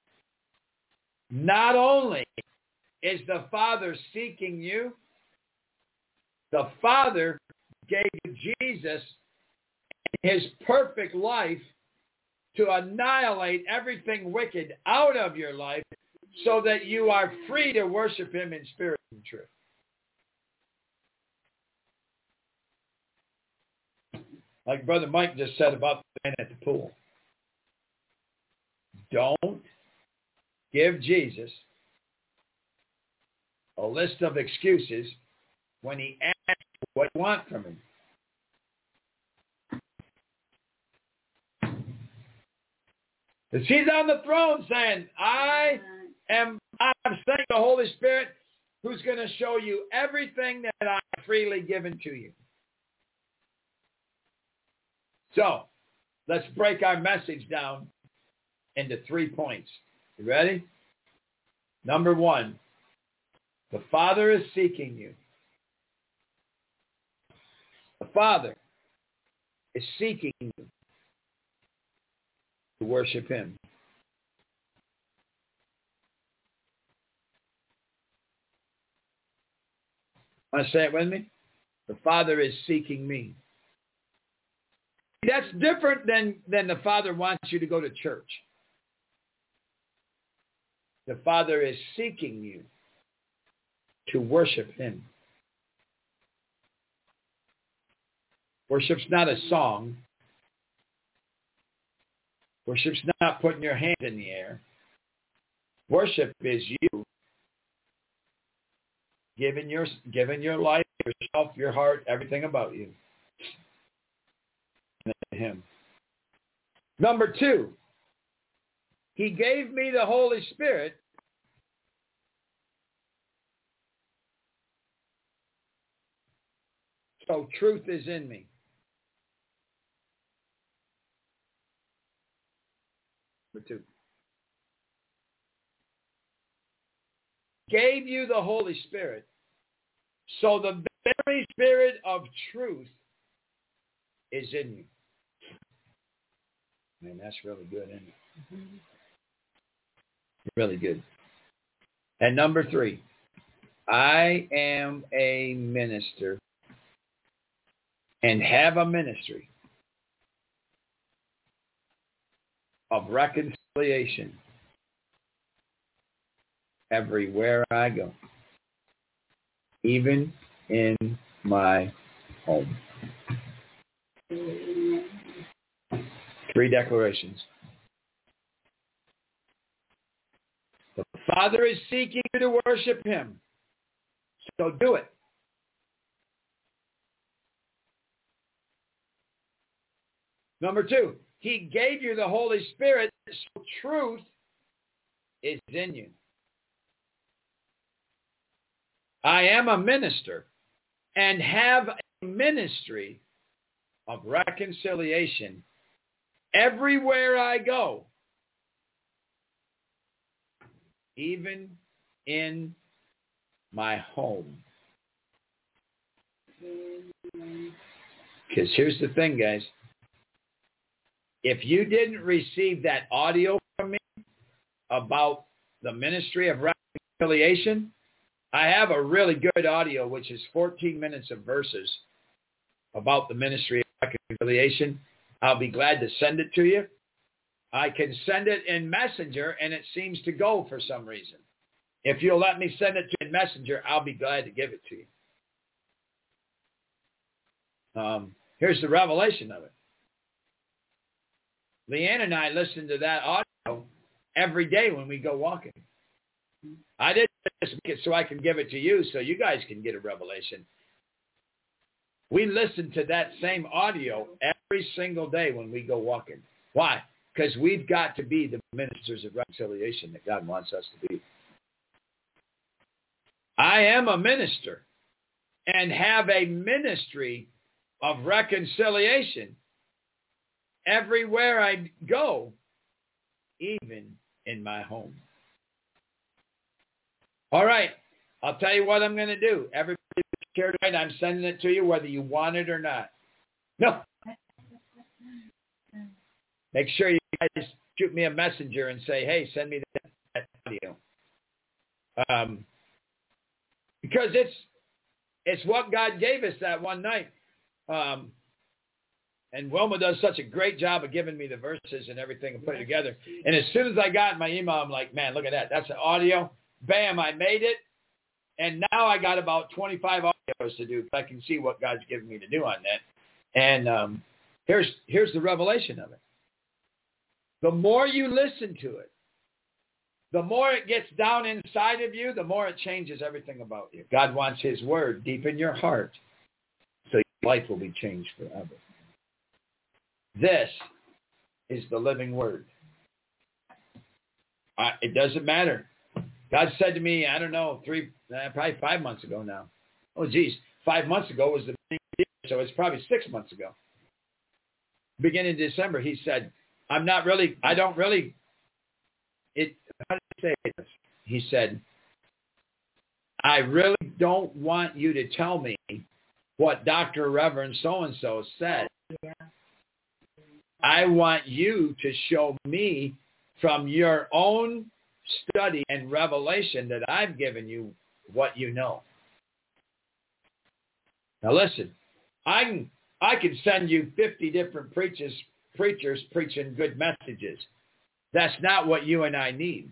Not only is the Father seeking you, the Father gave Jesus his perfect life to annihilate everything wicked out of your life so that you are free to worship him in spirit and truth. Like Brother Mike just said about the man at the pool. Don't give Jesus a list of excuses when he asks what you want from him. Because he's on the throne saying, I am I'm sending the Holy Spirit who's going to show you everything that I've freely given to you. So, let's break our message down into three points. You ready? Number one, the Father is seeking you. The Father is seeking you to worship him. Want to say it with me? The Father is seeking me. That's different than, than the Father wants you to go to church. The Father is seeking you to worship him. Worship's not a song. Worship's not putting your hand in the air. Worship is you giving your, giving your life, yourself, your heart, everything about you to him. Number two, he gave me the Holy Spirit so truth is in me. Number two. Gave you the Holy Spirit so the very Spirit of truth is in you. Man, that's really good, isn't it? Mm-hmm. Really good. And number three, I am a minister and have a ministry of reconciliation everywhere I go, even in my home. Three declarations. The Father is seeking you to worship him. So do it. Number two, he gave you the Holy Spirit, so truth is in you. I am a minister and have a ministry of reconciliation everywhere I go, even in my home. Because here's the thing, guys. If you didn't receive that audio from me about the ministry of reconciliation, I have a really good audio, which is fourteen minutes of verses about the ministry of reconciliation. I'll be glad to send it to you. I can send it in Messenger, and it seems to go for some reason. If you'll let me send it to you in Messenger, I'll be glad to give it to you. Um, here's the revelation of it. Leanne and I listen to that audio every day when we go walking. I didn't just make it so I can give it to you so you guys can get a revelation. We listen to that same audio every single day when we go walking. Why? Because we've got to be the ministers of reconciliation that God wants us to be. I am a minister and have a ministry of reconciliation everywhere I go, even in my home. All right. I'll tell you what I'm going to do. Everybody here tonight, I'm sending it to you whether you want it or not. No. Make sure you guys shoot me a messenger and say, hey, send me that video. Um, because it's it's what God gave us that one night. Um, and Wilma does such a great job of giving me the verses and everything and putting it together. And as soon as I got my email, I'm like, man, look at that. That's an audio. Bam, I made it. And now I got about twenty-five audios to do because I can see what God's given me to do on that. And um, here's here's the revelation of it. The more you listen to it, the more it gets down inside of you, the more it changes everything about you. God wants his word deep in your heart so your life will be changed forever. This is the living word. Uh, it doesn't matter. God said to me, I don't know, three, uh, probably five months ago now. Oh, geez, five months ago was the beginning of the year, so it's probably six months ago. Beginning of December, he said, I'm not really, I don't really, it, how did he say this? He said, I really don't want you to tell me what Doctor Reverend so-and-so said. Yeah. I want you to show me from your own study and revelation that I've given you what you know. Now listen, I can, I can send you fifty different preachers, preachers preaching good messages. That's not what you and I need.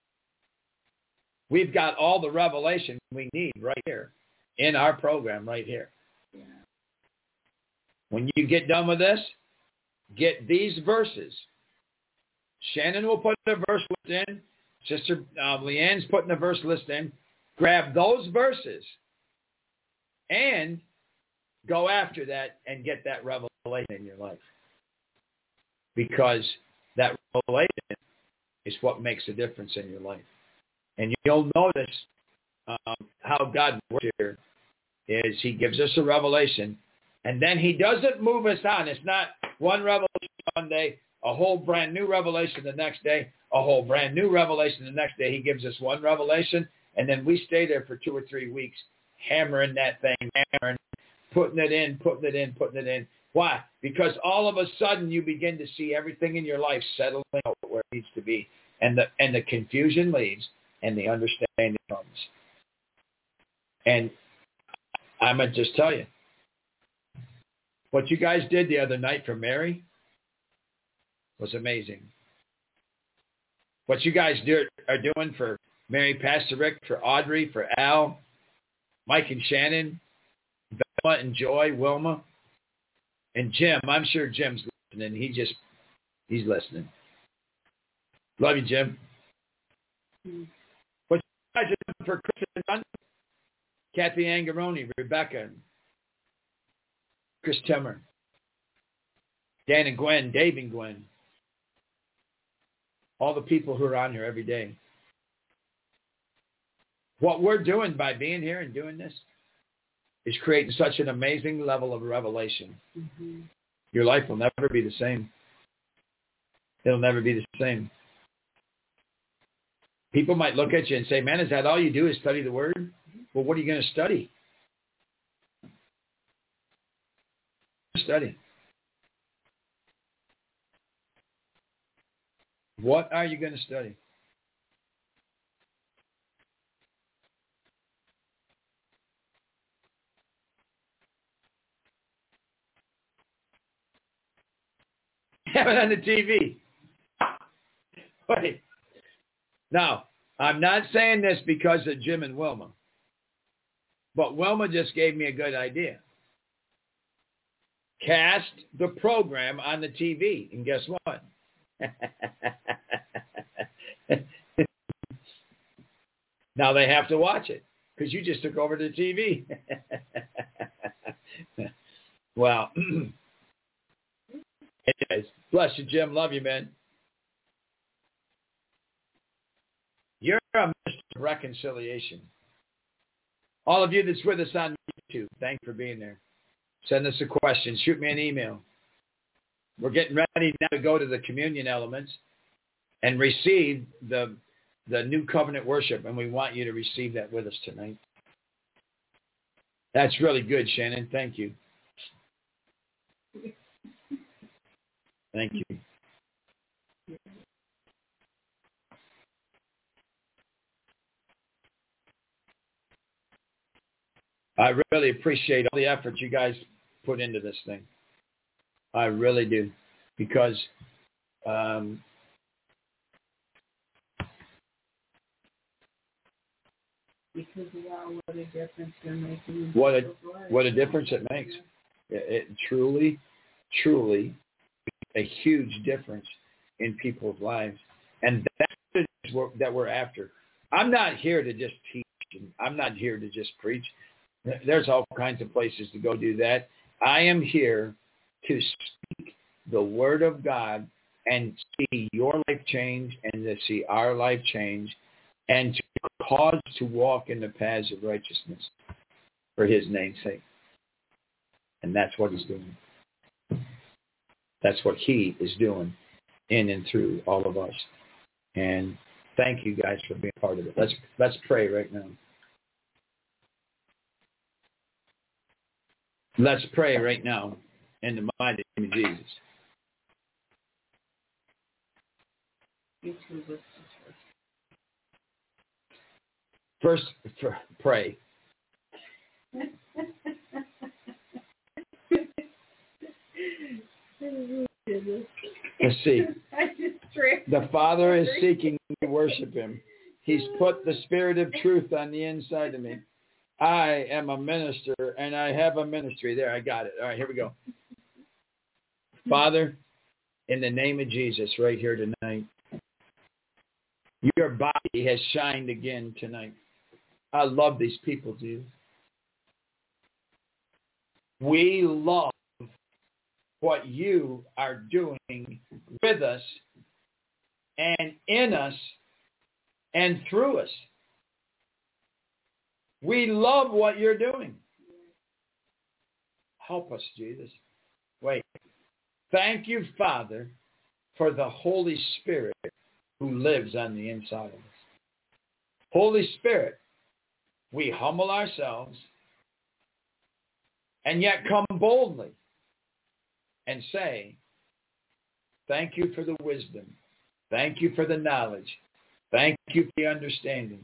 We've got all the revelation we need right here in our program right here. Yeah. When you get done with this, get these verses. Shannon will put a verse list in. Sister uh, Leanne's putting a verse list in. Grab those verses and go after that and get that revelation in your life. Because that revelation is what makes a difference in your life. And you'll notice um, how God works here is he gives us a revelation, and then he doesn't move us on. It's not one revelation one day, a whole brand new revelation the next day, a whole brand new revelation the next day. He gives us one revelation, and then we stay there for two or three weeks hammering that thing, hammering, putting it in, putting it in, putting it in. Why? Because all of a sudden you begin to see everything in your life settling out where it needs to be, and the and the confusion leaves, and the understanding comes. And I'm going to just tell you, what you guys did the other night for Mary was amazing. What you guys do, are doing for Mary, Pastor Rick, for Audrey, for Al, Mike and Shannon, Velma and Joy, Wilma, and Jim. I'm sure Jim's listening. He just, he's listening. Love you, Jim. Mm-hmm. What's for Chris and Don? Kathy Angaroni, Rebecca, Chris Timmer, Dan and Gwen, Dave and Gwen. All the people who are on here every day. What we're doing by being here and doing this is creating such an amazing level of revelation. Mm-hmm. Your life will never be the same. It'll never be the same. People might look at you and say, man, is that all you do is study the Word? Well, what are you going to study? Study. What are you going to study? Have it on the T V. Wait. Now, I'm not saying this because of Jim and Wilma, but Wilma just gave me a good idea. Cast the program on the T V, and guess what? Now they have to watch it because you just took over the T V. Well, anyways, bless you, Jim. Love you, man. You're a minister of reconciliation. All of you that's with us on YouTube, thanks for being there. Send us a question. Shoot me an email. We're getting ready now to go to the communion elements and receive the the new covenant worship, and we want you to receive that with us tonight. That's really good, Shannon. Thank you. Thank you. I really appreciate all the effort you guys put into this thing. I really do. Because um, because wow, what a difference they're making. What a, what a difference it makes. It, it truly, truly a huge difference in people's lives. And that's what that we're after. I'm not here to just teach. I'm not here to just preach. There's all kinds of places to go do that. I am here to speak the Word of God and see your life change and to see our life change and to cause to walk in the paths of righteousness for His name's sake. And that's what He's doing. That's what He is doing in and through all of us. And thank you guys for being part of it. Let's let's pray right now. Let's pray right now in the mighty name of Jesus. First, for, pray. Let's see. The Father is seeking to worship Him. He's put the Spirit of truth on the inside of me. I am a minister, and I have a ministry. There, I got it. All right, here we go. Father, in the name of Jesus, right here tonight, your body has shined again tonight. I love these people, dude. We love what you are doing with us and in us and through us. We love what you're doing. Help us, Jesus. Wait. Thank you, Father, for the Holy Spirit who lives on the inside of us. Holy Spirit, we humble ourselves and yet come boldly and say, thank you for the wisdom. Thank you for the knowledge. Thank you for the understanding.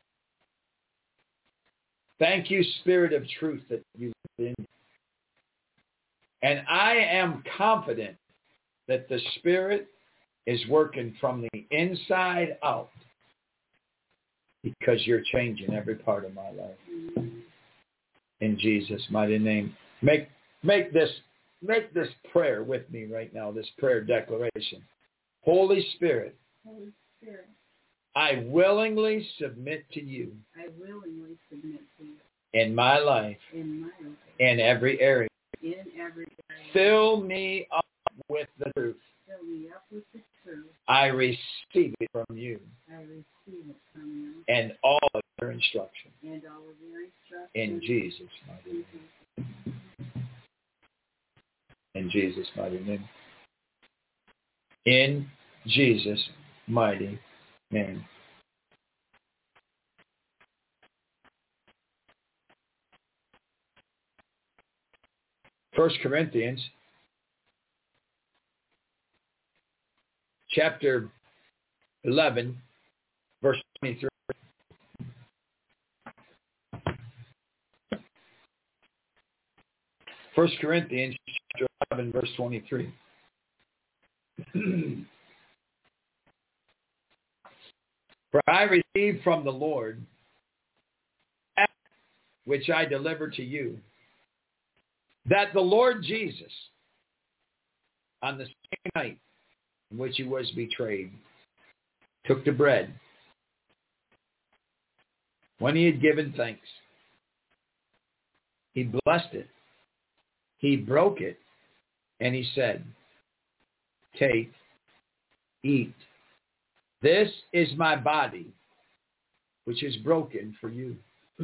Thank you, Spirit of truth, that you live in. And I am confident that the Spirit is working from the inside out because you're changing every part of my life. In Jesus' mighty name. Make make this make this prayer with me right now, this prayer declaration. Holy Spirit, Holy Spirit, I willingly submit to you. I willingly submit to you. In my life. In my life. In every area. In every area. Fill me up with the truth. Fill me up with the truth. I receive it from you. I receive it from you. And all of your instruction. And all of your instruction. In Jesus' mighty name. In Jesus' mighty name. In Jesus' mighty name. First Corinthians chapter eleven, verse twenty-three. First Corinthians chapter eleven, verse twenty-three. For I received from the Lord that which I delivered to you, that the Lord Jesus, on the same night in which he was betrayed, took the bread. When he had given thanks, he blessed it. He broke it, and he said, take, eat. This is my body, which is broken for you.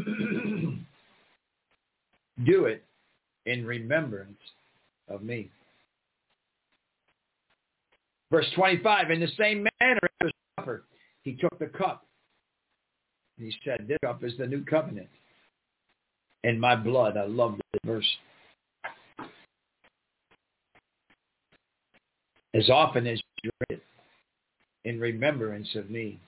Do it in remembrance of me. Verse twenty-five, in the same manner, after supper, he took the cup. And he said, this cup is the new covenant in my blood. I love this verse. As often as you drink it, in remembrance of me.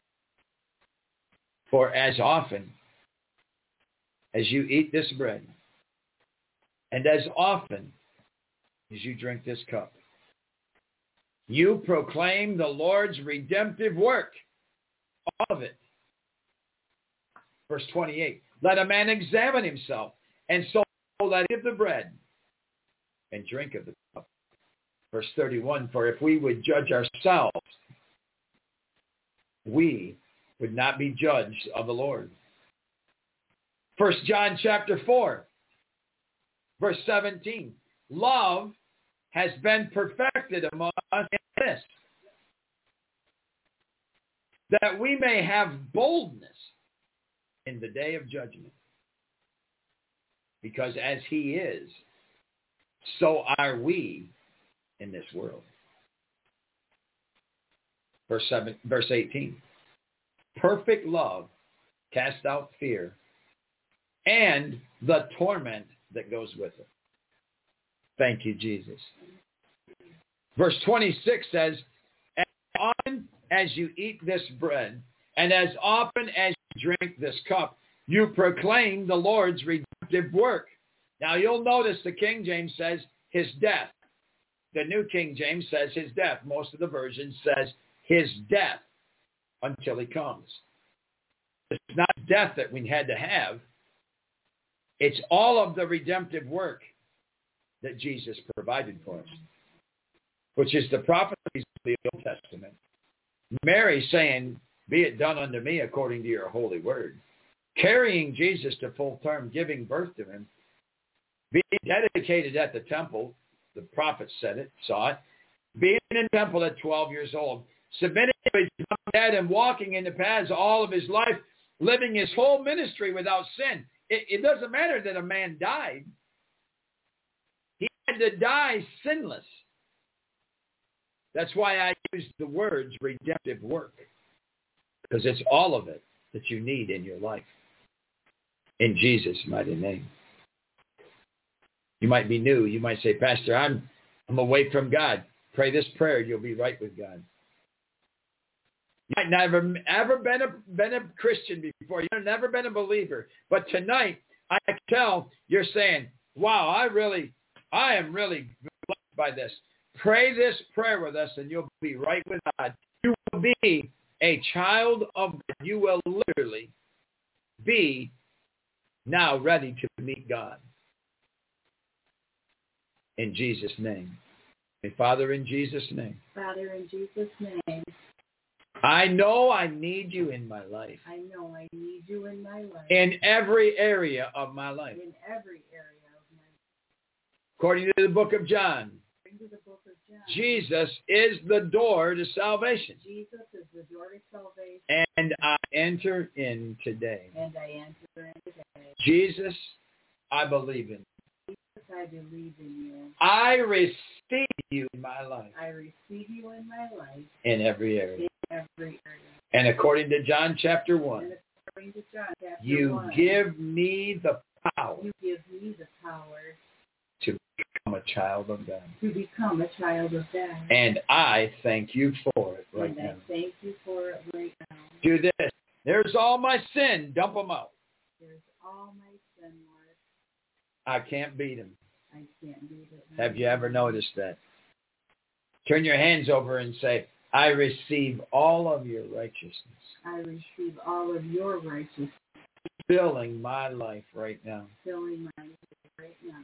For as often as you eat this bread, and as often as you drink this cup, you proclaim the Lord's redemptive work, all of it. Verse twenty-eight, let a man examine himself, and so let him eat of the bread and drink of the cup. Verse thirty-one, for if we would judge ourselves, we would not be judged of the Lord. First John chapter four, verse seventeen, love has been perfected among us in this, that we may have boldness in the day of judgment. Because as he is, so are we in this world. Verse seven, verse eighteen. Perfect love casts out fear and the torment that goes with it. Thank you, Jesus. Verse twenty-six says, as often as you eat this bread and as often as you drink this cup, you proclaim the Lord's redemptive work. Now you'll notice the King James says his death. The New King James says his death. Most of the versions says his death until he comes. It's not death that we had to have. It's all of the redemptive work that Jesus provided for us, which is the prophecies of the Old Testament. Mary saying, be it done unto me according to your holy word. Carrying Jesus to full term, giving birth to him, being dedicated at the temple, the prophet said it, saw it, being in the temple at twelve years old, submitting to his mom and dad and walking in the paths all of his life, living his whole ministry without sin. It, it doesn't matter that a man died. He had to die sinless. That's why I use the words redemptive work, because it's all of it that you need in your life. In Jesus' mighty name. You might be new. You might say, Pastor, I'm I'm away from God. Pray this prayer. You'll be right with God. You might never ever been a been a Christian before. You've never been a believer. But tonight, I can tell you're saying, wow, I really, I am really blessed by this. Pray this prayer with us and you'll be right with God. You will be a child of God, you will literally be now ready to meet God. In Jesus' name. And Father, in Jesus' name. Father, in Jesus' name. I know I need you in my life. I know I need you in my life. In every area of my life. In every area of my life. According to the book of John. To the book of John. Jesus is the door to salvation. Jesus is the door to salvation. And I enter in today. And I enter in today. Jesus, I believe in you. Jesus, I believe in you. I receive you in my life. I receive you in my life. In every area. In every area. And according to John chapter one. And according to John chapter you one. give me the power. You give me the power. To become a child of God. To become a child of God. And I thank you for it right and now. I thank you for it right now. Do this. There's all my sin. Dump them out. There's all my sin, Lord. I can't beat them. I can't beat it. Have you ever noticed that? Turn your hands over and say, I receive all of your righteousness. I receive all of your righteousness. Filling my life right now. Filling my life right now.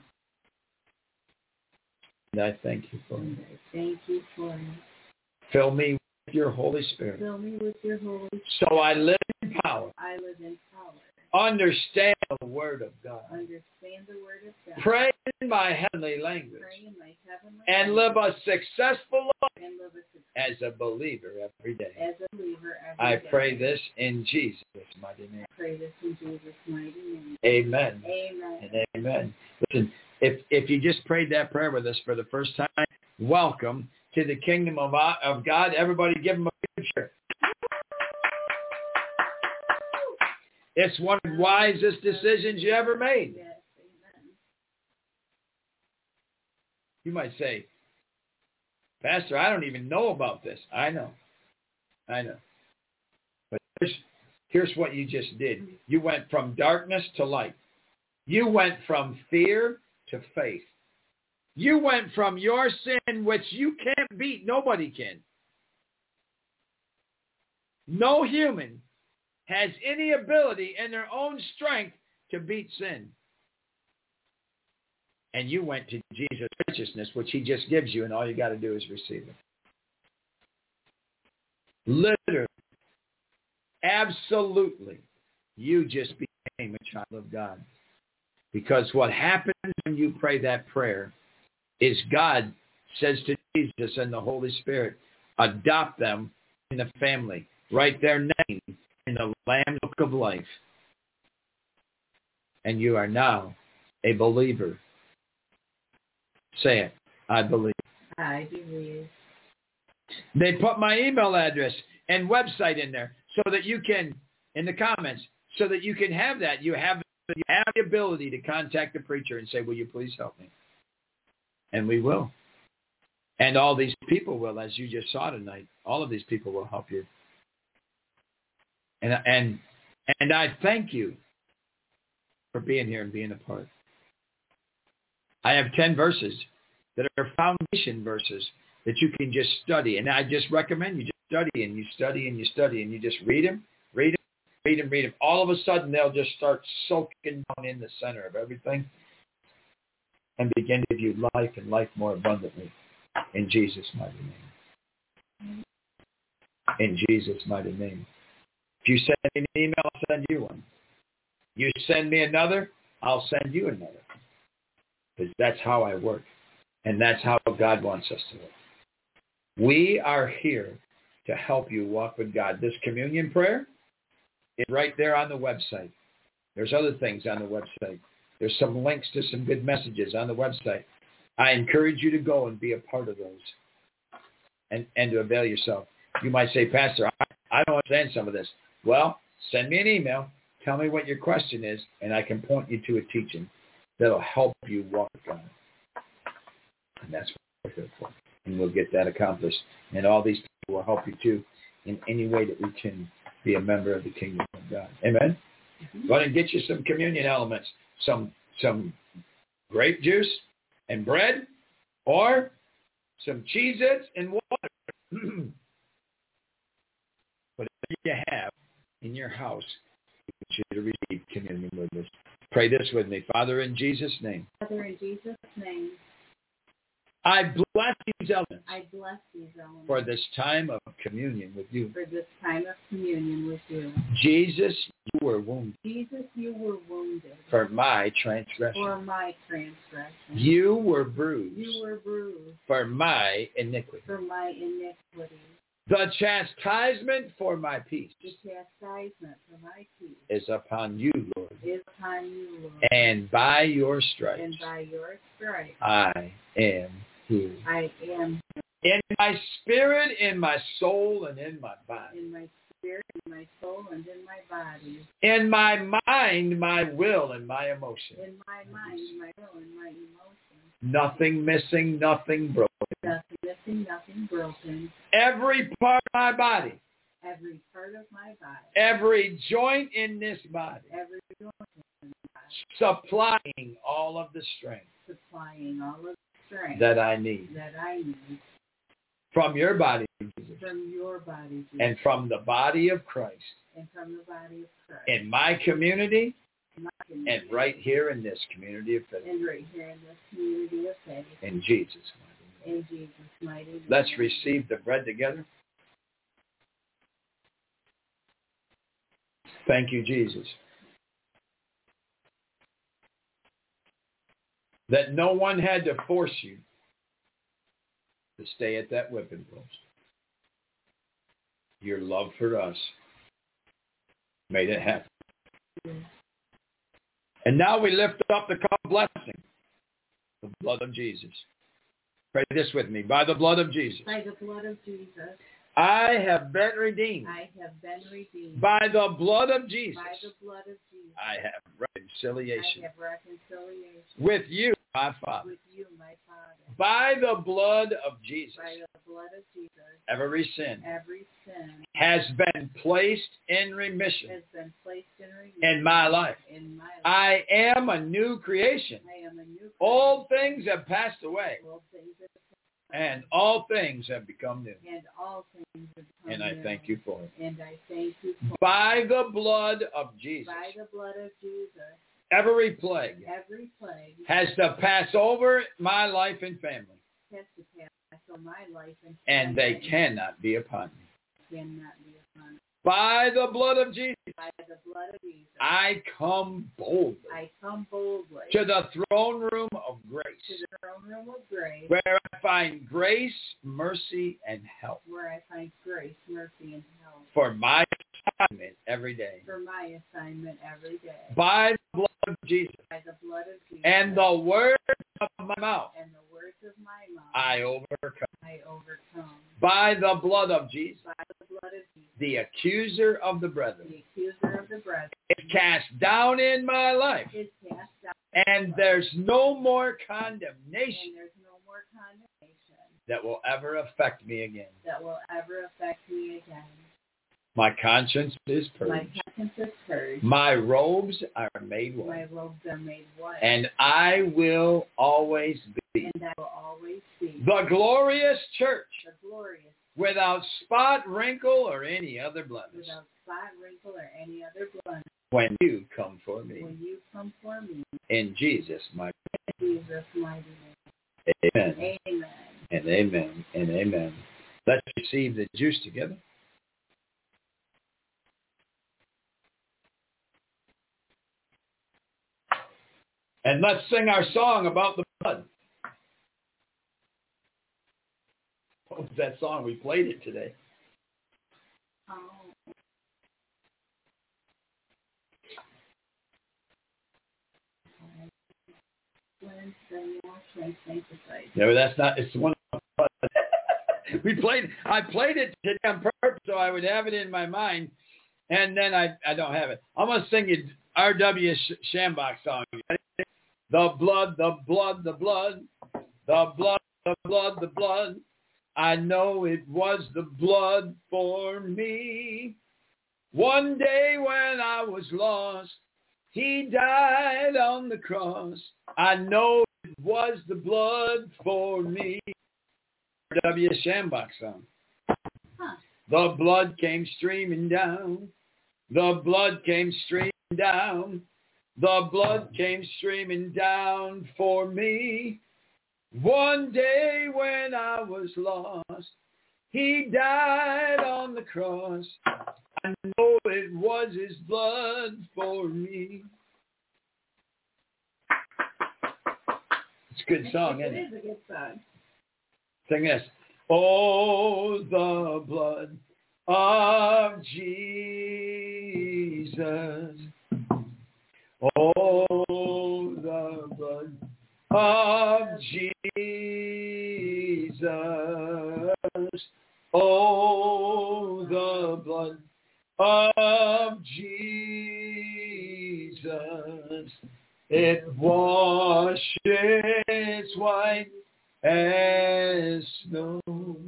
And I thank you for and it. I thank you for it. Fill me with your Holy Spirit. Fill me with your Holy Spirit. So I live in power. I live in power. Understand the Word of God. Understand the Word of God. Pray in my heavenly language. Pray in my heavenly and language. live a successful life and live a successful as a believer every day. As a believer every I day. pray this in Jesus' mighty name. I pray this in Jesus' mighty name. Amen. Amen. And amen. Listen, if if you just prayed that prayer with us for the first time, welcome to the kingdom of, of God. Everybody give him a good cheer. It's one of the wisest decisions you ever made. Yes, amen. You might say, Pastor, I don't even know about this. I know. I know. But here's, here's what you just did. You went from darkness to light. You went from fear to faith. You went from your sin, which you can't beat. Nobody can. No human has any ability in their own strength to beat sin. And you went to Jesus' righteousness, which he just gives you, and all you got to do is receive it. Literally, absolutely, you just became a child of God. Because what happens when you pray that prayer is God says to Jesus and the Holy Spirit, adopt them in the family. Write their name in the Lamb Book of Life. And you are now a believer. Say it. I believe. I believe. They put my email address and website in there so that you can, in the comments, so that you can have that. You have, you have the ability to contact the preacher and say, will you please help me? And we will. And all these people will, as you just saw tonight. All of these people will help you. And and and I thank you for being here and being a part. I have ten verses that are foundation verses that you can just study. And I just recommend you just study and you study and you study and you just read them, read them, read them, read them. All of a sudden, they'll just start soaking down in the center of everything and begin to give you life and life more abundantly in Jesus' mighty name. In Jesus' mighty name. If you send me an email, I'll send you one. You send me another, I'll send you another. Because that's how I work. And that's how God wants us to work. We are here to help you walk with God. This communion prayer is right there on the website. There's other things on the website. There's some links to some good messages on the website. I encourage you to go and be a part of those and, and to avail yourself. You might say, Pastor, I, I don't understand some of this. Well, send me an email. Tell me what your question is, and I can point you to a teaching that'll help you walk with God. And that's what we're here for. And we'll get that accomplished. And all these people will help you, too, in any way that we can be a member of the kingdom of God. Amen? Mm-hmm. Go ahead and get you some communion elements, some some grape juice and bread, or some Cheez-Its and water. But in your house, we want you to receive communion with us. Pray this with me. Father, in Jesus' name. Father, in Jesus' name. I bless these elements. I bless these elements. For this time of communion with you. For this time of communion with you. Jesus, you were wounded. Jesus, you were wounded. For my transgression. For my transgression. You were bruised. You were bruised. For my iniquity. For my iniquity. The chastisement for my peace. The chastisement for my peace. Is upon you, Lord. Is upon you, Lord. And by your stripes. And by your stripes. I am healed. I am healed. In my spirit, in my soul, and in my body. In my spirit, in my soul, and in my body. In my mind, my will, and my emotion. In my mind, my will, and my emotion. Nothing missing, nothing broken. Nothing missing, nothing broken. Every part of my body. Every part of my body. Every joint in this body. Every joint in this body. Supplying all of the strength. Supplying all of the strength. That I need. That I need. From your body, Jesus. From your body, Jesus. And from the body of Christ. And from the body of Christ. In my community. In my community. And right here in this community of faith. And right here in this community of faith. In Jesus' mighty name. In Jesus' mighty name. Let's receive the bread together. Thank you, Jesus. That no one had to force you to stay at that whipping post. Your love for us made it happen. And now we lift up the cup of blessing, the blood of Jesus. Pray this with me. By the blood of Jesus. By the blood of Jesus. I have been redeemed. I have been redeemed. By the blood of Jesus. By the blood of Jesus. I have reconciliation. I have reconciliation. With you, my Father. With you, my Father. By the blood of Jesus. By the blood of Jesus. Every sin. Every sin. Has been placed in remission. Has been placed in remission. In my life. In my life. I am a new creation. I am a new creation. All things have passed away. All things have And all things have become new. And all things have become And I new. thank you for it. And I thank you for By the blood of Jesus. By the blood of Jesus. Every plague. Every plague. Has to pass over my life and family. Has to pass over my life and family. And they cannot be upon me. Cannot be upon me. By the blood of Jesus. By the blood of Jesus. I come boldly. I come boldly. To the throne room of grace. To the throne room of grace. Where I find grace, mercy, and help. Where I find grace, mercy, and help. For my assignment every day. For my assignment every day. By the blood of Jesus. By the blood of Jesus. And the words of my mouth. And the words of my mouth. I overcome. I overcome. By the blood of Jesus. By the blood of Jesus. The accuser of the brethren. The accuser of the brethren. Is cast down in my life. Is cast down. And there's no more condemnation. And there's no more condemnation. That will ever affect me again. That will ever affect me again. My conscience is purged. My conscience is purged. My robes are made white. My robes are made white. And I will always be. And I will always be. The glorious church. The glorious. Without spot, wrinkle, or any other blemish. Without spot, wrinkle, or any other blemish. When you come for me. When you come for me. In Jesus' mighty name. In Jesus' mighty name. Amen. Amen. And amen. And amen. Let's receive the juice together. And let's sing our song about the blood. What was that song? We played it today. Oh. No, that's not. It's the one. we played. I played it today on purpose so I would have it in my mind, and then I I don't have it. I'm gonna sing you R W Shambach song. The blood, the blood, the blood, the blood, the blood, the blood. I know it was the blood for me. One day when I was lost, he died on the cross. I know it was the blood for me. R W Shambach song. Huh. The blood came streaming down The blood came streaming down. The blood came streaming down for me. One day when I was lost, he died on the cross. I know it was his blood for me. It's a good song, isn't it? It is a good song. Sing this. Oh, the blood of Jesus. Oh, the blood of Jesus. Oh, the blood of Jesus. It washes white as snow.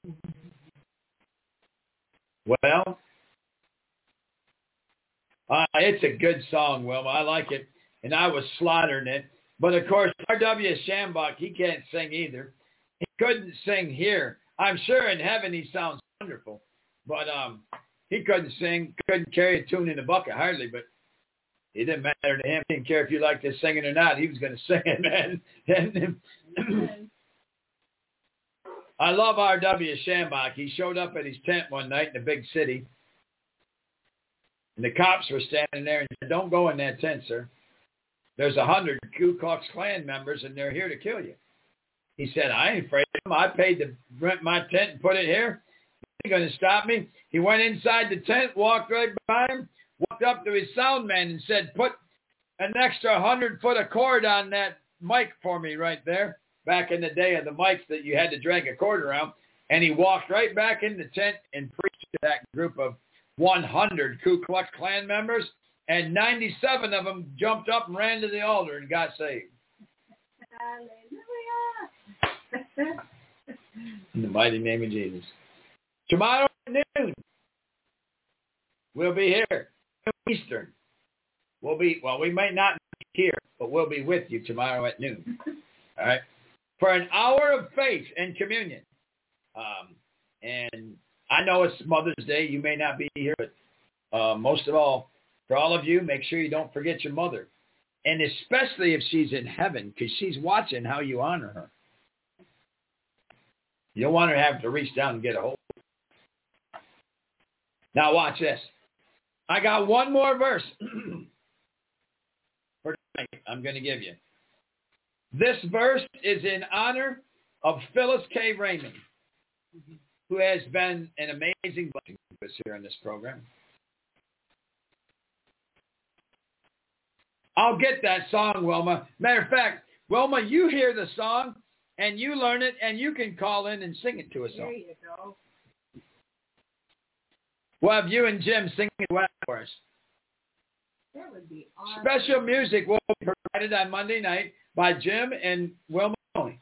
Well, uh, it's a good song, Wilma. I like it. And I was slaughtering it. But, of course, R W Shambach, he can't sing either. He couldn't sing here. I'm sure in heaven he sounds wonderful. But um, he couldn't sing, couldn't carry a tune in a bucket, hardly. But it didn't matter to him. He didn't care if you liked his singing or not. He was going to sing it, man. And I love R W Shambach. He showed up at his tent one night in a big city. And the cops were standing there and said, don't go in that tent, sir. There's a hundred Ku Klux Klan members and they're here to kill you. He said, I ain't afraid of them. I paid to rent my tent and put it here. They ain't going to stop me. He went inside the tent, walked right by him, walked up to his sound man and said, put an extra hundred foot of cord on that mic for me right there. Back in the day of the mics that you had to drag a cord around. And he walked right back in the tent and preached to that group of one hundred Ku Klux Klan members. And ninety-seven of them jumped up and ran to the altar and got saved. Hallelujah. In the mighty name of Jesus. Tomorrow at noon, we'll be here. Eastern. We'll be, well, we might not be here, but we'll be with you tomorrow at noon. All right? For an hour of faith and communion. Um, and I know it's Mother's Day. You may not be here, but uh, most of all, for all of you, make sure you don't forget your mother. And especially if she's in heaven, because she's watching how you honor her. You don't want her to have to reach down and get a hold. Now watch this. I got one more verse for tonight I'm going to give you. This verse is in honor of Phyllis K. Raymond, who has been an amazing blessing to us here in this program. I'll get that song, Wilma. Matter of fact, Wilma, you hear the song, and you learn it, and you can call in and sing it to us all. There you go. We'll have you and Jim sing it for us. That would be awesome. Special music will be provided on Monday night by Jim and Wilma Maloney.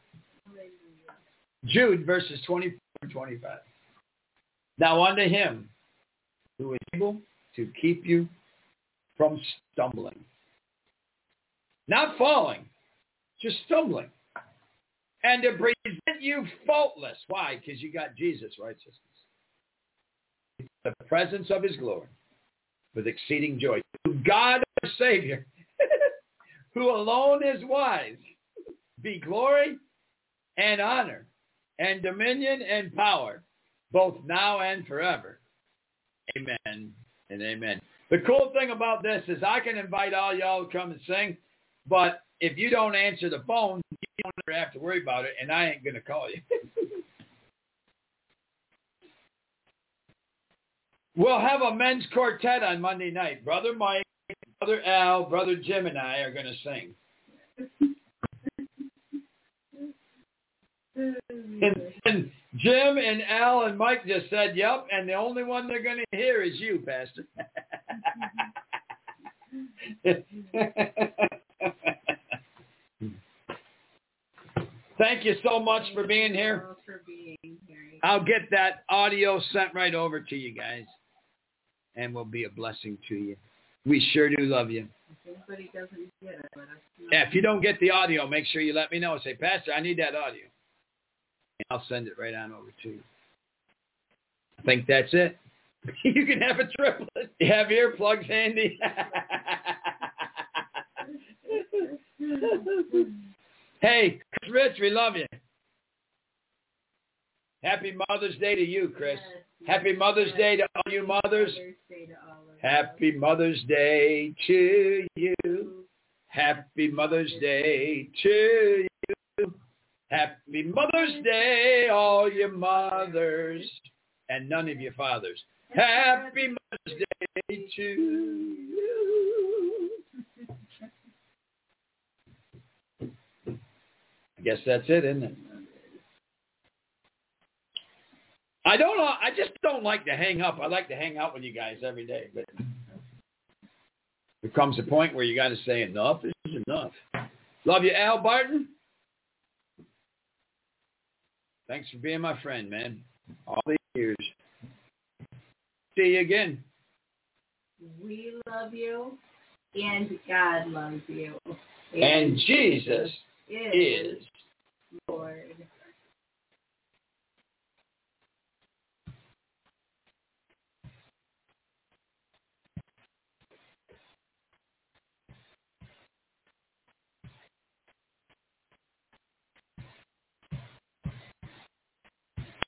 Jude verses twenty-four and twenty-five. Now unto him who is able to keep you from stumbling. Not falling, just stumbling. And to present you faultless. Why? Because you got Jesus' righteousness. The presence of his glory with exceeding joy. To God our Savior, who alone is wise, be glory and honor and dominion and power, both now and forever. Amen and amen. The cool thing about this is I can invite all y'all to come and sing, but if you don't answer the phone, you don't ever have to worry about it, and I ain't going to call you. We'll have a men's quartet on Monday night. Brother Mike, Brother Al, Brother Jim, and I are going to sing. And, and Jim and Al and Mike just said, yep, and the only one they're going to hear is you, Pastor. Thank you so much for being here. I'll get that audio sent right over to you guys, and will be a blessing to you. We sure do love you. If anybody doesn't get it, let us know. Yeah, if you don't get the audio, make sure you let me know. Say, Pastor, I need that audio. And I'll send it right on over to you. I think that's it. You can have a triplet. You have earplugs handy. Hey, Chris Rich, we love you. Happy Mother's Day to you, Chris. Yes, Happy Mother's yes. Day to all you mothers. Happy Mother's Day to you. Happy Mother's Day to you. Happy Mother's Day, all your mothers, and none of your fathers. Happy Mother's Day to you. I guess that's it, isn't it? I don't know. I just don't like to hang up. I like to hang out with you guys every day, but there comes a point where you got to say enough is enough. Love you, Al Barton. Thanks for being my friend, man. All these years. See you again. We love you, and God loves you. And, and Jesus is, is Lord.